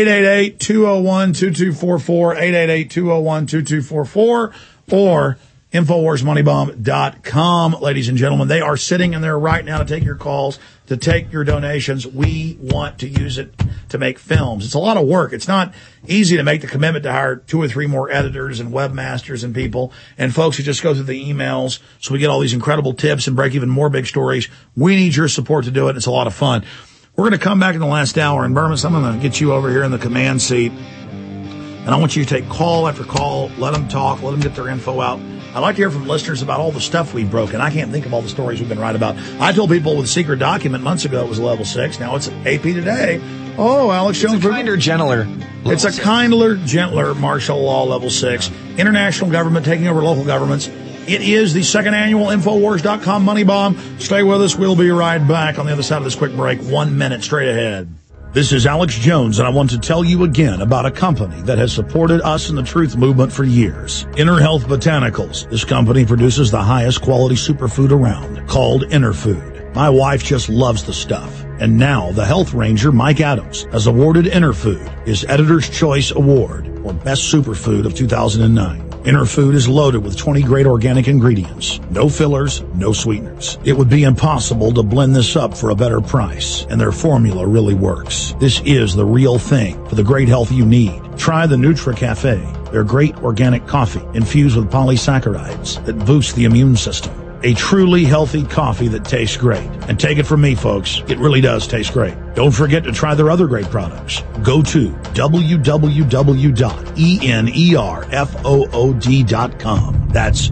888-201-2244. 888-201-2244. Or InfoWarsMoneyBomb.com, ladies and gentlemen. They are sitting in there right now to take your calls, to take your donations. We want to use it to make films. It's a lot of work. It's not easy to make the commitment to hire 2 or 3 more editors and webmasters and people and folks who just go through the emails so we get all these incredible tips and break even more big stories. We need your support to do it. It's a lot of fun. We're going to come back in the last hour. And Burmis, I'm going to get you over here in the command seat. And I want you to take call after call. Let them talk. Let them get their info out. I'd like to hear from listeners about all the stuff we've broken. I can't think of all the stories we've been right about. I told people with a secret document months ago it was level 6. Now it's AP Today. Oh, Alex Jones. It's a kinder, gentler. It's a kinder, gentler martial law level 6. International government taking over local governments. It is the second annual Infowars.com money bomb. Stay with us. We'll be right back on the other side of this quick break. 1 minute straight ahead. This is Alex Jones, and I want to tell you again about a company that has supported us in the truth movement for years. Inner Health Botanicals. This company produces the highest quality superfood around, called Inner Food. My wife just loves the stuff. And now the health ranger, Mike Adams, has awarded Inner Food his Editor's Choice Award for Best Superfood of 2009. In her food is loaded with 20 great organic ingredients. No fillers, no sweeteners. It would be impossible to blend this up for a better price, and their formula really works. This is the real thing for the great health you need. Try the NutriCafe, their great organic coffee infused with polysaccharides that boost the immune system. A truly healthy coffee that tastes great. And take it from me, folks, it really does taste great. Don't forget to try their other great products. Go to www.enerfood.com. That's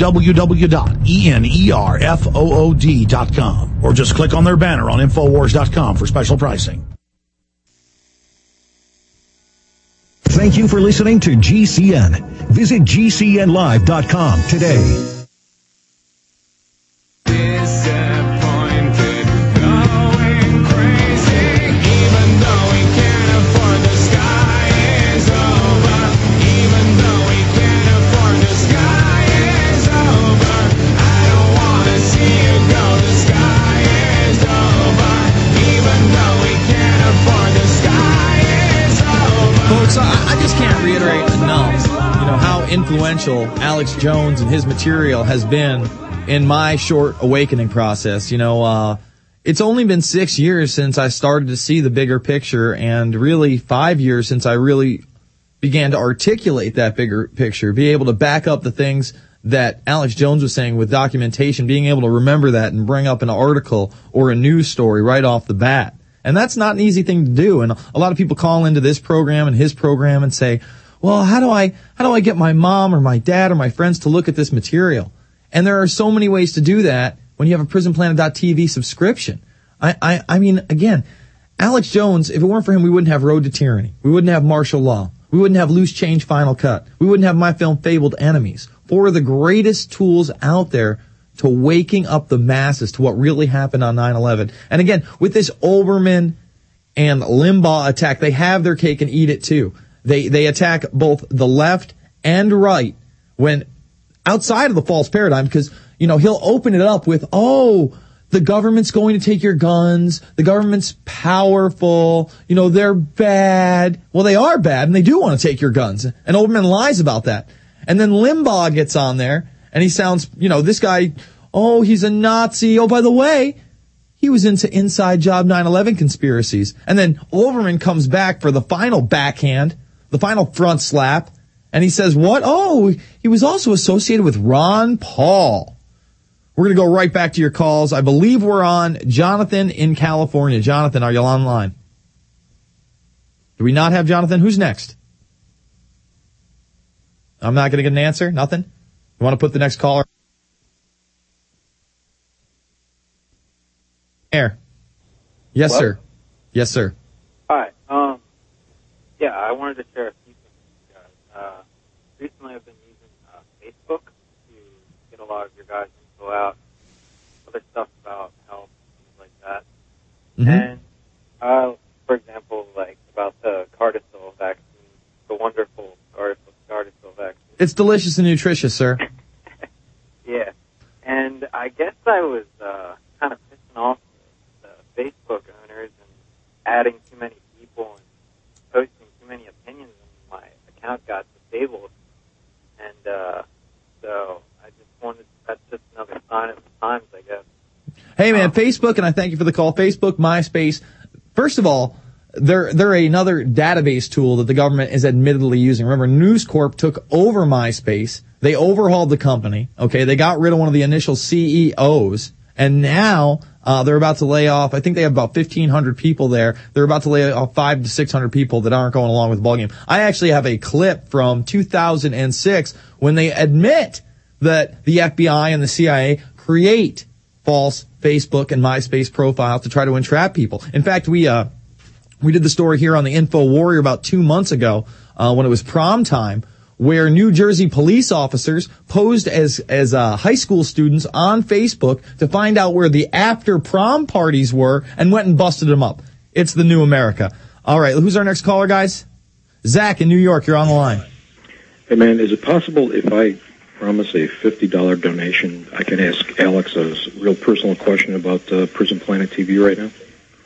www.enerfood.com. Or just click on their banner on Infowars.com for special pricing. Thank you for listening to GCN. Visit GCNlive.com today. Folks, I just can't reiterate enough, how influential Alex Jones and his material has been in my short awakening process. It's only been 6 years since I started to see the bigger picture, and really 5 years since I really began to articulate that bigger picture, be able to back up the things that Alex Jones was saying with documentation, being able to remember that and bring up an article or a news story right off the bat. And that's not an easy thing to do. And a lot of people call into this program and his program and say, well, how do I get my mom or my dad or my friends to look at this material? And there are so many ways to do that when you have a PrisonPlanet.tv subscription. I mean, again, Alex Jones, if it weren't for him, we wouldn't have Road to Tyranny. We wouldn't have Martial Law. We wouldn't have Loose Change Final Cut. We wouldn't have my film Fabled Enemies. Four of the greatest tools out there to waking up the masses to what really happened on 9/11. And again, with this Olbermann and Limbaugh attack, they have their cake and eat it too. They attack both the left and right when outside of the false paradigm, because, he'll open it up with, the government's going to take your guns. The government's powerful. They're bad. Well, they are bad and they do want to take your guns. And Olbermann lies about that. And then Limbaugh gets on there and he sounds, this guy, he's a Nazi. Oh, by the way, he was into inside job 9/11 conspiracies. And then Olbermann comes back for the final backhand, the final front slap. And he says, what? He was also associated with Ron Paul. We're going to go right back to your calls. I believe we're on Jonathan in California. Jonathan, are you online? Do we not have Jonathan? Who's next? I'm not going to get an answer? Nothing? You want to put the next caller? Air. Yes, Hello? sir. Yes, sir. Hi. I wanted to share a few things with you guys. Recently I've been using Facebook to get a lot of your guys' info out, other stuff about health, things like that. Mm-hmm. And, for example, about the Gardasil vaccine, the wonderful Gardasil vaccine. It's delicious and nutritious, sir. Yeah. And I guess I was kind of pissing off the Facebook owners and adding too many people and posting too many opinions, and my account got disabled. And so I just wanted, that's just another sign of the times, I guess. Hey, man, Facebook, and I thank you for the call. Facebook, MySpace. First of all, they're another database tool that the government is admittedly using. Remember, News Corp took over MySpace. They overhauled the company. Okay, they got rid of one of the initial CEOs, and now they're about to lay off. I think they have about 1,500 people there. They're about to lay off 500 to 600 people that aren't going along with the ballgame. I actually have a clip from 2006 when they admit that the FBI and the CIA create false Facebook and MySpace profiles to try to entrap people. In fact, we did the story here on the Info Warrior about 2 months ago when it was prom time, where New Jersey police officers posed as high school students on Facebook to find out where the after prom parties were and went and busted them up. It's the new America. All right, who's our next caller, guys? Zach in New York, you're on the line. Hey, man, is it possible if I promise a $50 donation, I can ask Alex a real personal question about Prison Planet TV right now?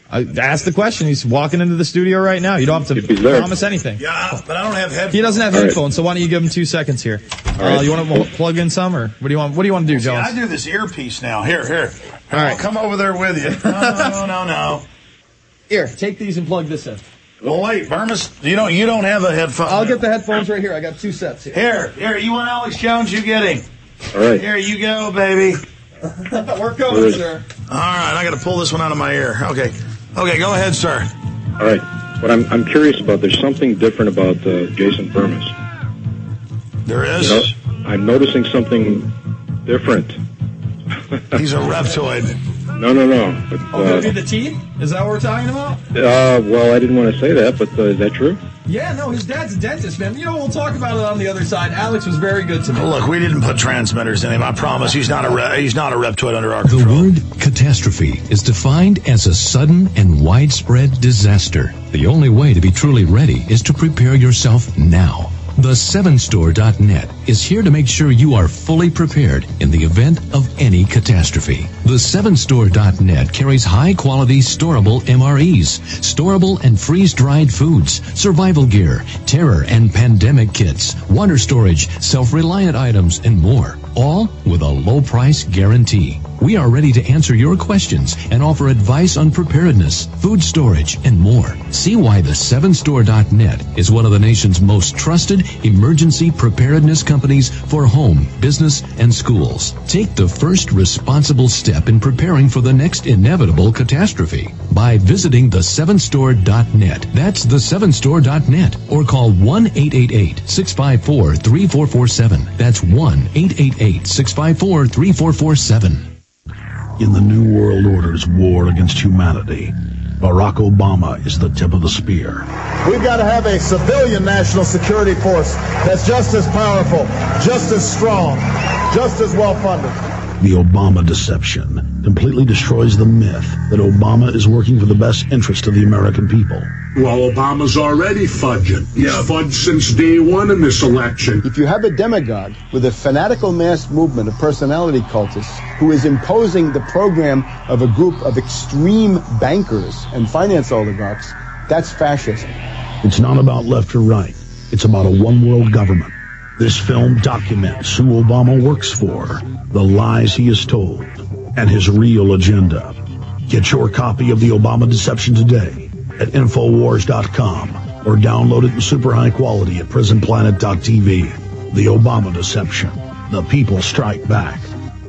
Ask the question. He's walking into the studio right now. You don't have to promise anything. Yeah, but I don't have headphones. He doesn't have headphones, so why don't you give him 2 seconds here? You want to plug in some, or what do you want? What do you want to do, Jones? I do this earpiece now. Here. All right, I'll come over there with you. No. Here, take these and plug this in. Well, wait, Burmis, you don't have a headphone. I'll get the headphones right here. I got 2 sets here. Here. You want Alex Jones? You get him. All right. Here you go, baby. We're going, sir. All right, I got to pull this one out of my ear. Okay, go ahead, sir. All right. What I'm curious about, there's something different about Jason Burmis. There is? I'm noticing something different. He's a reptoid. No. But, maybe the teeth? Is that what we're talking about? Well, I didn't want to say that, but is that true? Yeah, no, his dad's a dentist, man. We'll talk about it on the other side. Alex was very good to me. Look, we didn't put transmitters in him. I promise. He's not a reptoid under our control. The word catastrophe is defined as a sudden and widespread disaster. The only way to be truly ready is to prepare yourself now. The 7store.net is here to make sure you are fully prepared in the event of any catastrophe. The 7store.net carries high-quality storable MREs, storable and freeze-dried foods, survival gear, terror and pandemic kits, water storage, self-reliant items, and more, all with a low-price guarantee. We are ready to answer your questions and offer advice on preparedness, food storage, and more. See why the 7store.net is one of the nation's most trusted emergency preparedness companies for home, business, and schools. Take the first responsible step in preparing for the next inevitable catastrophe by visiting the 7store.net. That's the 7store.net, or call 1-888-654-3447. That's 1-888-654-3447. In the New World Order's war against humanity, Barack Obama is the tip of the spear. We've got to have a civilian national security force that's just as powerful, just as strong, just as well-funded. The Obama deception completely destroys the myth that Obama is working for the best interest of the American people. Well, Obama's already fudging. He's fudged since day one in this election. If you have a demagogue with a fanatical mass movement of personality cultists who is imposing the program of a group of extreme bankers and finance oligarchs, that's fascism. It's not about left or right. It's about a one-world government. This film documents who Obama works for, the lies he has told, and his real agenda. Get your copy of The Obama Deception today at Infowars.com or download it in super high quality at PrisonPlanet.tv. The Obama Deception. The people strike back.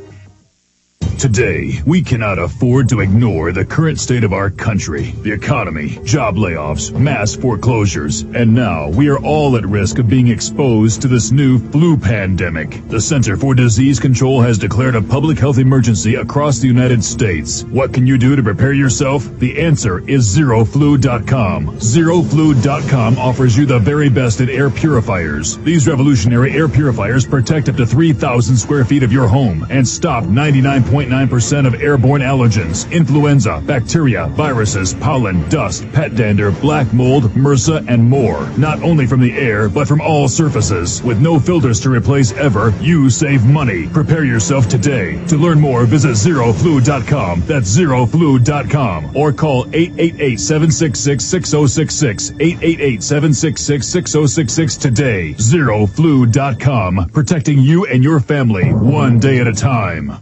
Today, we cannot afford to ignore the current state of our country, the economy, job layoffs, mass foreclosures, and now we are all at risk of being exposed to this new flu pandemic. The Center for Disease Control has declared a public health emergency across the United States. What can you do to prepare yourself? The answer is ZeroFlu.com. ZeroFlu.com offers you the very best in air purifiers. These revolutionary air purifiers protect up to 3,000 square feet of your home and stop 99.9% of airborne allergens, influenza, bacteria, viruses, pollen, dust, pet dander, black mold, MRSA, and more. Not only from the air, but from all surfaces. With no filters to replace ever, you save money. Prepare yourself today. To learn more, visit ZeroFlu.com. That's ZeroFlu.com. Or call 888-766-6066. 888-766-6066 today. ZeroFlu.com. Protecting you and your family one day at a time.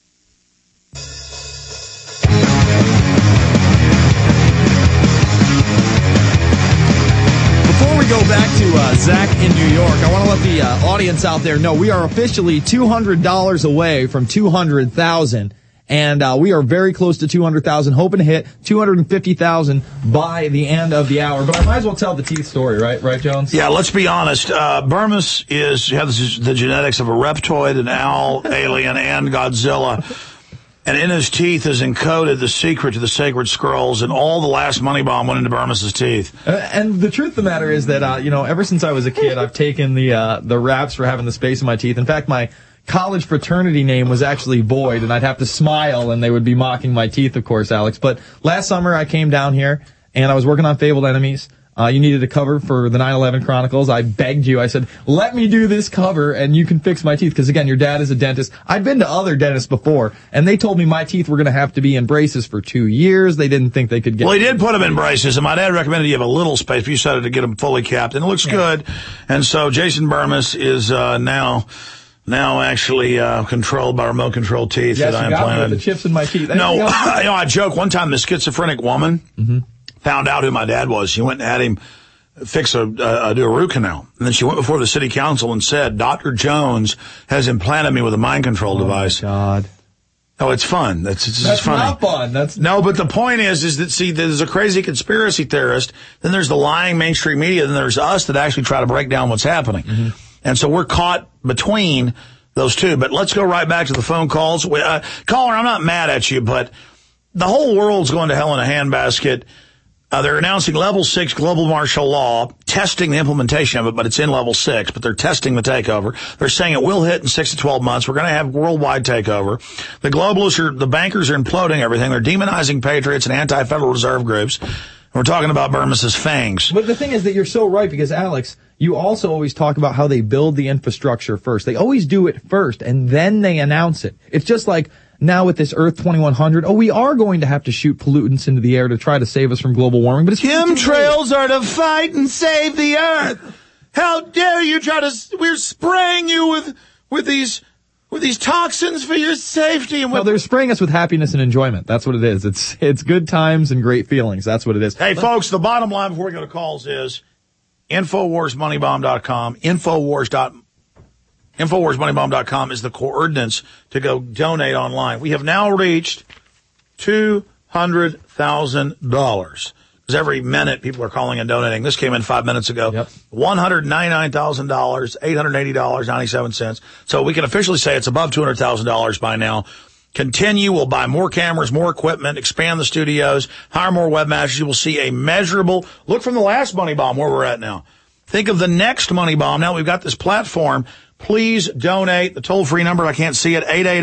Before we go back to Zach in New York, I want to let the audience out there know we are officially $200 away from 200,000, and we are very close to 200,000, hoping to hit 250,000 by the end of the hour. But I might as well tell the teeth story, right, Jones? Yeah, let's be honest. Burmis has the genetics of a reptoid, an owl, alien, and Godzilla. And in his teeth is encoded the secret to the sacred scrolls, and all the last money bomb went into Burmis's teeth. And the truth of the matter is that, ever since I was a kid, I've taken the raps for having the space in my teeth. In fact, my college fraternity name was actually Void, and I'd have to smile, and they would be mocking my teeth, of course, Alex. But last summer, I came down here, and I was working on Fabled Enemies. You needed a cover for the 9/11 Chronicles. I begged you. I said, let me do this cover and you can fix my teeth. Because again, your dad is a dentist. I'd been to other dentists before and they told me my teeth were going to have to be in braces for 2 years. They didn't think they could get. Well, he did put them in braces and my dad recommended you have a little space, but you decided to get them fully capped and it looks good. And so Jason Burmis is, now actually, controlled by remote control teeth that I implanted. The chips in my teeth. No, I joke. One time, this schizophrenic woman found out who my dad was. She went and had him do a root canal. And then she went before the city council and said, Dr. Jones has implanted me with a mind control device. Oh, my God. Oh, it's fun. That's funny. Not fun. No, but the point is that, see, there's a crazy conspiracy theorist, then there's the lying mainstream media, then there's us that actually try to break down what's happening. And so we're caught between those two. But let's go right back to the phone calls. Caller, I'm not mad at you, but the whole world's going to hell in a handbasket. They're announcing level 6 global martial law, testing the implementation of it, but it's in level 6, but they're testing the takeover. They're saying it will hit in 6 to 12 months. We're going to have worldwide takeover. The globalists the bankers are imploding everything. They're demonizing patriots and anti-Federal Reserve groups. We're talking about Burmis's fangs. But the thing is that you're so right because, Alex, you also always talk about how they build the infrastructure first. They always do it first, and then they announce it. It's just like now with this Earth 2100, we are going to have to shoot pollutants into the air to try to save us from global warming. But it's chemtrails are to fight and save the Earth. How dare you we're spraying you with these toxins for your safety. And they're spraying us with happiness and enjoyment. That's what it is. It's good times and great feelings. That's what it is. Hey, folks, the bottom line before we go to calls is InfoWarsMoneyBomb.com, InfoWarsMoneyBomb.com is the coordinates to go donate online. We have now reached $200,000. Because every minute people are calling and donating. This came in 5 minutes ago. Yep. $199,000, $880.97. So we can officially say it's above $200,000 by now. Continue. We'll buy more cameras, more equipment, expand the studios, hire more webmasters. You will see a measurable look from the last Money Bomb where we're at now. Think of the next Money Bomb. Now we've got this platform. Please donate. The toll-free number, I can't see it,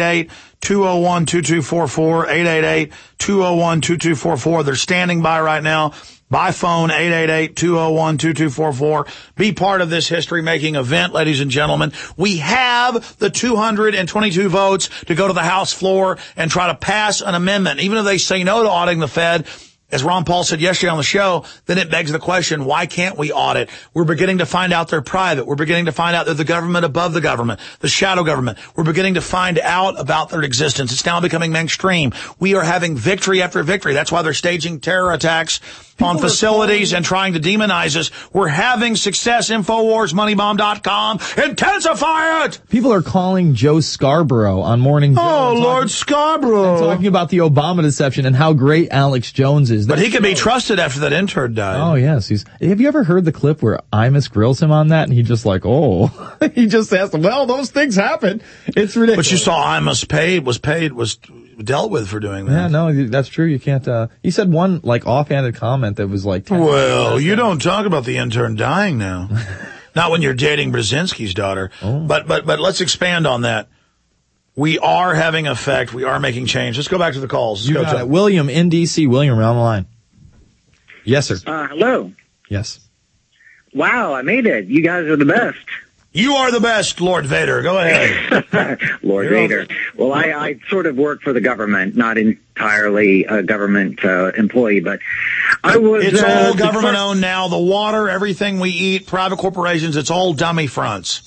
888-201-2244, 888-201-2244. They're standing by right now. By phone, 888-201-2244. Be part of this history-making event, ladies and gentlemen. We have the 222 votes to go to the House floor and try to pass an amendment. Even if they say no to auditing the Fed, as Ron Paul said yesterday on the show, then it begs the question, why can't we audit? We're beginning to find out they're private. We're beginning to find out they're the government above the government, the shadow government. We're beginning to find out about their existence. It's now becoming mainstream. We are having victory after victory. That's why they're staging terror attacks on facilities and trying to demonize us. We're having success. InfoWarsMoneyBomb.com. Intensify it! People are calling Joe Scarborough on Morning Joe. Oh, Lord Scarborough. And talking about the Obama deception and how great Alex Jones is. But he can be trusted after that intern died. Oh, yes. Have you ever heard the clip where Imus grills him on that and he just like, he just asked him, well, those things happen. It's ridiculous. But you saw Imus was dealt with for doing that. Yeah, no, that's true. You can't, he said one, offhanded comment that was like, well, you don't talk about the intern dying now. Not when you're dating Brzezinski's daughter. Oh. But let's expand on that. We are having effect. We are making change. Let's go back to the calls. You got it. William in D.C. William, you're on the line. Yes, sir. Hello. Yes. Wow, I made it. You guys are the best. You are the best, Lord Vader. Go ahead. Lord Vader. Well, I sort of work for the government, not entirely a government employee, but I was... It's all government-owned now. The water, everything we eat, private corporations, it's all dummy fronts.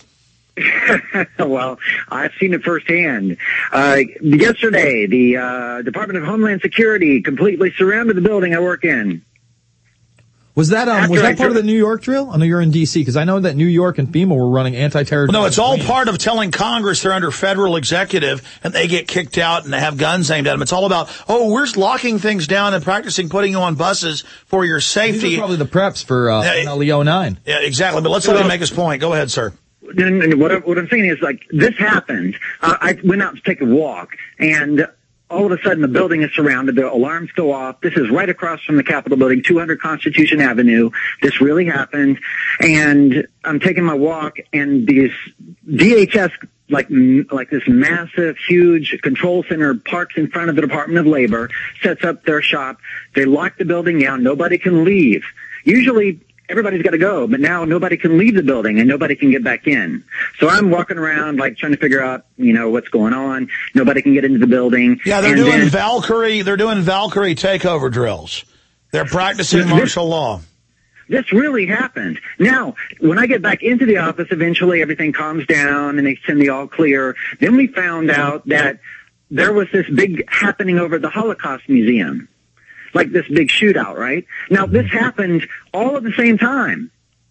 Well, I've seen it firsthand. Yesterday, the Department of Homeland Security completely surrounded the building I work in. Was that part of the New York drill? I know you're in D.C. because I know that New York and FEMA were running anti-terror. No, it's all part of telling Congress they're under federal executive and they get kicked out and they have guns aimed at them. It's all about, we're locking things down and practicing putting you on buses for your safety. These are probably the preps for NLE 09. Yeah, exactly. But let's let him make his point. Go ahead, sir. What I'm saying is, this happened. I went out to take a walk, and all of a sudden the building is surrounded. The alarms go off. This is right across from the Capitol building, 200 Constitution Avenue. This really happened. And I'm taking my walk, and these DHS, like this massive, huge control center parks in front of the Department of Labor, sets up their shop. They lock the building down. Nobody can leave. Usually, everybody's got to go, but now nobody can leave the building and nobody can get back in. So I'm walking around like trying to figure out, what's going on. Nobody can get into the building. Yeah, they're doing Valkyrie takeover drills. They're practicing martial law. This really happened. Now, when I get back into the office, eventually everything calms down and they send the all clear. Then we found out that there was this big happening over at the Holocaust Museum. Like this big shootout, right? Now, this happened all at the same time.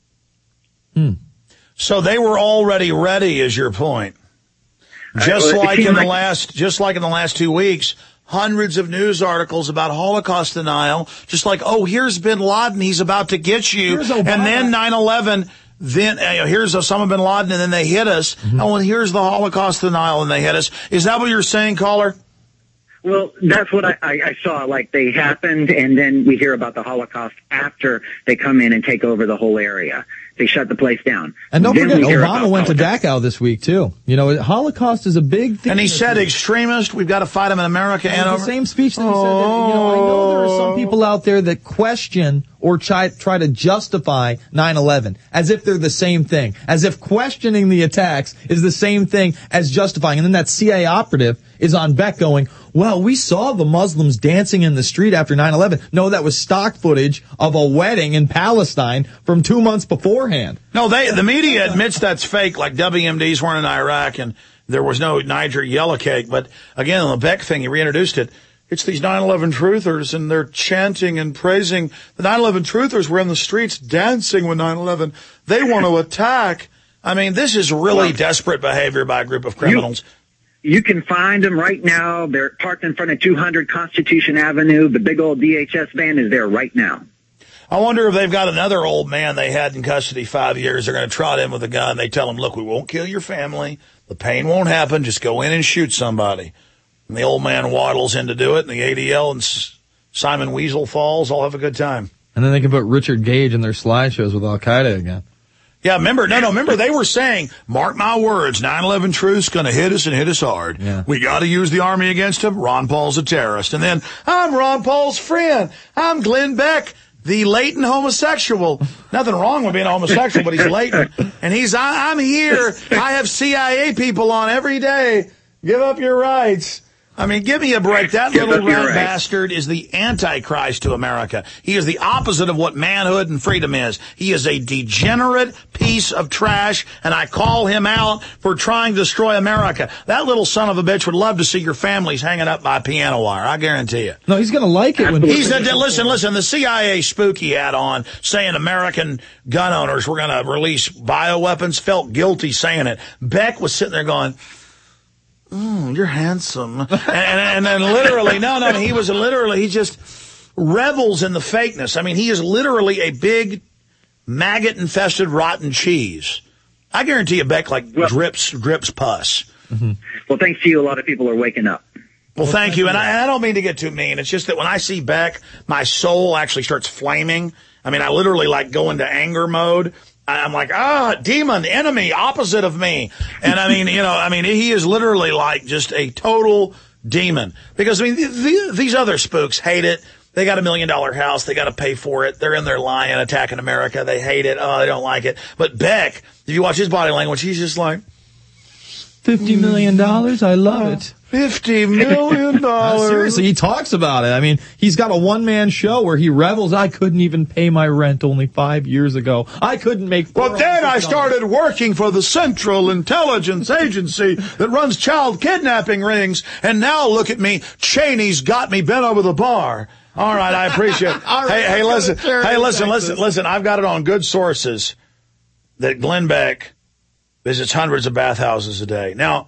So they were already ready, is your point. Just like in the last 2 weeks, hundreds of news articles about Holocaust denial, just like, here's bin Laden, he's about to get you. And then 9/11, then here's Osama bin Laden, and then they hit us. Oh, and here's the Holocaust denial, and they hit us. Is that what you're saying, caller? Well, that's what I saw. Like, they happened, and then we hear about the Holocaust after they come in and take over the whole area. They shut the place down. And don't forget, Obama went to Dachau this week, too. Holocaust is a big thing. And he said, extremist, we've got to fight them in America and over. The same speech that he said that, I know there are some people out there that question or try to justify 9/11 as if they're the same thing, as if questioning the attacks is the same thing as justifying. And then that CIA operative is on Beck going, well, we saw the Muslims dancing in the street after 9/11. No, that was stock footage of a wedding in Palestine from 2 months beforehand. No, the media admits that's fake, like WMDs weren't in Iraq and there was no Niger yellow cake. But again, on the Beck thing, he reintroduced it. It's these 9/11 truthers, and they're chanting and praising. The 9/11 truthers were in the streets dancing with 9/11. They want to attack. I mean, this is really desperate behavior by a group of criminals. You can find them right now. They're parked in front of 200 Constitution Avenue. The big old DHS van is there right now. I wonder if they've got another old man they had in custody 5 years. They're going to trot in with a gun. They tell him, look, we won't kill your family. The pain won't happen. Just go in and shoot somebody. And the old man waddles in to do it, and the ADL and Simon Weasel Falls all have a good time. And then they can put Richard Gage in their slideshows with Al-Qaeda again. Yeah, remember they were saying, mark my words, 9/11 truth's going to hit us and hit us hard. Yeah. We got to use the army against him. Ron Paul's a terrorist. And then, I'm Ron Paul's friend. I'm Glenn Beck, the latent homosexual. Nothing wrong with being a homosexual, but he's latent. And I'm here. I have CIA people on every day. Give up your rights. I mean, give me a break. That little rat bastard is the Antichrist to America. He is the opposite of what manhood and freedom is. He is a degenerate piece of trash, and I call him out for trying to destroy America. That little son of a bitch would love to see your families hanging up by piano wire. I guarantee you. No, he's going to like it when listen, the CIA spook he had on saying American gun owners were going to release bioweapons, felt guilty saying it. Beck was sitting there going, you're handsome. And then literally, he just revels in the fakeness. I mean, he is literally a big maggot-infested rotten cheese. I guarantee you Beck drips pus. Mm-hmm. Well, thanks to you, a lot of people are waking up. Well, thank you. And I don't mean to get too mean. It's just that when I see Beck, my soul actually starts flaming. I mean, I literally go into anger mode. I'm like, demon, enemy, opposite of me. And he is literally just a total demon. Because, these other spooks hate it. They got $1 million house. They got to pay for it. They're in there lying, attacking America. They hate it. They don't like it. But Beck, if you watch his body language, he's just like, $50 million? I love it. $50 million. Seriously, he talks about it. I mean, he's got a one-man show where he revels. I couldn't even pay my rent only 5 years ago. I couldn't make... Well, then I started working for the Central Intelligence Agency that runs child kidnapping rings. And now look at me. Cheney's got me bent over the bar. All right, I appreciate it. Hey, listen. I've got it on good sources that Glenn Beck visits hundreds of bathhouses a day. Now,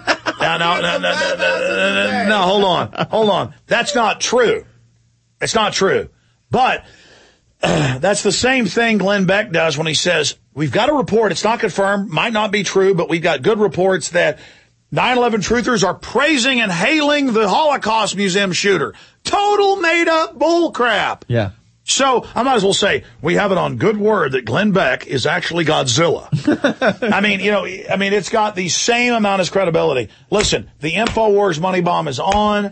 hold on. That's not true. It's not true. But that's the same thing Glenn Beck does when he says, we've got a report. It's not confirmed, might not be true, but we've got good reports that 9/11 truthers are praising and hailing the Holocaust Museum shooter. Total made-up bullcrap. Yeah. So I might as well say we have it on good word that Glenn Beck is actually Godzilla. It's got the same amount of credibility. Listen, the InfoWars Money Bomb is on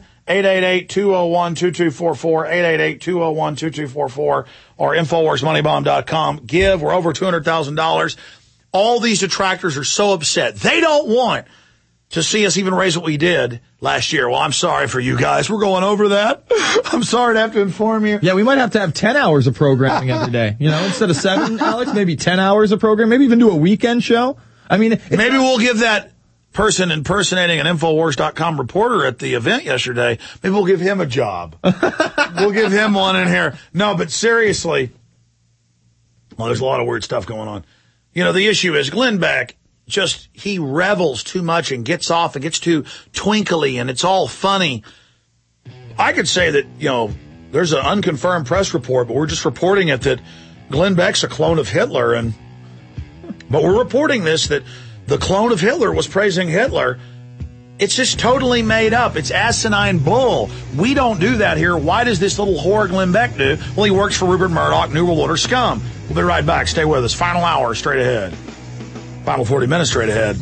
888-201-2244, 888-201-2244, or InfoWarsMoneyBomb.com. Give. We're over $200,000. All these detractors are so upset. They don't want to see us even raise what we did last year. Well, I'm sorry for you guys. We're going over that. I'm sorry to have to inform you. Yeah, we might have to have 10 hours of programming every day. Instead of 7, Alex, maybe 10 hours of programming. Maybe even do a weekend show. Maybe we'll give that person impersonating an Infowars.com reporter at the event yesterday, maybe we'll give him a job. We'll give him one in here. No, but seriously, there's a lot of weird stuff going on. The issue is Glenn Beck, he revels too much and gets off and gets too twinkly and it's all funny. I could say that, there's an unconfirmed press report, but we're just reporting it that Glenn Beck's a clone of Hitler. But we're reporting this, that the clone of Hitler was praising Hitler. It's just totally made up. It's asinine bull. We don't do that here. Why does this little whore Glenn Beck do? Well, he works for Rupert Murdoch, New World Order scum. We'll be right back. Stay with us. Final hour straight ahead. Final 40 minutes straight ahead.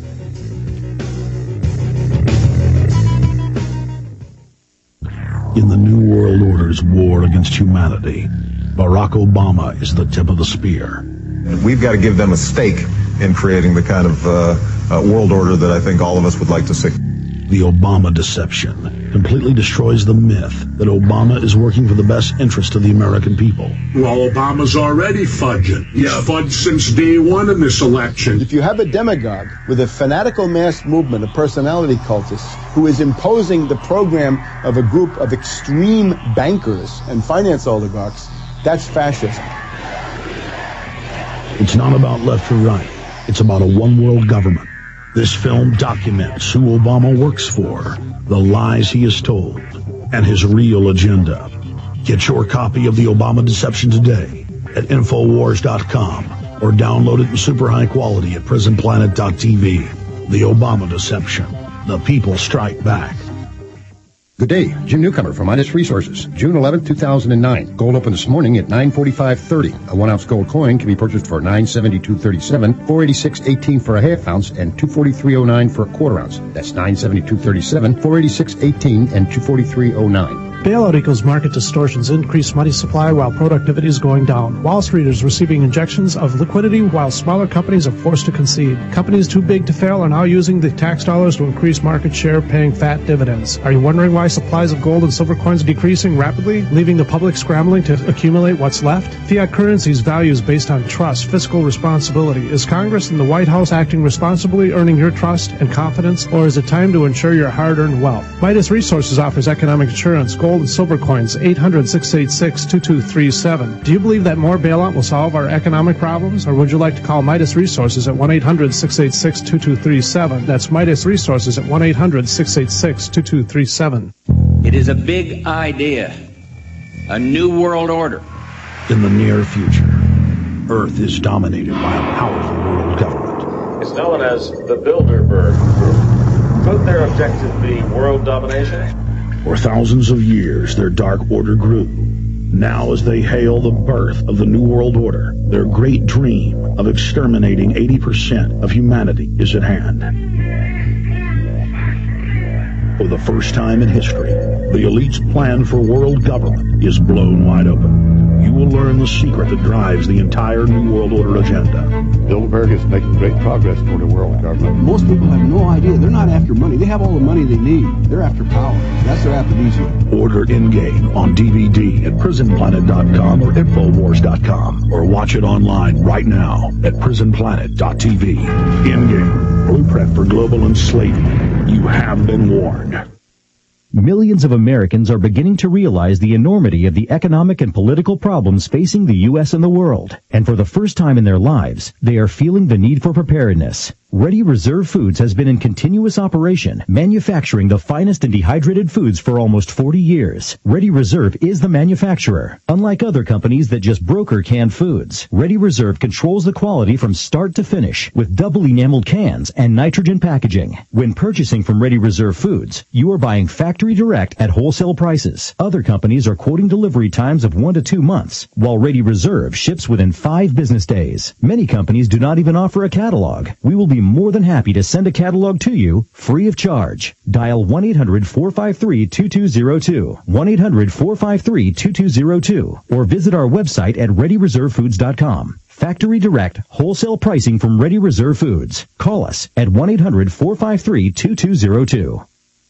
In the New World Order's war against humanity, Barack Obama is the tip of the spear. We've got to give them a stake in creating the kind of world order that I think all of us would like to see. The Obama deception completely destroys the myth that Obama is working for the best interest of the American people. Well, Obama's already fudging. He's fudged since day one in this election. If you have a demagogue with a fanatical mass movement of personality cultists who is imposing the program of a group of extreme bankers and finance oligarchs, that's fascism. It's not about left or right. It's about a one-world government. This film documents who Obama works for, the lies he has told, and his real agenda. Get your copy of The Obama Deception today at Infowars.com or download it in super high quality at PrisonPlanet.tv. The Obama Deception. The people strike back. Good day, Jim Newcomer from Midas Resources, June 11, 2009. Gold opened this morning at $945.30. A 1-ounce gold coin can be purchased for $972.37, $486.18 for a half ounce, and $243.09 for a quarter ounce. That's $972.37, $486.18, and $243.09. Bailout equals market distortions, increased money supply while productivity is going down. Wall Street is receiving injections of liquidity while smaller companies are forced to concede. Companies too big to fail are now using the tax dollars to increase market share, paying fat dividends. Are you wondering why supplies of gold and silver coins are decreasing rapidly, leaving the public scrambling to accumulate what's left? Fiat currency's value is based on trust, fiscal responsibility. Is Congress and the White House acting responsibly, earning your trust and confidence, or is it time to ensure your hard-earned wealth? Midas Resources offers economic insurance, gold and silver coins, 800-686-2237. Do you believe that more bailout will solve our economic problems, or would you like to call Midas Resources at 1-800-686-2237? That's Midas Resources at 1-800-686-2237. It is a big idea, a new world order. In the near future, Earth is dominated by a powerful world government. It's known as the Bilderberg Group. Could their objective be world domination? For thousands of years, their dark order grew. Now, as they hail the birth of the New World Order, their great dream of exterminating 80% of humanity is at hand. For the first time in history, the elite's plan for world government is blown wide open. You will learn the secret that drives the entire New World Order agenda. Bilderberg is making great progress toward a world government. Most people have no idea. They're not after money. They have all the money they need. They're after power. That's their aphrodisiac. Order In-Game on DVD at PrisonPlanet.com or Infowars.com, or watch it online right now at PrisonPlanet.tv. In-Game, Blueprint for Global Enslavement. You have been warned. Millions of Americans are beginning to realize the enormity of the economic and political problems facing the U.S. and the world. And for the first time in their lives, they are feeling the need for preparedness. Ready Reserve Foods has been in continuous operation, manufacturing the finest and dehydrated foods for almost 40 years. Ready Reserve is the manufacturer. Unlike other companies that just broker canned foods, Ready Reserve controls the quality from start to finish with double enameled cans and nitrogen packaging. When purchasing from Ready Reserve Foods, you are buying factory direct at wholesale prices. Other companies are quoting delivery times of 1 to 2 months, while Ready Reserve ships within 5 business days. Many companies do not even offer a catalog. We will be more than happy to send a catalog to you free of charge. Dial 1-800-453-2202, 1-800-453-2202, or visit our website at ReadyReserveFoods.com. Factory direct, wholesale pricing from Ready Reserve Foods. Call us at 1-800-453-2202.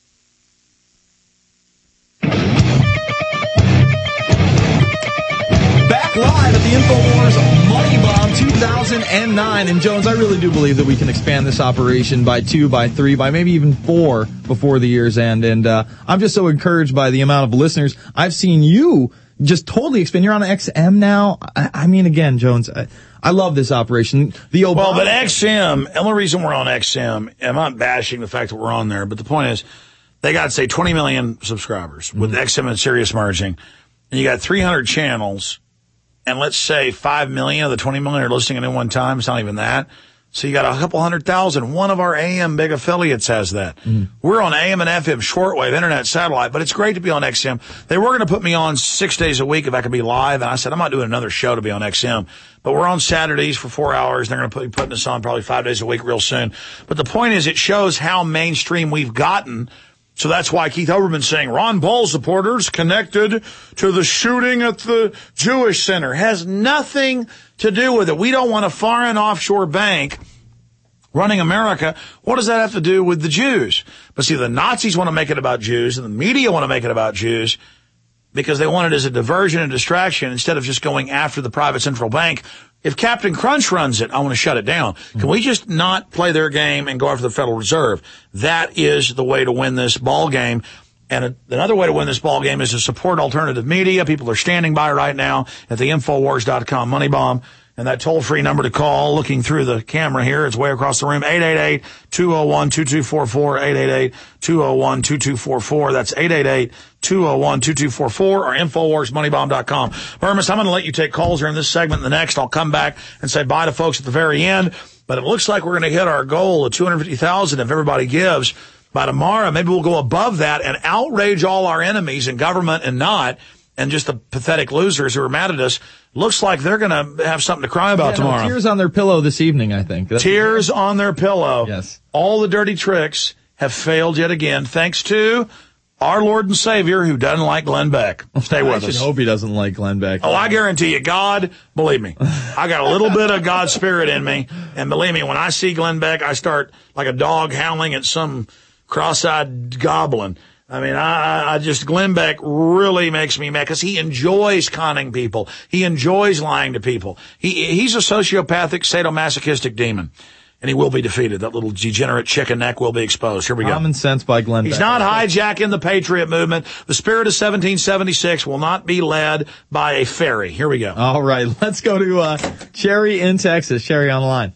Back live at the InfoWars Money Bomb 2009. And Jones, I really do believe that we can expand this operation by 2, by 3, by maybe even 4 before the year's end. And I'm just so encouraged by the amount of listeners. I've seen you just totally expand. You're on XM now. I mean, again, Jones, I love this operation. Well, but XM, the only reason we're on XM, I'm not bashing the fact that we're on there, but the point is, they got, say, 20 million subscribers with XM and Sirius merging, and you got 300 channels, and let's say 5 million of the 20 million are listening at one time. It's not even that. So you got a couple 100,000. One of our AM big affiliates has that. We're on AM and FM shortwave, internet, satellite, but it's great to be on XM. They were going to put me on 6 days a week if I could be live, and I said, I'm not doing another show to be on XM. But we're on Saturdays for 4 hours. They're going to be putting us on probably 5 days a week real soon. But the point is, it shows how mainstream we've gotten. So that's why Keith Olbermann's saying Ron Paul supporters connected to the shooting at the Jewish Center. Has nothing to do with it. We don't want a foreign offshore bank running America. What does that have to do with the Jews? But see, the Nazis want to make it about Jews, and the media want to make it about Jews because they want it as a diversion and distraction instead of just going after the private central bank. If Captain Crunch runs it, I want to shut it down. Can we just not play their game and go after the Federal Reserve? That is the way to win this ball game. And another way to win this ball game is to support alternative media. People are standing by right now at the Infowars.com Money Bomb. And that toll-free number to call, looking through the camera here, it's way across the room, 888-201-2244, 888-201-2244. That's 888-201-2244 or InfoWarsMoneyBomb.com. Hermes, I'm going to let you take calls here in this segment. In the next, I'll come back and say bye to folks at the very end. But it looks like we're going to hit our goal of 250,000 if everybody gives by tomorrow. Maybe we'll go above that and outrage all our enemies in government and not. And just the pathetic losers who are mad at us, looks like they're going to have something to cry about tomorrow. Tears on their pillow this evening, I think. Tears on their pillow. Yes. All the dirty tricks have failed yet again, thanks to our Lord and Savior who doesn't like Glenn Beck. Stay with us. I should hope he doesn't like Glenn Beck. Oh, I guarantee you, God, believe me, I got a little bit of God's spirit in me. And believe me, when I see Glenn Beck, I start like a dog howling at some cross-eyed goblin. I mean, I just, Glenn Beck really makes me mad because he enjoys conning people. He enjoys lying to people. He's a sociopathic, sadomasochistic demon. And he will be defeated. That little degenerate chicken neck will be exposed. Here we go. Common sense by Glenn Beck. He's not hijacking the Patriot movement. The spirit of 1776 will not be led by a fairy. Here we go. All right. Let's go to Sherry in Texas. Sherry on the line.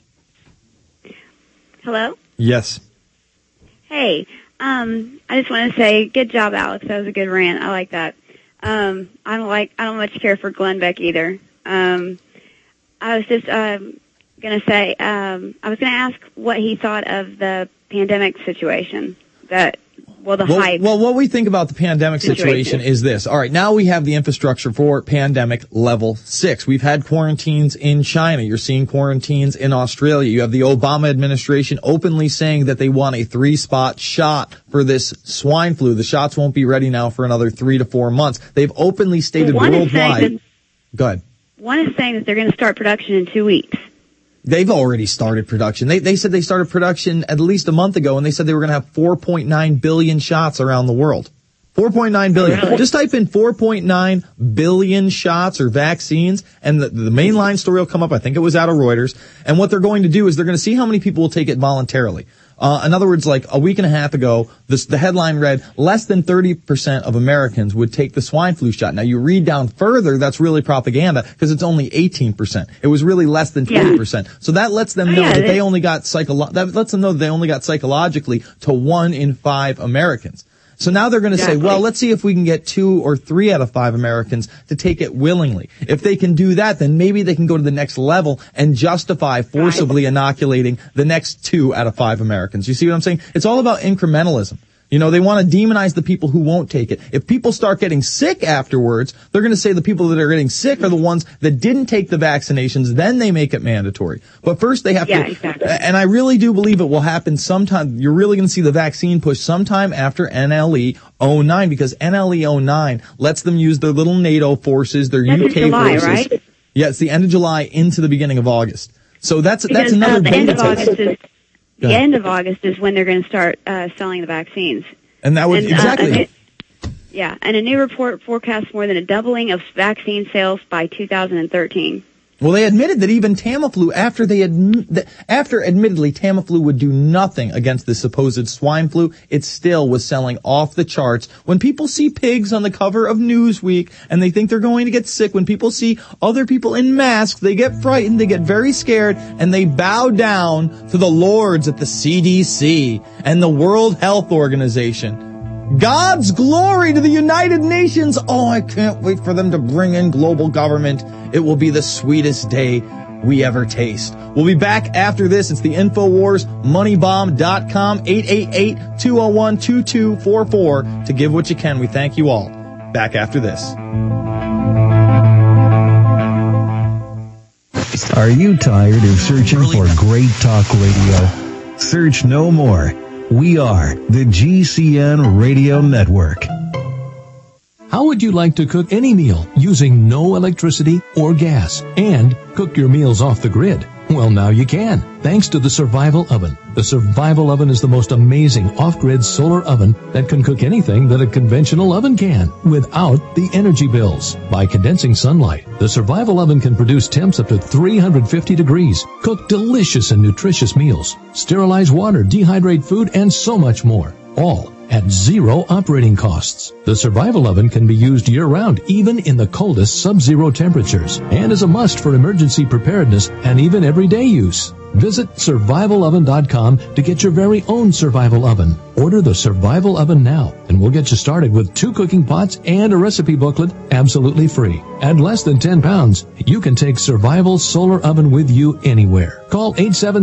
Hello? Yes. Hey. I just want to say, good job, Alex. That was a good rant. I like that. I don't much care for Glenn Beck either. I was just going to say, I was going to ask what he thought of the pandemic situation. Hype. Well, what we think about the pandemic situation is this. All right, now we have the infrastructure for pandemic level 6. We've had quarantines in China. You're seeing quarantines in Australia. You have the Obama administration openly saying that they want a 3-spot shot for this swine flu. The shots won't be ready now for another 3 to 4 months. They've openly stated worldwide. Go ahead. One is saying that they're going to start production in 2 weeks. They've already started production. They said they started production at least a month ago, and they said they were going to have 4.9 billion shots around the world. 4.9 billion. Really? Just type in 4.9 billion shots or vaccines, and the mainline story will come up. I think it was out of Reuters. And what they're going to do is they're going to see how many people will take it voluntarily. In other words, like a week and a half ago, the headline read, less than 30% of Americans would take the swine flu shot. Now you read down further, that's really propaganda because it's only 18%. It was really less than 20%. So that lets them know that they only got psychologically to 1 in 5 Americans. So now they're going to say, well, let's see if we can get 2 or 3 out of 5 Americans to take it willingly. If they can do that, then maybe they can go to the next level and justify forcibly inoculating the next 2 out of 5 Americans. You see what I'm saying? It's all about incrementalism. You know, they want to demonize the people who won't take it. If people start getting sick afterwards, they're going to say the people that are getting sick are the ones that didn't take the vaccinations, then they make it mandatory. But first they have to, exactly. And I really do believe it will happen sometime. You're really going to see the vaccine push sometime after NLE 09, because NLE 09 lets them use their little NATO forces, their UK July, forces. Right? Yeah, it's the end of July into the beginning of August. So that's another beta test. The end of August is when they're going to start selling the vaccines. And that would exactly. And a new report forecasts more than a doubling of vaccine sales by 2013. Well, they admitted that even Tamiflu, after admittedly Tamiflu would do nothing against the supposed swine flu, it still was selling off the charts. When people see pigs on the cover of Newsweek and they think they're going to get sick, when people see other people in masks, they get frightened, they get very scared, and they bow down to the lords at the CDC and the World Health Organization. God's glory to the United Nations. Oh, I can't wait for them to bring in global government. It will be the sweetest day we ever taste. We'll be back after this. It's the InfoWars, moneybomb.com, 888-201-2244 to give what you can. We thank you all. Back after this. Are you tired of searching for great talk radio? Search no more. We are the GCN Radio Network. How would you like to cook any meal using no electricity or gas and cook your meals off the grid? Well, now you can, thanks to the Survival Oven. The Survival Oven is the most amazing off-grid solar oven that can cook anything that a conventional oven can without the energy bills. By condensing sunlight, the Survival Oven can produce temps up to 350 degrees, cook delicious and nutritious meals, sterilize water, dehydrate food, and so much more. All at zero operating costs. The Survival Oven can be used year-round, even in the coldest sub-zero temperatures, and is a must for emergency preparedness and even everyday use. Visit survivaloven.com to get your very own Survival Oven. Order the Survival Oven now, and we'll get you started with 2 cooking pots and a recipe booklet absolutely free. At less than 10 pounds, you can take Survival Solar Oven with you anywhere. Call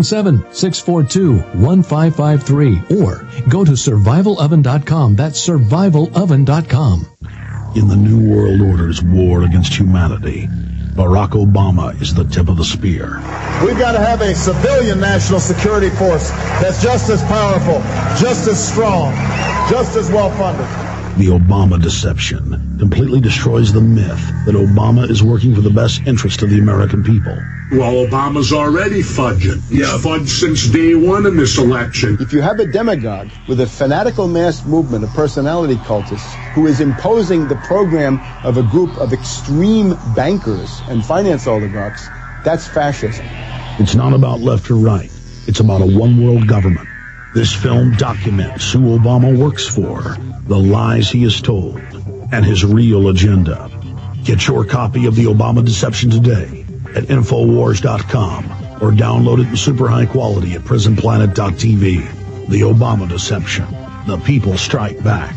877-642-1553 or go to survivaloven.com. That's survivaloven.com. In the New World Order's war against humanity, Barack Obama is the tip of the spear. We've got to have a civilian national security force that's just as powerful, just as strong, just as well-funded. The Obama deception completely destroys the myth that Obama is working for the best interest of the American people. Well, Obama's already fudging. He's fudged since day one in this election. If you have a demagogue with a fanatical mass movement of personality cultists who is imposing the program of a group of extreme bankers and finance oligarchs, that's fascism. It's not about left or right. It's about a one-world government. This film documents who Obama works for, the lies he has told, and his real agenda. Get your copy of the Obama Deception today at Infowars.com or download it in super high quality at PrisonPlanet.tv. The Obama Deception. The people strike back.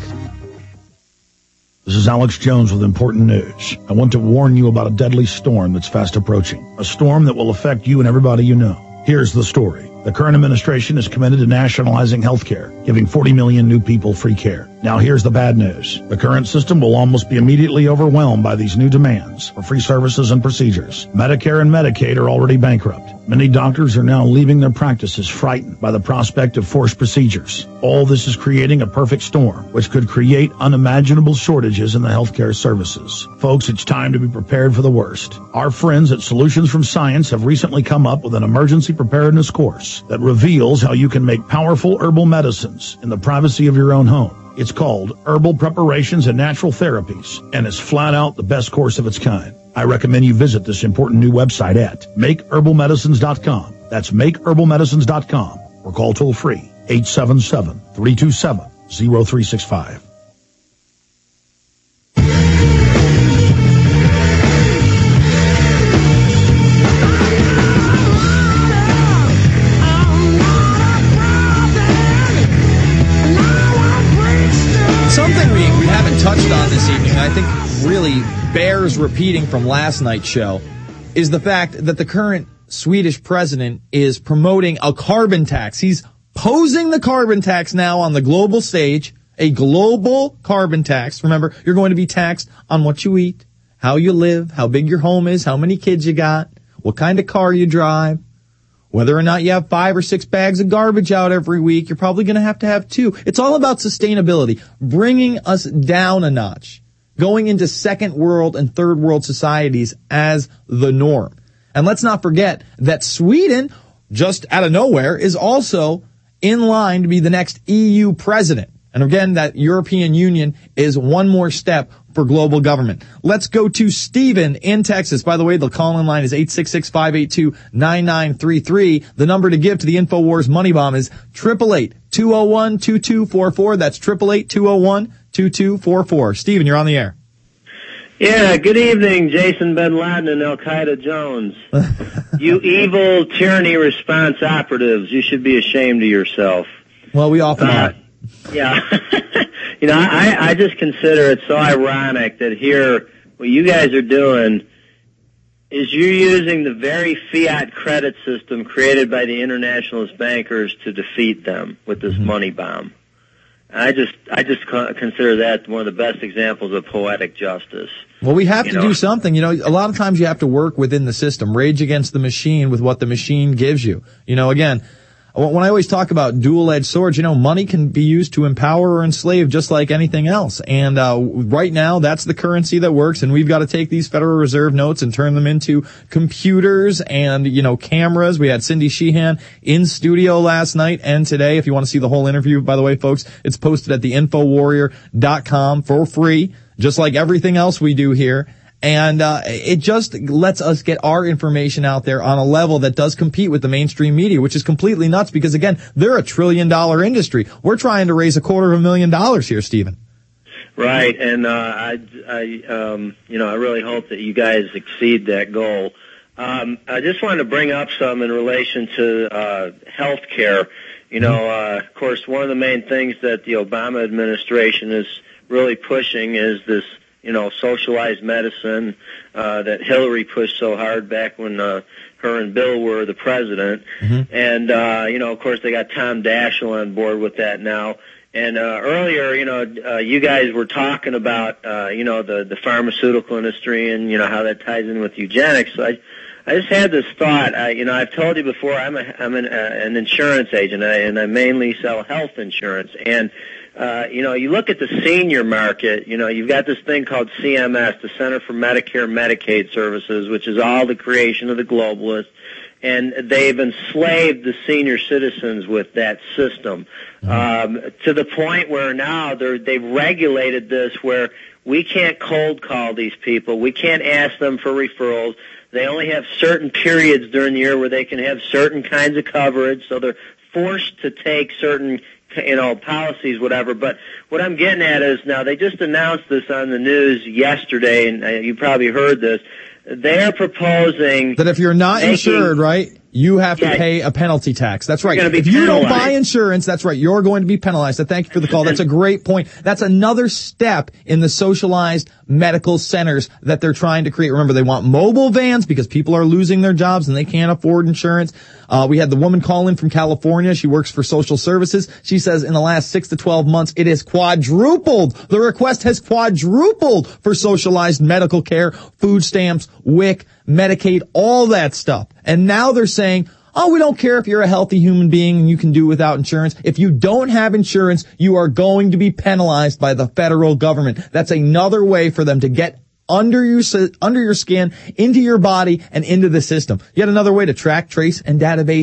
This is Alex Jones with important news. I want to warn you about a deadly storm that's fast approaching. A storm that will affect you and everybody you know. Here's the story. The current administration is committed to nationalizing health care, giving 40 million new people free care. Now here's the bad news. The current system will almost be immediately overwhelmed by these new demands for free services and procedures. Medicare and Medicaid are already bankrupt. Many doctors are now leaving their practices frightened by the prospect of forced procedures. All this is creating a perfect storm, which could create unimaginable shortages in the healthcare services. Folks, it's time to be prepared for the worst. Our friends at Solutions from Science have recently come up with an emergency preparedness course that reveals how you can make powerful herbal medicines in the privacy of your own home. It's called Herbal Preparations and Natural Therapies, and it's flat out the best course of its kind. I recommend you visit this important new website at makeherbalmedicines.com. That's makeherbalmedicines.com, or call toll free 877-327-0365. Something we haven't touched on this evening, I think really bears repeating from last night's show, is the fact that the current Swedish president is promoting a carbon tax. He's posing the carbon tax now on the global stage, a global carbon tax. Remember, you're going to be taxed on what you eat, how you live, how big your home is, how many kids you got, what kind of car you drive, whether or not you have 5 or 6 bags of garbage out every week. You're probably going to have 2. It's all about sustainability, bringing us down a notch, going into second world and third world societies as the norm. And let's not forget that Sweden, just out of nowhere, is also in line to be the next EU president. And again, that European Union is one more step for global government. Let's go to Stephen in Texas. By the way, the call-in line is 866-582-9933. The number to give to the InfoWars Money Bomb is 888-201-2244. That's 888-201-2244. Stephen, you're on the air. Yeah, good evening, Jason bin Laden and Al-Qaeda Jones. You evil tyranny response operatives, you should be ashamed of yourself. Well, we often are. Yeah. You know, I just consider it so ironic that here, what you guys are doing is you're using the very fiat credit system created by the internationalist bankers to defeat them with this money bomb. I just consider that one of the best examples of poetic justice. Well, we have to do something. You know, a lot of times you have to work within the system, rage against the machine with what the machine gives you. You know, again, when I always talk about dual-edged swords, you know, money can be used to empower or enslave just like anything else. And right now, that's the currency that works, and we've got to take these Federal Reserve notes and turn them into computers and, you know, cameras. We had Cindy Sheehan in studio last night and today. If you want to see the whole interview, by the way, folks, it's posted at the InfoWarrior.com for free, just like everything else we do here. And it just lets us get our information out there on a level that does compete with the mainstream media, which is completely nuts because, again, they're $1 trillion industry. We're trying to raise $250,000 here, Stephen. Right, and I really hope that you guys exceed that goal. I just wanted to bring up some in relation to health care. You know, of course, one of the main things that the Obama administration is really pushing is this, you know, socialized medicine that Hillary pushed so hard back when her and Bill were the president. And, you know, of course, they got Tom Daschle on board with that now. And earlier, you know, you guys were talking about, you know, the pharmaceutical industry and, you know, how that ties in with eugenics. So I just had this thought. You know, I've told you before, I'm an insurance agent, and I mainly sell health insurance. And you know, you look at the senior market, you know, you've got this thing called CMS, the Center for Medicare and Medicaid Services, which is all the creation of the globalists, and they've enslaved the senior citizens with that system, to the point where now they've regulated this where we can't cold call these people. We can't ask them for referrals. They only have certain periods during the year where they can have certain kinds of coverage, so they're forced to take certain, you know, policies, whatever. But what I'm getting at is now they just announced this on the news yesterday, and you probably heard this. They're proposing that if you're not insured, right, you have to pay a penalty tax. That's right. If you don't buy insurance, that's right, you're going to be penalized. So thank you for the call. That's a great point. That's another step in the socialized medical centers that they're trying to create. Remember, they want mobile vans because people are losing their jobs and they can't afford insurance. We had the woman call in from California. She works for social services. She says in the last 6 to 12 months, it has quadrupled. The request has quadrupled for socialized medical care, food stamps, WIC, Medicaid, all that stuff. And now they're saying, oh, we don't care if you're a healthy human being and you can do without insurance. If you don't have insurance, you are going to be penalized by the federal government. That's another way for them to get under your skin, into your body, and into the system. Yet another way to track, trace, and database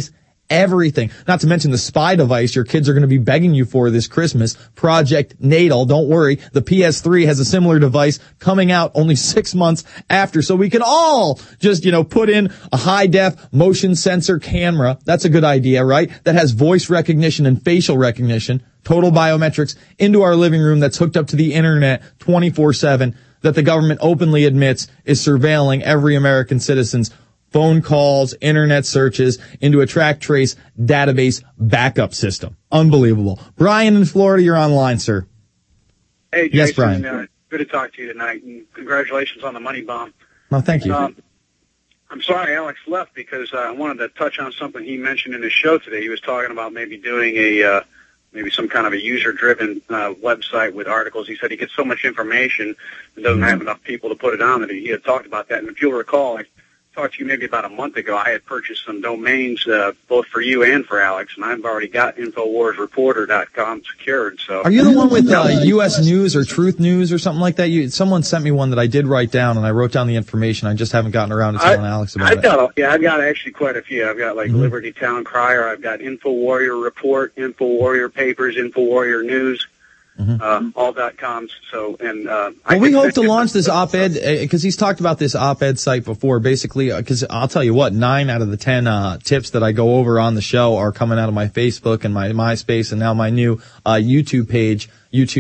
everything. Not to mention the spy device your kids are going to be begging you for this Christmas, Project Natal. Don't worry, the PS3 has a similar device coming out only 6 months after, so we can all just, put in a high-def motion sensor camera. That's a good idea, right? That has voice recognition and facial recognition, total biometrics, into our living room that's hooked up to the internet 24/7, that the government openly admits is surveilling every American citizen's phone calls, internet searches into a track trace database backup system. Unbelievable. Brian in Florida, you're online, sir. Hey, Jason. Yes, Brian. Good to talk to you tonight, and congratulations on the money bomb. Well, thank you. I'm sorry Alex left because I wanted to touch on something he mentioned in his show today. He was talking about maybe doing maybe some kind of a user-driven website with articles. He said he gets so much information and doesn't have enough people to put it on that he had talked about that. And if you'll recall, I talked to you maybe about a month ago. I had purchased some domains both for you and for Alex, and I've already got InfoWarsReporter.com secured. So, are you the one with U.S. News or Truth News or something like that? Someone sent me one that I did write down, and I wrote down the information. I just haven't gotten around to telling Alex about it. I've got actually quite a few. I've got Liberty Town Crier. I've got InfoWarrior Report, InfoWarrior Papers, InfoWarrior News. All .coms. So, and we hope to launch this op-ed because he's talked about this op-ed site before. Basically, because I'll tell you what, 9 out of the 10 tips that I go over on the show are coming out of my Facebook and my MySpace and now my new YouTube page,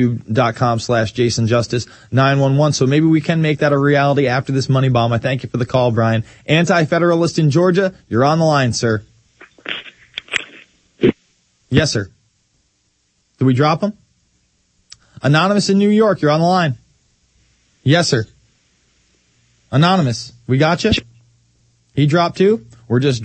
youtube.com/JasonJustice911. So maybe we can make that a reality after this money bomb. I thank you for the call, Brian. Anti-Federalist in Georgia, you're on the line, sir. Yes, sir. Did we drop him? Anonymous in New York, you're on the line. Yes, sir. Anonymous, we got you? He dropped too? We're just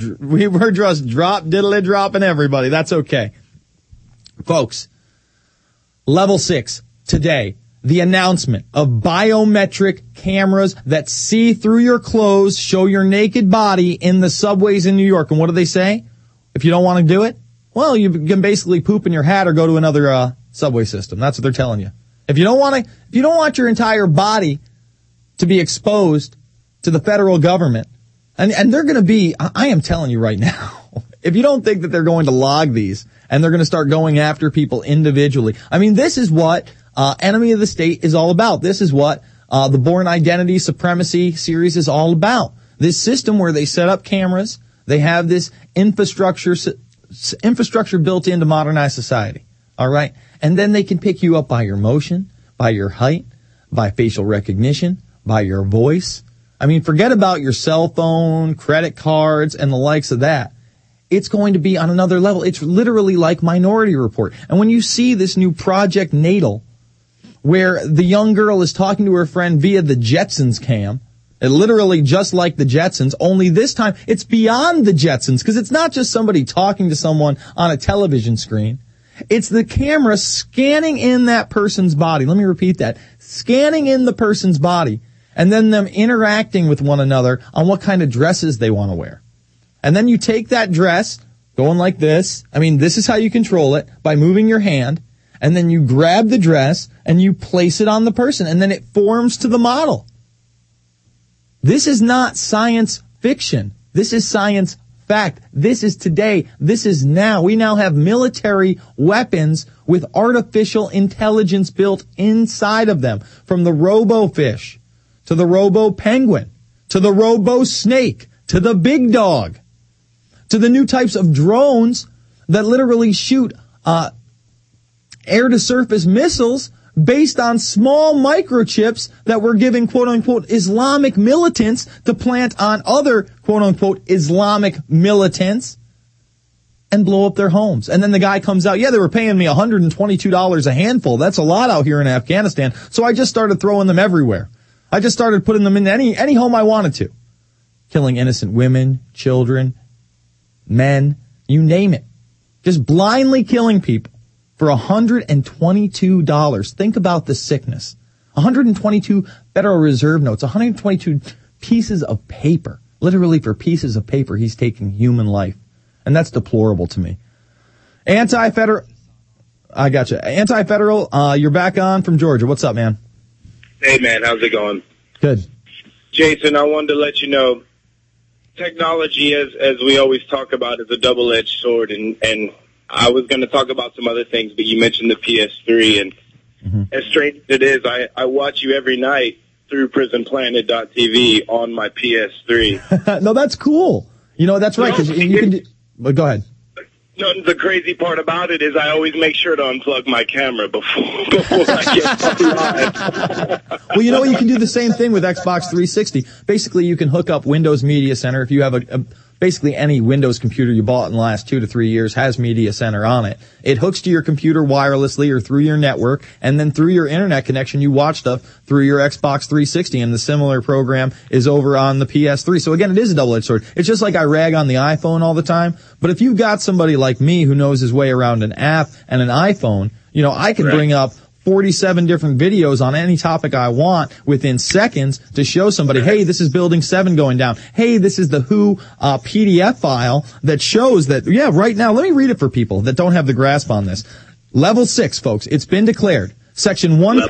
dropping everybody. That's okay. Folks, level 6, today, the announcement of biometric cameras that see through your clothes, show your naked body in the subways in New York. And what do they say? If you don't want to do it, well, you can basically poop in your hat or go to another, subway system. That's what they're telling you. If you don't want your entire body to be exposed to the federal government, and they're going to be, I am telling you right now, if you don't think that they're going to log these and they're going to start going after people individually, I mean, this is what Enemy of the State is all about. This is what the Bourne Identity Supremacy series is all about. This system where they set up cameras, they have this infrastructure built into modernized society. All right. And then they can pick you up by your motion, by your height, by facial recognition, by your voice. I mean, forget about your cell phone, credit cards, and the likes of that. It's going to be on another level. It's literally like Minority Report. And when you see this new Project Natal, where the young girl is talking to her friend via the Jetsons cam, literally just like the Jetsons, only this time it's beyond the Jetsons, because it's not just somebody talking to someone on a television screen. It's the camera scanning in that person's body. Let me repeat that. Scanning in the person's body, and then them interacting with one another on what kind of dresses they want to wear. And then you take that dress, going like this. I mean, this is how you control it, by moving your hand, and then you grab the dress and you place it on the person, and then it forms to the model. This is not science fiction. This is science fact. This is today. This is now. We now have military weapons with artificial intelligence built inside of them. From the robo-fish, to the robo-penguin, to the robo-snake, to the big dog, to the new types of drones that literally shoot air-to-surface missiles based on small microchips that were given quote-unquote Islamic militants to plant on other quote-unquote Islamic militants and blow up their homes. And then the guy comes out, yeah, they were paying me $122 a handful. That's a lot out here in Afghanistan. So I just started throwing them everywhere. I just started putting them in any home I wanted to. Killing innocent women, children, men, you name it. Just blindly killing people. For $122. Think about the sickness. 122 Federal Reserve notes, 122 pieces of paper. Literally for pieces of paper, he's taking human life. And that's deplorable to me. Anti-federal, I gotcha. Anti-federal, you're back on from Georgia. What's up, man? Hey, man, how's it going? Good. Jason, I wanted to let you know technology, as we always talk about, is a double-edged sword, and I was going to talk about some other things, but you mentioned the PS3, and as strange as it is, I watch you every night through PrisonPlanet.tv on my PS3. No, that's cool. You know, that's right, because you can but go ahead. No, the crazy part about it is I always make sure to unplug my camera before I get live. Well, you know what? You can do the same thing with Xbox 360. Basically, you can hook up Windows Media Center. If you have basically any Windows computer you bought in the last 2 to 3 years has Media Center on it. It hooks to your computer wirelessly or through your network, and then through your internet connection, you watch stuff through your Xbox 360, and the similar program is over on the PS3. So again, it is a double-edged sword. It's just like I rag on the iPhone all the time, but if you've got somebody like me who knows his way around an app and an iPhone, you know, I can bring up 47 different videos on any topic I want within seconds to show somebody, hey, this is Building 7 going down. Hey, this is the WHO PDF file that shows that, yeah, right now, let me read it for people that don't have the grasp on this. Level 6, folks, it's been declared. Section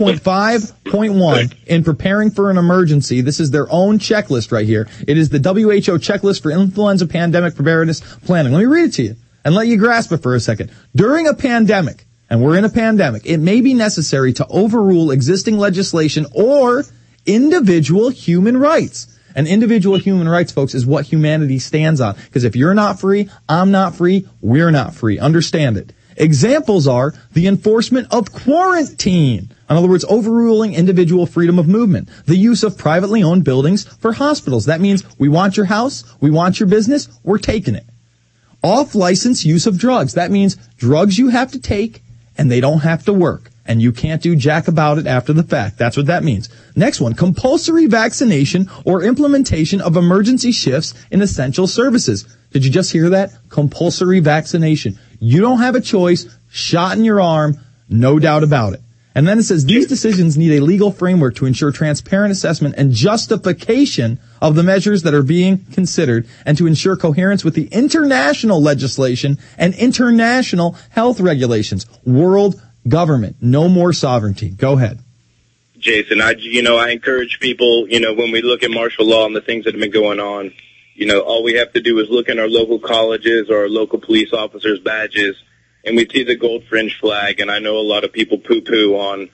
1.5.1, in preparing for an emergency, this is their own checklist right here. It is the WHO checklist for influenza pandemic preparedness planning. Let me read it to you and let you grasp it for a second. During a pandemic, and we're in a pandemic, it may be necessary to overrule existing legislation or individual human rights. And individual human rights, folks, is what humanity stands on. Because if you're not free, I'm not free, we're not free. Understand it. Examples are the enforcement of quarantine. In other words, overruling individual freedom of movement. The use of privately owned buildings for hospitals. That means we want your house, we want your business, we're taking it. Off-license use of drugs. That means drugs you have to take and they don't have to work. And you can't do jack about it after the fact. That's what that means. Next one, compulsory vaccination or implementation of emergency shifts in essential services. Did you just hear that? Compulsory vaccination. You don't have a choice. Shot in your arm. No doubt about it. And then it says these decisions need a legal framework to ensure transparent assessment and justification of the measures that are being considered and to ensure coherence with the international legislation and international health regulations. World government. No more sovereignty. Go ahead. Jason, I encourage people, when we look at martial law and the things that have been going on, all we have to do is look in our local colleges or our local police officers' badges, and we see the gold fringe flag. And I know a lot of people poo-poo on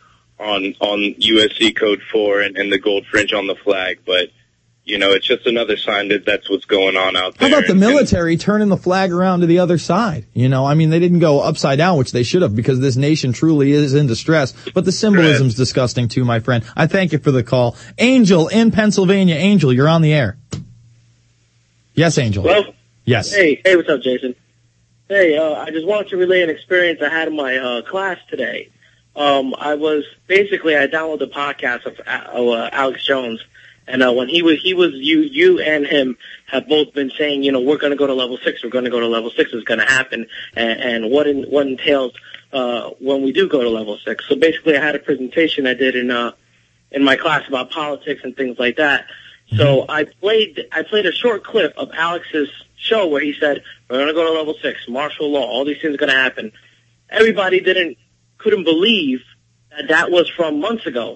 USC Code 4 and the gold fringe on the flag, but it's just another sign that that's what's going on out there. How about the military turning the flag around to the other side? They didn't go upside down, which they should have, because this nation truly is in distress. But the symbolism's disgusting too, my friend. I thank you for the call. Angel in Pennsylvania. Angel, you're on the air. Yes, Angel. Well, yes. Hey, what's up, Jason? Hey, I just wanted to relay an experience I had in my class today. I downloaded the podcast of Alex Jones. And when you and him have both been saying, we're going to go to level 6, we're going to go to level 6, is going to happen, and what entails when we do go to level 6. So basically, I had a presentation I did in my class about politics and things like that. So I played a short clip of Alex's show where he said, we're going to go to level 6, martial law, all these things are going to happen. Everybody couldn't believe that was from months ago.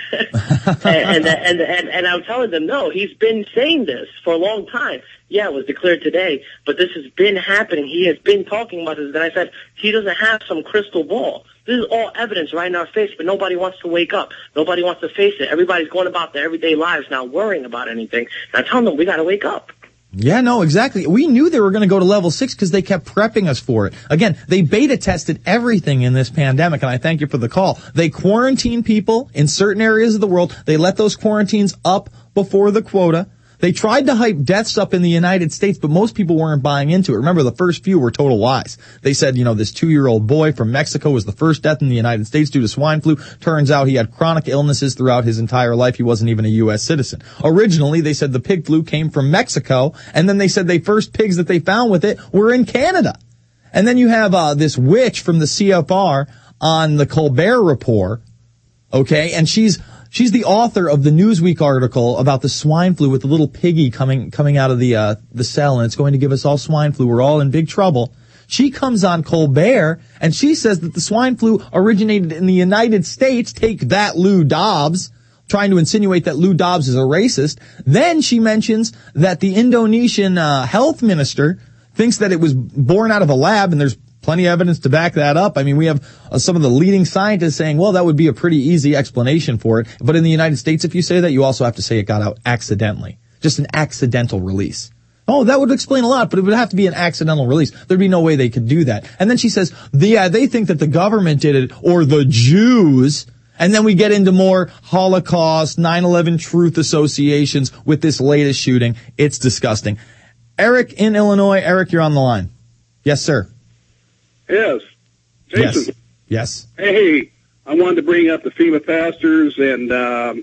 and I'm telling them, no, he's been saying this for a long time. Yeah, it was declared today, but this has been happening. He has been talking about this. And I said, he doesn't have some crystal ball. This is all evidence right in our face, but nobody wants to wake up. Nobody wants to face it. Everybody's going about their everyday lives now worrying about anything. And I tell them, we got to wake up. Yeah, no, exactly. We knew they were going to go to level 6 because they kept prepping us for it. Again, they beta tested everything in this pandemic, and I thank you for the call. They quarantine people in certain areas of the world. They let those quarantines up before the quota. They tried to hype deaths up in the United States, but most people weren't buying into it. Remember, the first few were total lies. They said, this 2-year-old boy from Mexico was the first death in the United States due to swine flu. Turns out he had chronic illnesses throughout his entire life. He wasn't even a U.S. citizen. Originally, they said the pig flu came from Mexico, and then they said the first pigs that they found with it were in Canada. And then you have this witch from the CFR on the Colbert Report, okay, and she's the author of the Newsweek article about the swine flu with the little piggy coming out of the cell, and it's going to give us all swine flu. We're all in big trouble. She comes on Colbert, and she says that the swine flu originated in the United States. Take that, Lou Dobbs. trying to insinuate that Lou Dobbs is a racist. Then she mentions that the Indonesian health minister thinks that it was born out of a lab, and there's plenty of evidence to back that up. I mean, we have some of the leading scientists saying, well, that would be a pretty easy explanation for it. But in the United States, if you say that, you also have to say it got out accidentally. Just an accidental release. Oh, that would explain a lot, but it would have to be an accidental release. There'd be no way they could do that. And then she says, they think that the government did it, or the Jews. And then we get into more Holocaust, 9/11 truth associations with this latest shooting. It's disgusting. Eric in Illinois. Eric, you're on the line. Yes, sir. Yes. Jason. Yes. Hey, I wanted to bring up the FEMA pastors and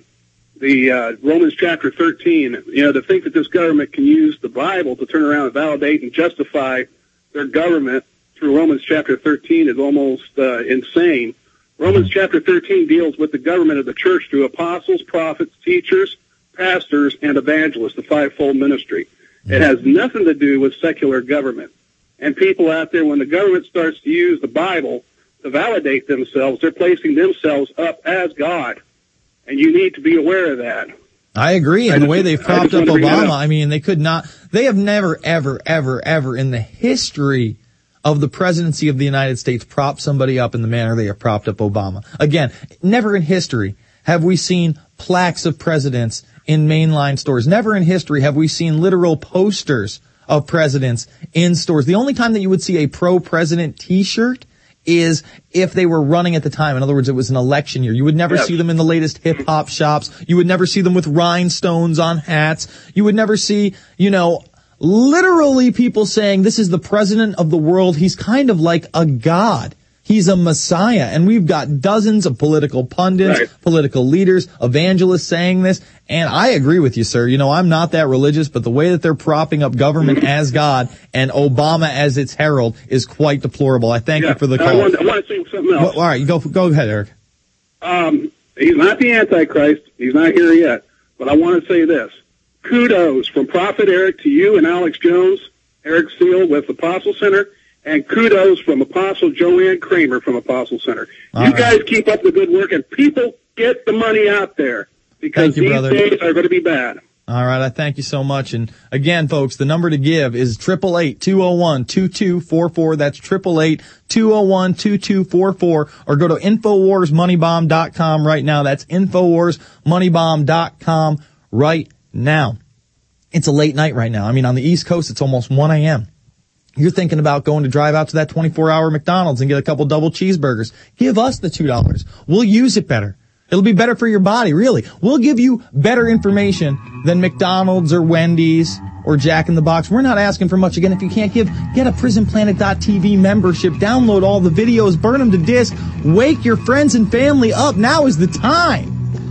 the Romans chapter 13. To think that this government can use the Bible to turn around and validate and justify their government through Romans chapter 13 is almost insane. Romans chapter 13 deals with the government of the church through apostles, prophets, teachers, pastors, and evangelists, the fivefold ministry. It has nothing to do with secular government. And people out there, when the government starts to use the Bible to validate themselves, they're placing themselves up as God. And you need to be aware of that. I agree. And the way they've propped up Obama, I mean, they have never, ever, ever, ever in the history of the presidency of the United States propped somebody up in the manner they have propped up Obama. Again, never in history have we seen plaques of presidents in mainline stores. Never in history have we seen literal posters of presidents in stores. The only time that you would see a pro-president T-shirt is if they were running at the time. In other words, it was an election year. You would never see them in the latest hip-hop shops. You would never see them with rhinestones on hats. You would never see, literally people saying, this is the president of the world. He's kind of like a god. He's a messiah. And we've got dozens of political pundits, political leaders, evangelists saying this. And I agree with you, sir. I'm not that religious, but the way that they're propping up government as God and Obama as its herald is quite deplorable. I thank you for the call. I want to say something else. All right, go ahead, Eric. He's not the Antichrist. He's not here yet. But I want to say this. Kudos from Prophet Eric to you and Alex Jones, Eric Seal with Apostle Center, and kudos from Apostle Joanne Kramer from Apostle Center. You guys keep up the good work, and people get the money out there, because these days are going to be bad. All right, I thank you so much. And again, folks, the number to give is 888-201-2244. That's 888-201-2244. Or go to InfoWarsMoneyBomb.com right now. That's InfoWarsMoneyBomb.com right now. It's a late night right now. I mean, on the East Coast, it's almost 1 a.m. You're thinking about going to drive out to that 24-hour McDonald's and get a couple double cheeseburgers. Give us the $2. We'll use it better. It'll be better for your body, really. We'll give you better information than McDonald's or Wendy's or Jack in the Box. We're not asking for much. Again, if you can't give, get a PrisonPlanet.tv membership. Download all the videos. Burn them to disk. Wake your friends and family up. Now is the time.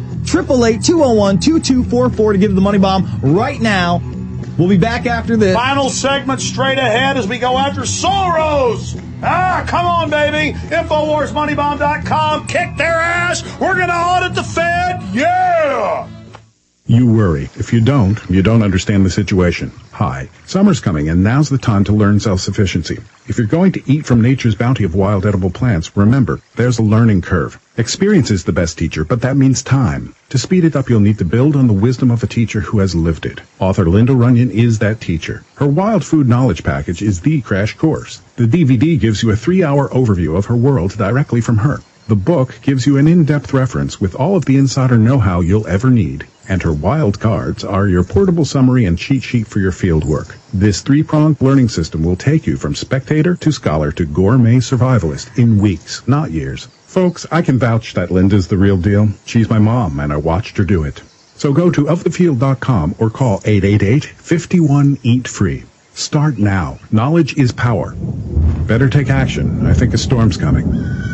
888-201-2244 to give the Money Bomb right now. We'll be back after this. Final segment straight ahead as we go after Soros. Come on, baby. InfoWarsMoneyBomb.com. Kick their ass. We're going to audit the Fed. Yeah. You worry. If you don't understand the situation. Hi, summer's coming, and now's the time to learn self-sufficiency. If you're going to eat from nature's bounty of wild edible plants, remember, there's a learning curve. Experience is the best teacher, but that means time. To speed it up, you'll need to build on the wisdom of a teacher who has lived it. Author Linda Runyon is that teacher. Her Wild Food Knowledge Package is the crash course. The DVD gives you a 3-hour overview of her world directly from her. The book gives you an in-depth reference with all of the insider know-how you'll ever need. And her wild cards are your portable summary and cheat sheet for your field work. This 3-pronged learning system will take you from spectator to scholar to gourmet survivalist in weeks, not years. Folks, I can vouch that Linda's the real deal. She's my mom, and I watched her do it. So go to ofthefield.com or call 888-51-EAT-FREE. Start now. Knowledge is power. Better take action. I think a storm's coming.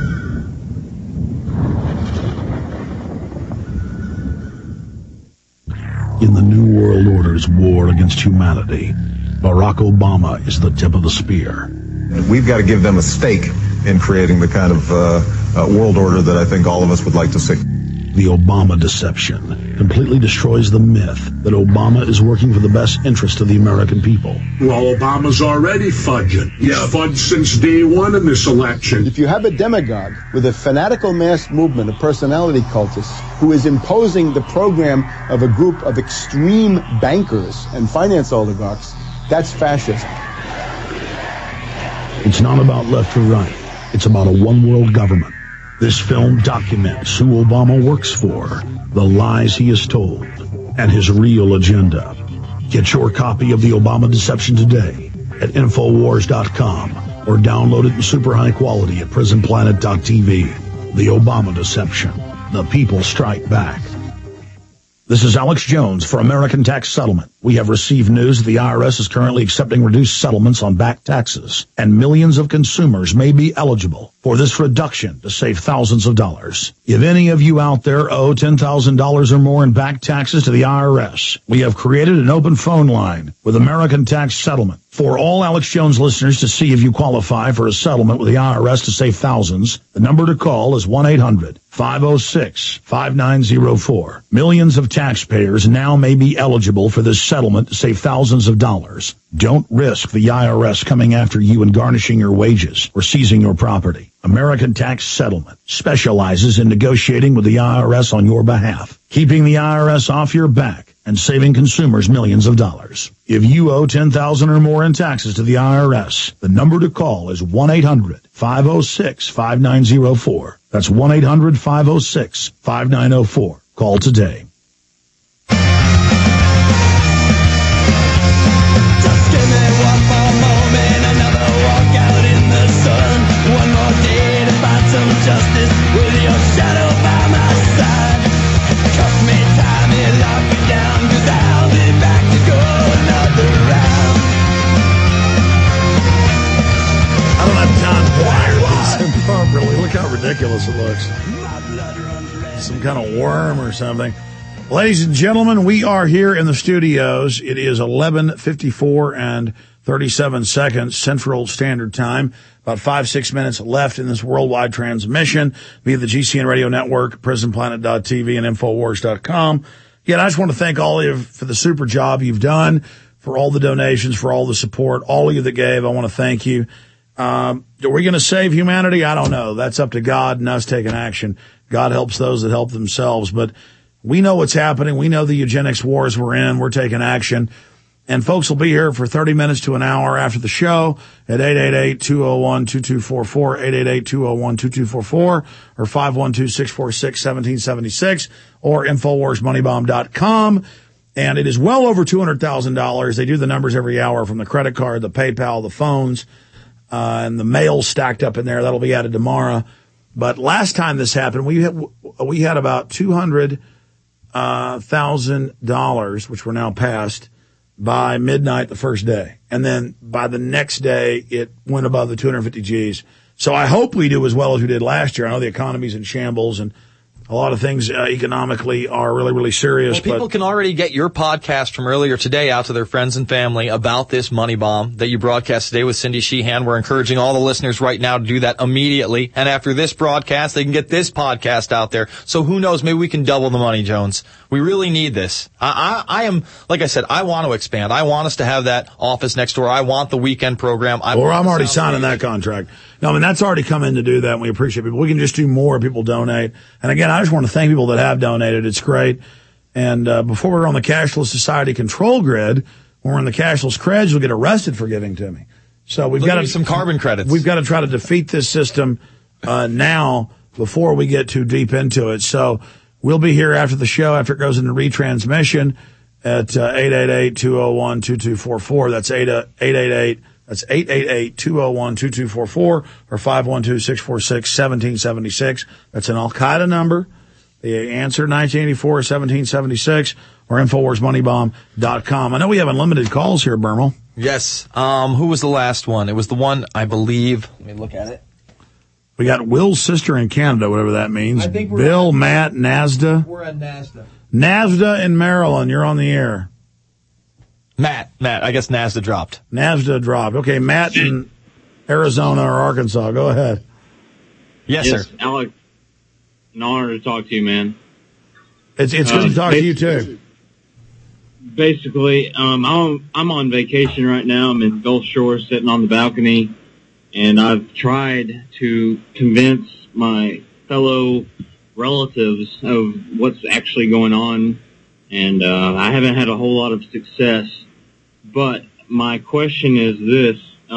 In the New World Order's war against humanity, Barack Obama is the tip of the spear. We've got to give them a stake in creating the kind of world order that I think all of us would like to see. The Obama deception completely destroys the myth that Obama is working for the best interest of the American people. Well, Obama's already fudging. He's fudged since day one in this election. If you have a demagogue with a fanatical mass movement of personality cultists who is imposing the program of a group of extreme bankers and finance oligarchs, that's fascism. It's not about left or right. It's about a one-world government. This film documents who Obama works for, the lies he has told, and his real agenda. Get your copy of The Obama Deception today at Infowars.com or download it in super high quality at PrisonPlanet.tv. The Obama Deception. The people strike back. This is Alex Jones for American Tax Settlement. We have received news that the IRS is currently accepting reduced settlements on back taxes, and millions of consumers may be eligible for this reduction to save thousands of dollars. If any of you out there owe $10,000 or more in back taxes to the IRS, we have created an open phone line with American Tax Settlement for all Alex Jones listeners to see if you qualify for a settlement with the IRS to save thousands. The number to call is 1-800-506-5904. Millions of taxpayers now may be eligible for this settlement to save thousands of dollars. Don't risk the IRS coming after you and garnishing your wages or seizing your property. American Tax Settlement specializes in negotiating with the IRS on your behalf, keeping the IRS off your back and saving consumers millions of dollars. If you owe $10,000 or more in taxes to the IRS, the number to call is 1-800-506-5904. That's 1-800-506-5904. Call today. Justice with your shadow by my side. Cost me time and lock me down, 'cause I'll be back to go another round. I don't have time to wire this properly. Look how ridiculous it looks. Some kind of worm or something. Ladies and gentlemen, we are here in the studios. It is 11:54 and 37 seconds Central Standard Time. About 5-6 minutes left in this worldwide transmission via the GCN Radio Network, PrisonPlanet.tv, and Infowars.com. Again, I just want to thank all of you for the super job you've done, for all the donations, for all the support, all of you that gave. I want to thank you. Are we going to save humanity? I don't know. That's up to God and us taking action. God helps those that help themselves. But we know what's happening. We know the eugenics wars we're in. We're taking action. And folks will be here for 30 minutes to an hour after the show at 888-201-2244, 888-201-2244, or 512-646-1776, or InfoWarsMoneyBomb.com. And it is well over $200,000. They do the numbers every hour from the credit card, the PayPal, the phones, and the mail stacked up in there. That'll be added tomorrow. But last time this happened, we had about $200,000, which we're now past, by midnight the first day. And then by the next day, it went above the 250 G's. So I hope we do as well as we did last year. I know the economy's in shambles and a lot of things economically are really, really serious. Well, people can already get your podcast from earlier today out to their friends and family about this money bomb that you broadcast today with Cindy Sheehan. We're encouraging all the listeners right now to do that immediately. And after this broadcast, they can get this podcast out there. So who knows, maybe we can double the money, Jones. We really need this. I am, like I said, I want to expand. I want us to have that office next door. I want the weekend program. I'm already signing that contract. No, I mean, that's already come in to do that, and we appreciate people. We can just do more if people donate. And again, I just want to thank people that have donated. It's great. And before we were on the Cashless Society control grid, when we're in the cashless creds, you'll get arrested for giving to me. So we've got some carbon credits. We've got to try to defeat this system now before we get too deep into it. So we'll be here after the show, after it goes into retransmission at 888-201-2244. That's 888. That's 888-201-2244 or 512-646-1776. That's an Al-Qaeda number. The answer 1984-1776 or InfoWarsMoneyBomb.com. I know we have unlimited calls here, Bermal. Yes. Who was the last one? It was the one, I believe. Let me look at it. We got Will's sister in Canada, whatever that means. Bill, Matt, Nasda. We're at Nasda. Nasda in Maryland. You're on the air. Matt, I guess Nasda dropped. Nasda dropped. Okay, Matt in Arizona or Arkansas. Go ahead. Yes, sir. Alex, an honor to talk to you, man. It's good to talk to you too. Basically, I'm on vacation right now. I'm in Gulf Shore, sitting on the balcony, and I've tried to convince my fellow relatives of what's actually going on, and I haven't had a whole lot of success. But my question is this: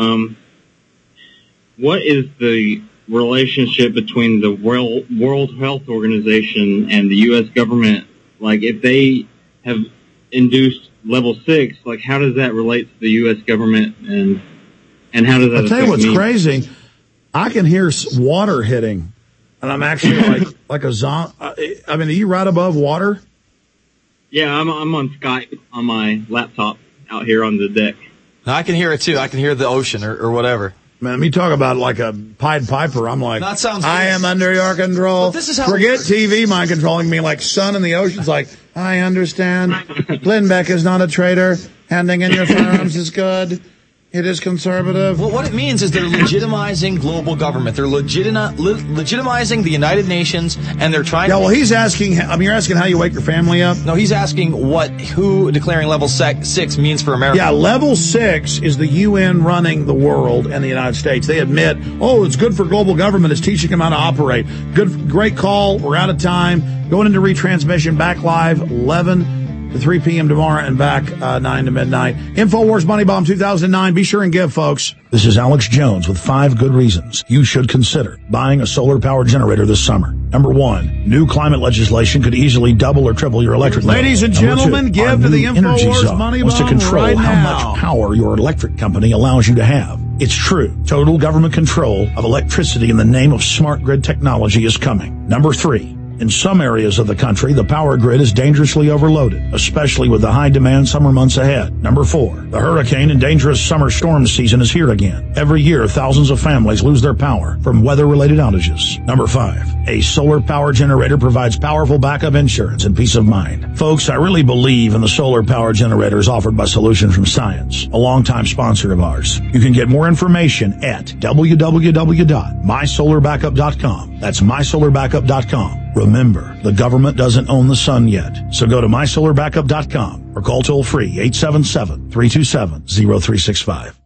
what is the relationship between the World Health Organization and the U.S. government? Like, if they have induced level 6, like, how does that relate to the U.S. government, and how does that I'll tell you affect what's me? crazy. I can hear water hitting, and I'm actually like a zombie. I mean, are you right above water? Yeah, I'm on Skype on my laptop out here on the deck. I can hear it too. I can hear the ocean or whatever. Man, me talk about like a Pied Piper. I'm like, that sounds I am under your control. This is how Forget TV mind controlling me, like sun in the ocean's like, I understand. Glenn Beck is not a traitor. Handing in your firearms is good. It is conservative. Well, what it means is they're legitimizing global government. They're legitimizing the United Nations, and they're trying Yeah, well, he's asking, you're asking how you wake your family up? No, he's asking who declaring level 6 means for America. Yeah, level 6 is the UN running the world and the United States. They admit, it's good for global government. It's teaching them how to operate. Great call. We're out of time. Going into retransmission, back live, 11 to 3 p.m. tomorrow and back 9 to midnight. InfoWars Money Bomb 2009. Be sure and give, folks. This is Alex Jones with 5 good reasons you should consider buying a solar power generator this summer. Number 1, new climate legislation could easily double or triple your electric bill. Ladies and Number gentlemen, 2, give our to the new Energy InfoWars Zone Money wants to Bomb control right how now. much power your electric company allows you to have. It's true. Total government control of electricity in the name of smart grid technology is coming. Number 3, in some areas of the country, the power grid is dangerously overloaded, especially with the high-demand summer months ahead. Number 4, the hurricane and dangerous summer storm season is here again. Every year, thousands of families lose their power from weather-related outages. Number 5, a solar power generator provides powerful backup insurance and peace of mind. Folks, I really believe in the solar power generators offered by Solutions from Science, a longtime sponsor of ours. You can get more information at www.mysolarbackup.com. That's mysolarbackup.com. Remember, the government doesn't own the sun yet. So go to mysolarbackup.com or call toll-free 877-327-0365.